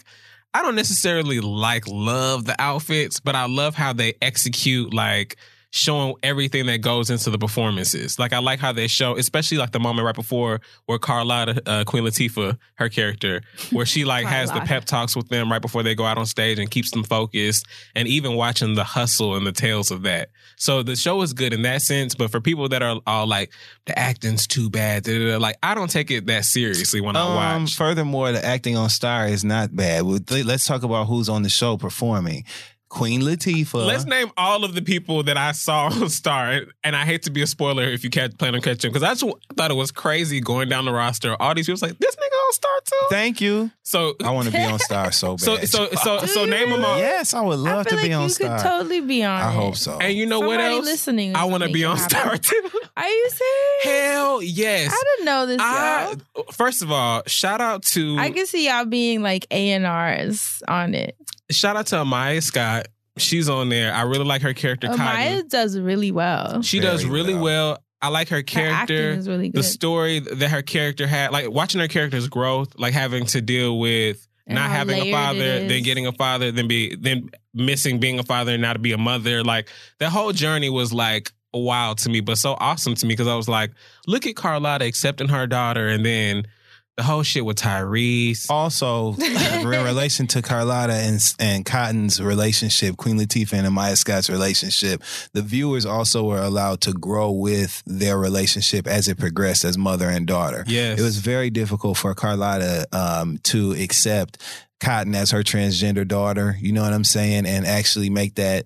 Speaker 1: I don't necessarily love the outfits, but I love how they execute, like, showing everything that goes into the performances. Like, I like how they show, especially like the moment right before where Carlotta, Queen Latifah, her character, where she like has the pep talks with them right before they go out on stage and keeps them focused, and even watching the hustle and the tales of that. So the show is good in that sense, but for people that are all like, the acting's too bad, like, I don't take it that seriously when I watch.
Speaker 2: Furthermore, the acting on Star is not bad. Let's talk about who's on the show performing. Queen Latifah.
Speaker 1: Let's name all of the people that I saw on Star, and I hate to be a spoiler if you plan on catching, because I thought it was crazy going down the roster. All these people was like, this nigga on Star too.
Speaker 2: Thank you.
Speaker 1: So
Speaker 2: I want to be on Star so bad.
Speaker 1: So name them all.
Speaker 2: Yes, I would love
Speaker 5: I feel
Speaker 2: to be
Speaker 5: like
Speaker 2: on
Speaker 5: you
Speaker 2: Star.
Speaker 5: could totally be on
Speaker 2: I
Speaker 5: it.
Speaker 2: hope so.
Speaker 1: And you know what
Speaker 5: Somebody
Speaker 1: else?
Speaker 5: listening
Speaker 1: I want to
Speaker 5: make
Speaker 1: be
Speaker 5: it
Speaker 1: on
Speaker 5: happen.
Speaker 1: Star too.
Speaker 5: Are you serious?
Speaker 1: Hell yes.
Speaker 5: I didn't know this, y'all.
Speaker 1: First of all, shout out to
Speaker 5: I can see y'all being like A&Rs on it.
Speaker 1: shout out to Amaya Scott. She's on there. I really like her character.
Speaker 5: Amaya
Speaker 1: Cotton.
Speaker 5: does really well.
Speaker 1: She
Speaker 2: Very
Speaker 1: does really well. I like her
Speaker 5: Her acting
Speaker 1: character.
Speaker 5: is really
Speaker 1: The
Speaker 5: good.
Speaker 1: story that her character had, like watching her character's growth, like having to deal with
Speaker 5: And
Speaker 1: not
Speaker 5: how
Speaker 1: having a
Speaker 5: layered
Speaker 1: father,
Speaker 5: it is.
Speaker 1: then getting a father, then missing being a father and now to be a mother. Like that whole journey was like wild to me, but so awesome to me because I was like, look at Carlotta accepting her daughter, and then the whole shit with Tyrese.
Speaker 2: Also, in relation to Carlotta and Cotton's relationship, Queen Latifah and Amaya Scott's relationship, the viewers also were allowed to grow with their relationship as it progressed as mother and daughter.
Speaker 1: Yes.
Speaker 2: It was very difficult for Carlotta to accept Cotton as her transgender daughter, you know what I'm saying, and actually make that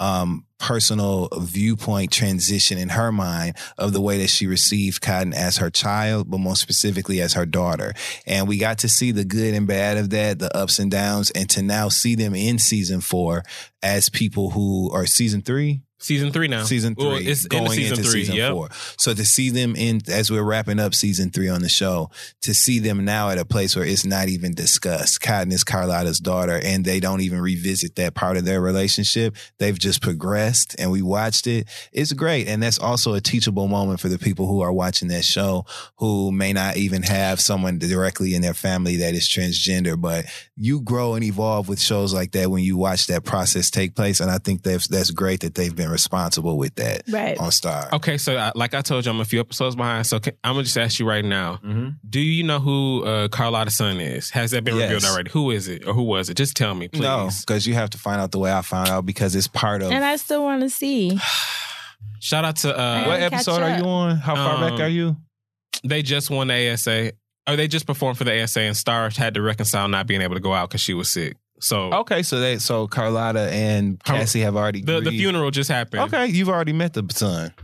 Speaker 2: personal viewpoint transition in her mind of the way that she received Cotton as her child, but more specifically as her daughter. And we got to see the good and bad of that, the ups and downs, and to now see them in season 4 as people who are season 3.
Speaker 1: Season 3 now.
Speaker 2: Season 3,
Speaker 1: Well, it's
Speaker 2: going
Speaker 1: into season 3.
Speaker 2: season
Speaker 1: Yep.
Speaker 2: 4. So to see them in, as we're wrapping up season 3 on the show, to see them now at a place where it's not even discussed. Cotton is Carlotta's daughter, and they don't even revisit that part of their relationship. They've just progressed, and we watched it. It's great, and that's also a teachable moment for the people who are watching that show who may not even have someone directly in their family that is transgender, but you grow and evolve with shows like that when you watch that process take place, and I think that's great that they've been responsible with that on Star.
Speaker 1: Okay, so like I told you, I'm a few episodes behind. So I'm gonna just ask you right now: Do you know who Carlotta's son is? Has that been revealed already? Who is it, or who was it? Just tell me, please.
Speaker 2: No, because you have to find out the way I found out because it's part of.
Speaker 5: And I still want to see.
Speaker 1: Shout out to
Speaker 2: what episode are you on? How far back are you?
Speaker 1: They just won the ASA, or they just performed for the ASA, and Star had to reconcile not being able to go out because she was sick. So
Speaker 2: okay, so Carlotta and Cassie have already
Speaker 1: the funeral just happened.
Speaker 2: Okay, you've already met the son.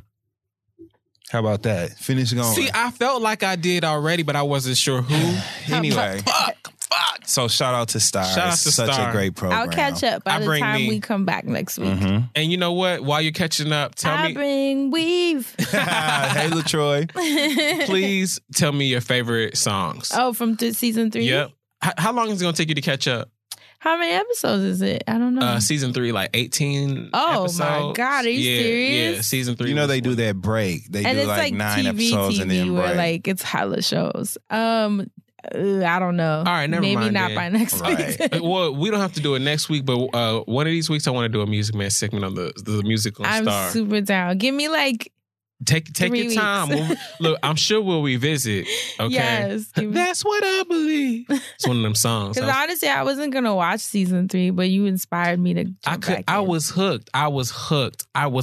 Speaker 2: How about that? Finish going.
Speaker 1: See, I felt like I did already, but I wasn't sure who.
Speaker 2: Anyway,
Speaker 8: Fuck.
Speaker 2: So shout out to Star.
Speaker 1: Shout out
Speaker 2: It's
Speaker 1: to
Speaker 2: such
Speaker 1: Star.
Speaker 2: a great program.
Speaker 5: I'll catch up by
Speaker 1: I
Speaker 5: the
Speaker 1: bring
Speaker 5: time
Speaker 1: me-
Speaker 5: we come back next week.
Speaker 2: Mm-hmm.
Speaker 1: And you know what? While you're catching up, tell
Speaker 5: I
Speaker 1: me,
Speaker 5: bring weave.
Speaker 2: Hey, LaTroy.
Speaker 1: please tell me your favorite songs.
Speaker 5: Oh, from season 3?
Speaker 1: Yep. How long is it going to take you to catch up?
Speaker 5: How many episodes is it? I don't know.
Speaker 1: Season 3, like 18
Speaker 5: Oh,
Speaker 1: episodes.
Speaker 5: my God. Are you serious?
Speaker 1: Yeah, season 3.
Speaker 2: You know
Speaker 1: was
Speaker 2: they do that break. They
Speaker 5: and
Speaker 2: do
Speaker 5: it's like
Speaker 2: 9
Speaker 5: TV,
Speaker 2: episodes and then
Speaker 5: where
Speaker 2: break.
Speaker 5: like it's hella shows. I don't know.
Speaker 1: All right, never
Speaker 5: Maybe
Speaker 1: mind
Speaker 5: not
Speaker 1: then.
Speaker 5: by next
Speaker 2: Right.
Speaker 5: week.
Speaker 1: Well, we don't have to do it next week, but one of these weeks I want to do a Music Man segment on the musical
Speaker 5: I'm
Speaker 1: star.
Speaker 5: super down. Give me like
Speaker 1: Take
Speaker 5: 3
Speaker 1: your time.
Speaker 5: weeks.
Speaker 1: Look, I'm sure we'll revisit. Okay,
Speaker 5: Yes.
Speaker 1: That's what I believe. It's one of them songs.
Speaker 5: Because honestly, I wasn't gonna watch season 3, but you inspired me to. Jump back
Speaker 1: I
Speaker 5: in.
Speaker 1: was hooked. I was hooked.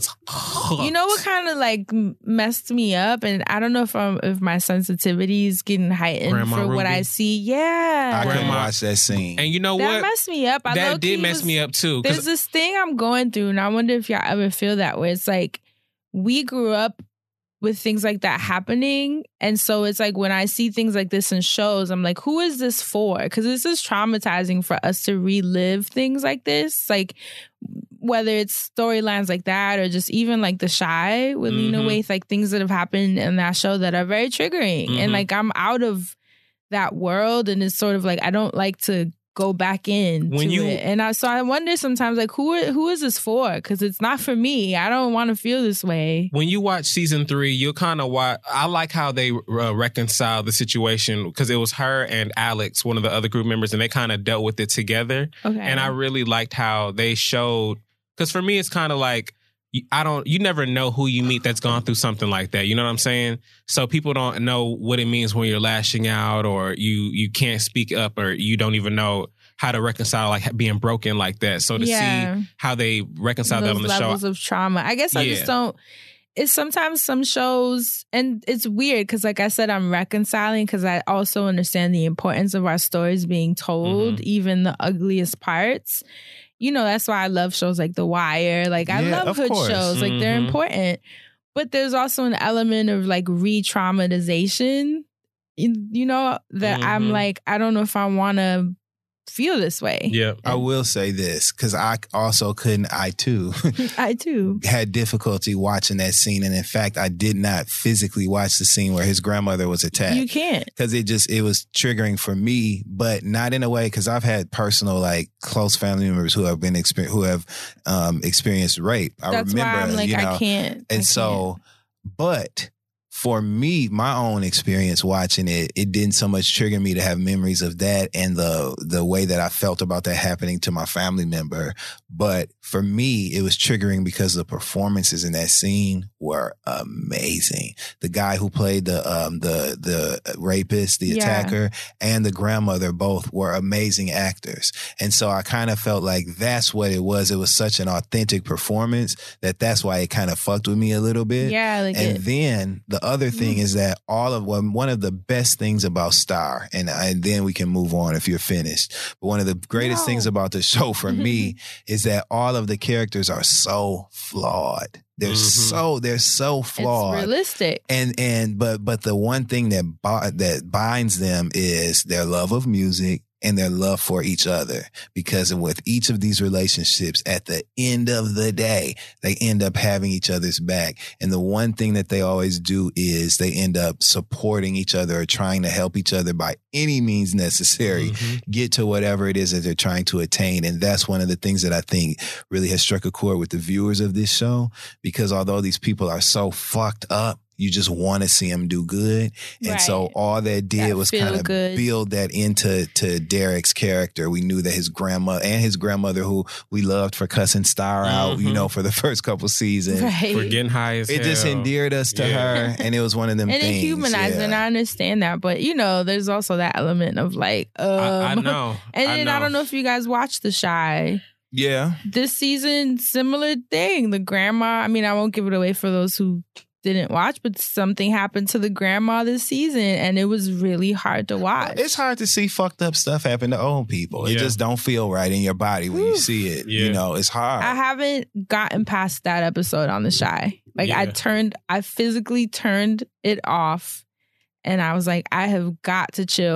Speaker 5: You know what kind of like messed me up, and I don't know if my sensitivity is getting heightened
Speaker 1: Grandma
Speaker 5: for what
Speaker 1: Ruby?
Speaker 5: I see. Yeah,
Speaker 2: I couldn't
Speaker 1: Grandma.
Speaker 2: watch that scene.
Speaker 1: And you know
Speaker 5: that
Speaker 1: what?
Speaker 5: messed me up.
Speaker 1: That did mess me up too. 'cause-
Speaker 5: There's this thing I'm going through, and I wonder if y'all ever feel that way. It's like we grew up with things like that happening, and so it's like when I see things like this in shows, I'm like, who is this for? Because this is traumatizing for us to relive things like this, like whether it's storylines like that or just even like The Shy with Lena
Speaker 1: Mhm.
Speaker 5: Waithe, like things that have happened in that show that are very triggering,
Speaker 1: Mhm.
Speaker 5: and like I'm out of that world, and it's sort of like I don't like to go back in
Speaker 1: When
Speaker 5: to
Speaker 1: you-
Speaker 5: it. And so I wonder sometimes like who is this for? Because it's not for me. I don't want to feel this way.
Speaker 1: when you watch season 3, you'll kind of watch. I like how they reconcile the situation because it was her and Alex, one of the other group members, and they kind of dealt with it together.
Speaker 5: Okay.
Speaker 1: And I really liked how they showed. Because for me, it's kind of like you never know who you meet that's gone through something like that. You know what I'm saying? So people don't know what it means when you're lashing out, or you can't speak up, or you don't even know how to reconcile like being broken like that. So to
Speaker 5: Yeah.
Speaker 1: see how they reconcile that
Speaker 5: Those
Speaker 1: on the
Speaker 5: levels
Speaker 1: show,
Speaker 5: of trauma. I guess I
Speaker 1: Yeah.
Speaker 5: just don't. It's sometimes some shows, and it's weird because, like I said, I'm reconciling because I also understand the importance of our stories being told, even the ugliest parts. You know, that's why I love shows like The Wire. Like, I
Speaker 2: Yeah,
Speaker 5: love
Speaker 2: of
Speaker 5: hood
Speaker 2: course.
Speaker 5: shows. Like, they're
Speaker 1: Mhm.
Speaker 5: important. But there's also an element of like re-traumatization, you know, that I'm
Speaker 1: Mhm.
Speaker 5: like, I don't know if I want to feel this way.
Speaker 1: yeah.
Speaker 2: I will say this because I also couldn't. I too
Speaker 5: I too.
Speaker 2: had difficulty watching that scene, and in fact, I did not physically watch the scene where his grandmother was attacked.
Speaker 5: You can't.
Speaker 2: Because it was triggering for me, but not in a way. Because I've had personal, like close family members who have experienced rape. I
Speaker 5: That's
Speaker 2: remember,
Speaker 5: why I'm like,
Speaker 2: you know,
Speaker 5: I can't. I
Speaker 2: and so, but for me, my own experience watching it, it didn't so much trigger me to have memories of that and the way that I felt about that happening to my family member. But for me, it was triggering because the performances in that scene were amazing. The guy who played the rapist, the
Speaker 5: Yeah.
Speaker 2: attacker, and the grandmother both were amazing actors. And so I kind of felt like that's what it was. It was such an authentic performance that's why it kind of fucked with me a little bit.
Speaker 5: Yeah, like
Speaker 2: And
Speaker 5: it.
Speaker 2: then the other thing is that one of the best things about Star, and then we can move on if you're finished. But one of the greatest
Speaker 5: No.
Speaker 2: things about the show for me is that all of the characters are so flawed. They're so flawed.
Speaker 5: It's realistic.
Speaker 2: But the one thing that binds them is their love of music and their love for each other. Because with each of these relationships, at the end of the day, they end up having each other's back. And the one thing that they always do is they end up supporting each other or trying to help each other by any means necessary, get to whatever it is that they're trying to attain. And that's one of the things that I think really has struck a chord with the viewers of this show, because although these people are so fucked up, you just want to see them do good. And so
Speaker 5: Right.
Speaker 2: all that did
Speaker 5: That
Speaker 2: was
Speaker 5: feel
Speaker 2: kind of
Speaker 5: good.
Speaker 2: build that into Derek's character. We knew that his grandmother, who we loved for cussing Star out, you know, for the first couple seasons.
Speaker 5: Right.
Speaker 1: For getting high as
Speaker 2: It
Speaker 1: hell.
Speaker 2: just endeared us to
Speaker 1: Yeah.
Speaker 2: her. And it was one of them
Speaker 5: And
Speaker 2: things.
Speaker 5: it humanized,
Speaker 2: yeah.
Speaker 5: and I understand that. But, you know, there's also that element of like,
Speaker 1: I know.
Speaker 5: And then I don't know if you guys watched The Shy.
Speaker 2: Yeah.
Speaker 5: This season, similar thing. The grandma, I mean, I won't give it away for those who didn't watch, but something happened to the grandma this season, and it was really hard to watch.
Speaker 2: It's hard to see fucked up stuff happen to old people. It
Speaker 1: Yeah.
Speaker 2: just don't feel right in your body when you see it.
Speaker 1: Yeah.
Speaker 2: You know, it's hard.
Speaker 5: I haven't gotten past that episode on The Shy. Like
Speaker 1: Yeah.
Speaker 5: I physically turned it off, and I was like, I have got to chill.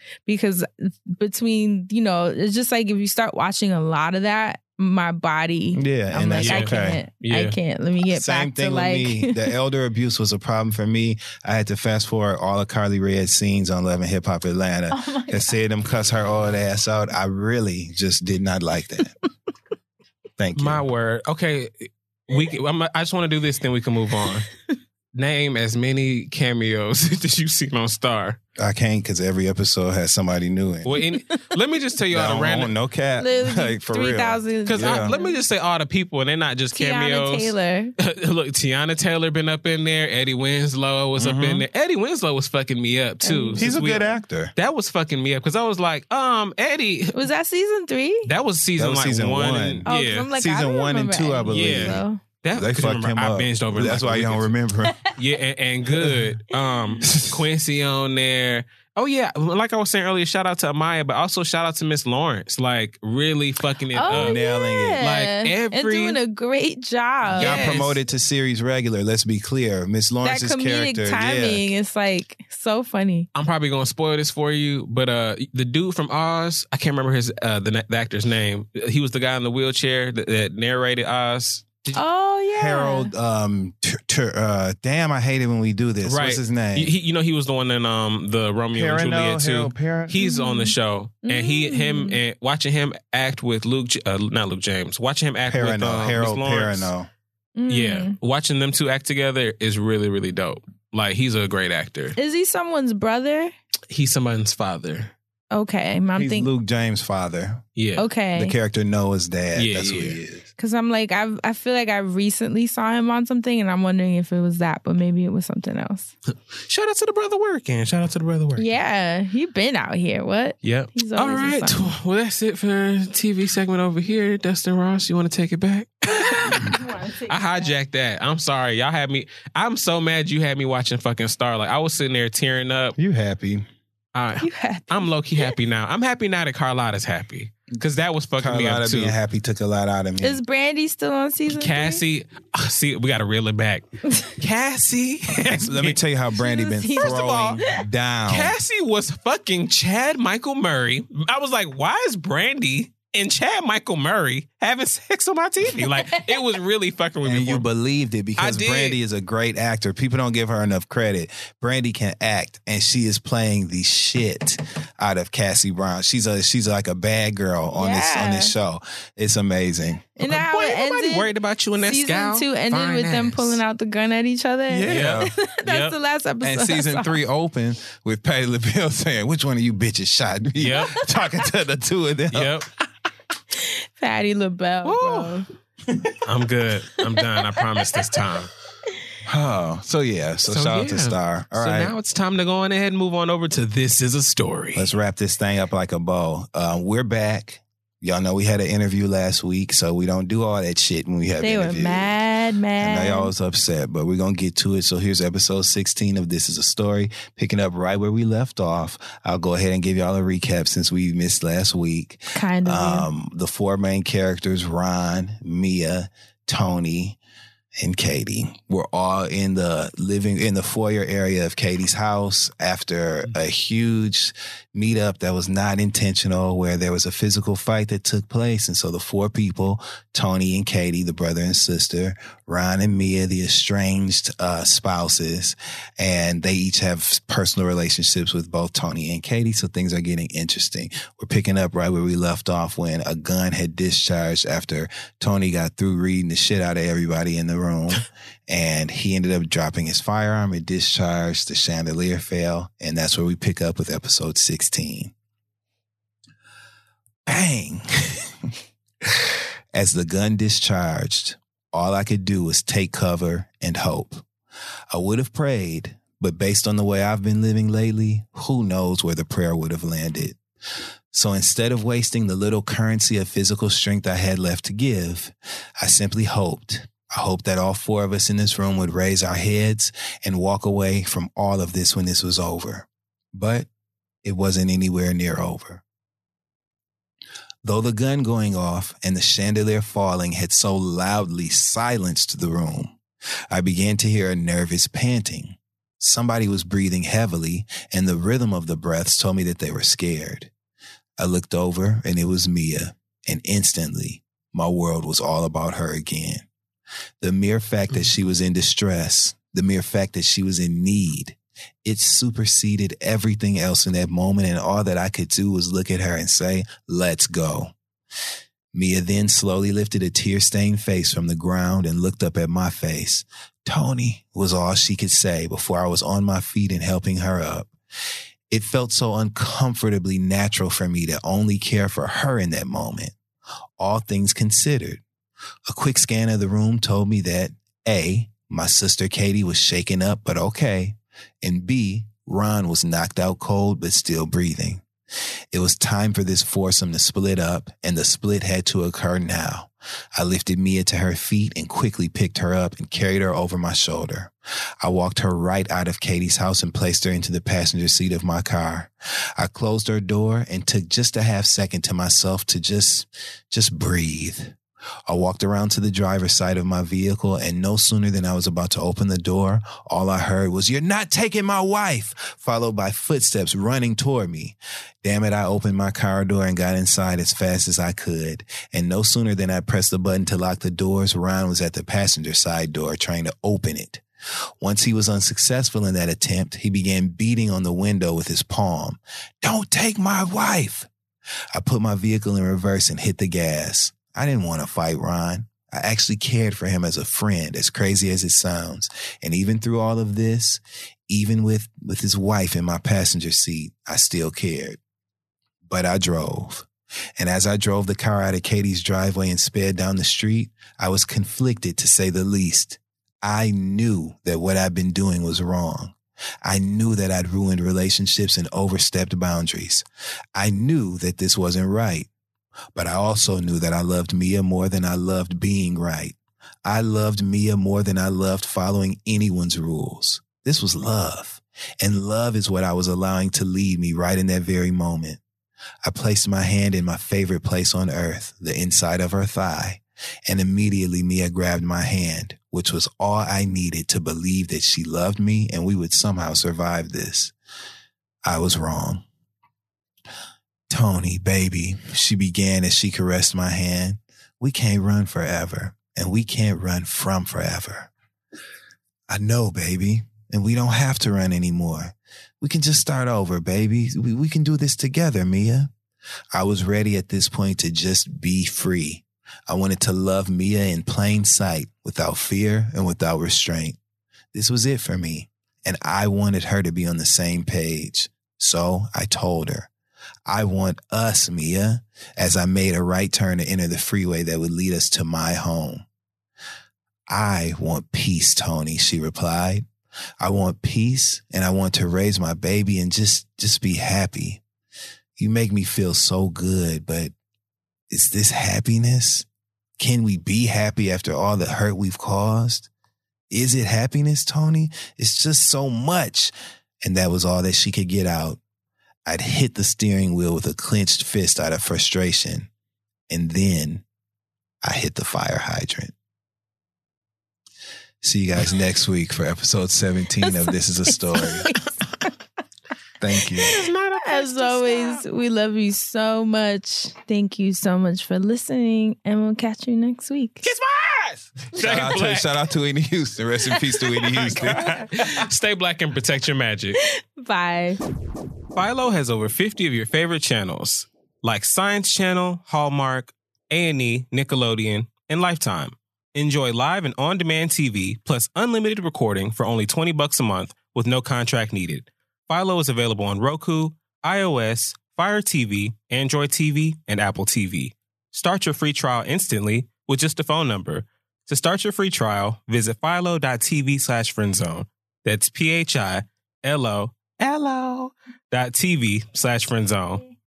Speaker 5: because between, you know, it's just like if you start watching a lot of that, my body,
Speaker 2: Yeah,
Speaker 5: I'm
Speaker 2: and
Speaker 5: like,
Speaker 2: that's okay.
Speaker 5: I can't. Let me get
Speaker 2: Same
Speaker 5: back
Speaker 2: thing
Speaker 5: to
Speaker 2: with
Speaker 5: like
Speaker 2: me. The elder abuse was a problem for me. I had to fast forward all of Carly Red's scenes on Love and Hip Hop Atlanta.
Speaker 5: Oh my
Speaker 2: And seeing them cuss her old ass out, I really just did not like that. Thank you.
Speaker 1: My word. Okay, I just want to do this, then we can move on. Name as many cameos as you've seen on Star.
Speaker 2: I can't because every episode has somebody new in it.
Speaker 1: Well, let me just tell you all the random.
Speaker 2: No cap.
Speaker 5: literally
Speaker 2: Like, for real.
Speaker 5: 3,000.
Speaker 1: Because let me just say all the people, and they're not just cameos.
Speaker 5: Tiana Taylor.
Speaker 1: Look, Tiana Taylor been up in there. Eddie Winslow was up in there. Eddie Winslow was fucking me up too.
Speaker 2: He's a good actor.
Speaker 1: That was fucking me up because I was like, Eddie.
Speaker 5: Was that season 3?
Speaker 1: That was season
Speaker 2: season
Speaker 1: one.
Speaker 2: one.
Speaker 1: And,
Speaker 5: Oh, 'cause
Speaker 1: yeah.
Speaker 5: I'm like,
Speaker 2: Season
Speaker 5: I don't
Speaker 2: 1 and
Speaker 5: remember
Speaker 2: 2, I
Speaker 5: Eddie
Speaker 2: believe.
Speaker 5: Winslow.
Speaker 1: That
Speaker 2: They fucked him
Speaker 1: I
Speaker 2: up.
Speaker 1: binged over.
Speaker 2: That's
Speaker 1: like
Speaker 2: why
Speaker 1: a
Speaker 2: you don't
Speaker 1: weekend.
Speaker 2: remember.
Speaker 1: Yeah, and good. Quincy on there. Oh yeah, like I was saying earlier, shout out to Amaya, but also shout out to Miss Lawrence, like really fucking it
Speaker 5: Oh,
Speaker 1: up.
Speaker 2: nailing it.
Speaker 5: yeah.
Speaker 1: Like,
Speaker 5: and
Speaker 1: every-
Speaker 5: doing a great job.
Speaker 1: Yeah.
Speaker 2: Got promoted to series regular. Let's be clear. Miss
Speaker 5: That
Speaker 2: Lawrence's
Speaker 5: comedic
Speaker 2: character.
Speaker 5: timing is like so funny.
Speaker 1: I'm probably gonna spoil this for you, but the dude from Oz, I can't remember his the actor's name. He was the guy in the wheelchair that narrated Oz.
Speaker 5: Oh yeah,
Speaker 2: Harold. Damn, I hate it when we do this.
Speaker 1: Right.
Speaker 2: What's his name?
Speaker 1: He was the one in the Romeo and Juliet too.
Speaker 2: Harold Perrineau?
Speaker 1: He's on the show, and and watching him act with not Luke James, watching him act with
Speaker 2: Harold
Speaker 1: Miss Lawrence.
Speaker 2: Perrineau.
Speaker 1: Yeah, watching them two act together is really, really dope. Like, he's a great actor.
Speaker 5: Is he someone's brother?
Speaker 1: He's someone's father.
Speaker 5: Okay, I'm
Speaker 2: He's
Speaker 5: thinking.
Speaker 2: Luke James' father.
Speaker 1: Yeah.
Speaker 2: The
Speaker 5: Okay,
Speaker 2: character Noah's dad.
Speaker 1: Yeah,
Speaker 2: That's who
Speaker 1: yeah.
Speaker 2: he is.
Speaker 5: because I'm like I feel like I recently saw him on something, and I'm wondering if it was that, but maybe it was something else.
Speaker 1: Shout out to the brother working. Shout out to the brother working.
Speaker 5: Yeah, he been out here. What?
Speaker 1: Yep.
Speaker 5: He's
Speaker 1: All
Speaker 5: always in
Speaker 1: right.
Speaker 5: something.
Speaker 1: Well, that's it for TV segment over here. Dustin Ross, you want to take it back? I hijacked that. I'm sorry. Y'all had me. I'm so mad you had me watching fucking Star. Like, I was sitting there tearing up.
Speaker 2: You happy?
Speaker 5: You happy?
Speaker 1: I'm low key happy now. I'm happy now that Carlotta's happy because that was fucking me up
Speaker 2: Carlotta
Speaker 1: too.
Speaker 2: being happy took a lot out of me.
Speaker 5: Is Brandy still on season 3?
Speaker 1: Cassie, see, we got to reel it back. Cassie,
Speaker 2: Let me tell you how Brandy been
Speaker 5: First
Speaker 1: of all,
Speaker 2: throwing down.
Speaker 1: Cassie was fucking Chad Michael Murray. I was like, why is Brandy and Chad Michael Murray having sex on my TV? Like, it was really fucking with me.
Speaker 2: And you believed it because
Speaker 1: I did.
Speaker 2: Brandy is a great actor. People don't give her enough credit. Brandy can act, and she is playing the shit out of Cassie Brown. She's like a bad girl on this show. It's amazing.
Speaker 5: And now how
Speaker 1: Boy,
Speaker 5: it
Speaker 1: ain't nobody
Speaker 5: ended.
Speaker 1: worried about you in that
Speaker 5: Season
Speaker 1: scowl.
Speaker 5: 2 ended
Speaker 1: Fine
Speaker 5: with them
Speaker 1: ass.
Speaker 5: pulling out the gun at each other.
Speaker 2: Yeah.
Speaker 5: That's
Speaker 1: Yep.
Speaker 5: the last episode.
Speaker 2: And
Speaker 5: I
Speaker 2: season
Speaker 5: saw.
Speaker 2: 3 opened with Patti LaBelle saying, "Which one of you bitches shot me?"
Speaker 1: Yep.
Speaker 2: Talking to the two of them.
Speaker 1: Yep.
Speaker 5: Patti LaBelle, bro.
Speaker 1: I'm good. I'm done. I promise this time.
Speaker 2: Oh, so shout out to Star. All
Speaker 1: so
Speaker 2: right.
Speaker 1: now it's time to go on ahead and move on over to This Is a Story.
Speaker 2: Let's wrap this thing up like a bow. We're back. Y'all know we had an interview last week, so we don't do all that shit when we have
Speaker 5: They were
Speaker 2: interviews.
Speaker 5: mad.
Speaker 2: I know y'all was upset, but we're going to get to it. So here's episode 16 of This Is a Story, picking up right where we left off. I'll go ahead and give y'all a recap since we missed last week.
Speaker 5: Kind of.
Speaker 2: The 4 main characters, Ron, Mia, Tony, and Katie, were all in the foyer area of Katie's house after a huge meetup that was not intentional, where there was a physical fight that took place. And so the 4 people, Tony and Katie, the brother and sister, Ron and Mia, the estranged spouses, and they each have personal relationships with both Tony and Katie. So things are getting interesting. We're picking up right where we left off when a gun had discharged after Tony got through reading the shit out of everybody in the room. And he ended up dropping his firearm. It discharged. The chandelier fell. And that's where we pick up with episode 16. Bang. As the gun discharged, all I could do was take cover and hope. I would have prayed, but based on the way I've been living lately, who knows where the prayer would have landed. So instead of wasting the little currency of physical strength I had left to give, I simply hoped. I hoped that all 4 of us in this room would raise our heads and walk away from all of this when this was over. But it wasn't anywhere near over. Though the gun going off and the chandelier falling had so loudly silenced the room, I began to hear a nervous panting. Somebody was breathing heavily, and the rhythm of the breaths told me that they were scared. I looked over, and it was Mia, and instantly, my world was all about her again. The mere fact that she was in distress, the mere fact that she was in need, it superseded everything else in that moment, and all that I could do was look at her and say, let's go. Mia then slowly lifted a tear-stained face from the ground and looked up at my face. Tony was all she could say before I was on my feet and helping her up. It felt so uncomfortably natural for me to only care for her in that moment. All things considered, a quick scan of the room told me that A, my sister Katie was shaken up but okay, and B, Ron was knocked out cold but still breathing. It was time for this foursome to split up, and the split had to occur now. I lifted Mia to her feet and quickly picked her up and carried her over my shoulder. I walked her right out of Katie's house and placed her into the passenger seat of my car. I closed her door and took just a half second to myself to just breathe. I walked around to the driver's side of my vehicle, and no sooner than I was about to open the door, all I heard was, "You're not taking my wife," followed by footsteps running toward me. Damn it, I opened my car door and got inside as fast as I could. And no sooner than I pressed the button to lock the doors, Ron was at the passenger side door trying to open it. Once he was unsuccessful in that attempt, he began beating on the window with his palm. "Don't take my wife." I put my vehicle in reverse and hit the gas. I didn't want to fight Ron. I actually cared for him as a friend, as crazy as it sounds. And even through all of this, even with his wife in my passenger seat, I still cared. But I drove. And as I drove the car out of Katie's driveway and sped down the street, I was conflicted, to say the least. I knew that what I'd been doing was wrong. I knew that I'd ruined relationships and overstepped boundaries. I knew that this wasn't right. But I also knew that I loved Mia more than I loved being right. I loved Mia more than I loved following anyone's rules. This was love. And love is what I was allowing to lead me right in that very moment. I placed my hand in my favorite place on earth, the inside of her thigh, and immediately Mia grabbed my hand, which was all I needed to believe that she loved me and we would somehow survive this. I was wrong. "Tony, baby," she began as she caressed my hand, "we can't run forever, and we can't run from forever." "I know, baby, and we don't have to run anymore. We can just start over, baby. We can do this together, Mia." I was ready at this point to just be free. I wanted to love Mia in plain sight, without fear and without restraint. This was it for me, and I wanted her to be on the same page. So I told her, "I want us, Mia," as I made a right turn to enter the freeway that would lead us to my home. "I want peace, Tony," she replied. "I want peace, and I want to raise my baby and just be happy. You make me feel so good, but is this happiness? Can we be happy after all the hurt we've caused? Is it happiness, Tony? It's just so much." And that was all that she could get out. I'd hit the steering wheel with a clenched fist out of frustration. And then I hit the fire hydrant. See you guys next week for episode 17 of This Is a Story. Thank you.
Speaker 5: As always, we love you so much. Thank you so much for listening, and we'll catch you next week.
Speaker 1: Kiss my ass!
Speaker 2: Shout out to Whitney Houston. Rest in peace to Whitney Houston.
Speaker 1: Stay black and protect your magic.
Speaker 5: Bye.
Speaker 1: Philo has over 50 of your favorite channels, like Science Channel, Hallmark, A&E, Nickelodeon, and Lifetime. Enjoy live and on-demand TV, plus unlimited recording for only $20 a month with no contract needed. Philo is available on Roku, iOS, Fire TV, Android TV, and Apple TV. Start your free trial instantly with just a phone number. To start your free trial, visit philo.tv/friendzone. That's PHILO.tv/friendzone.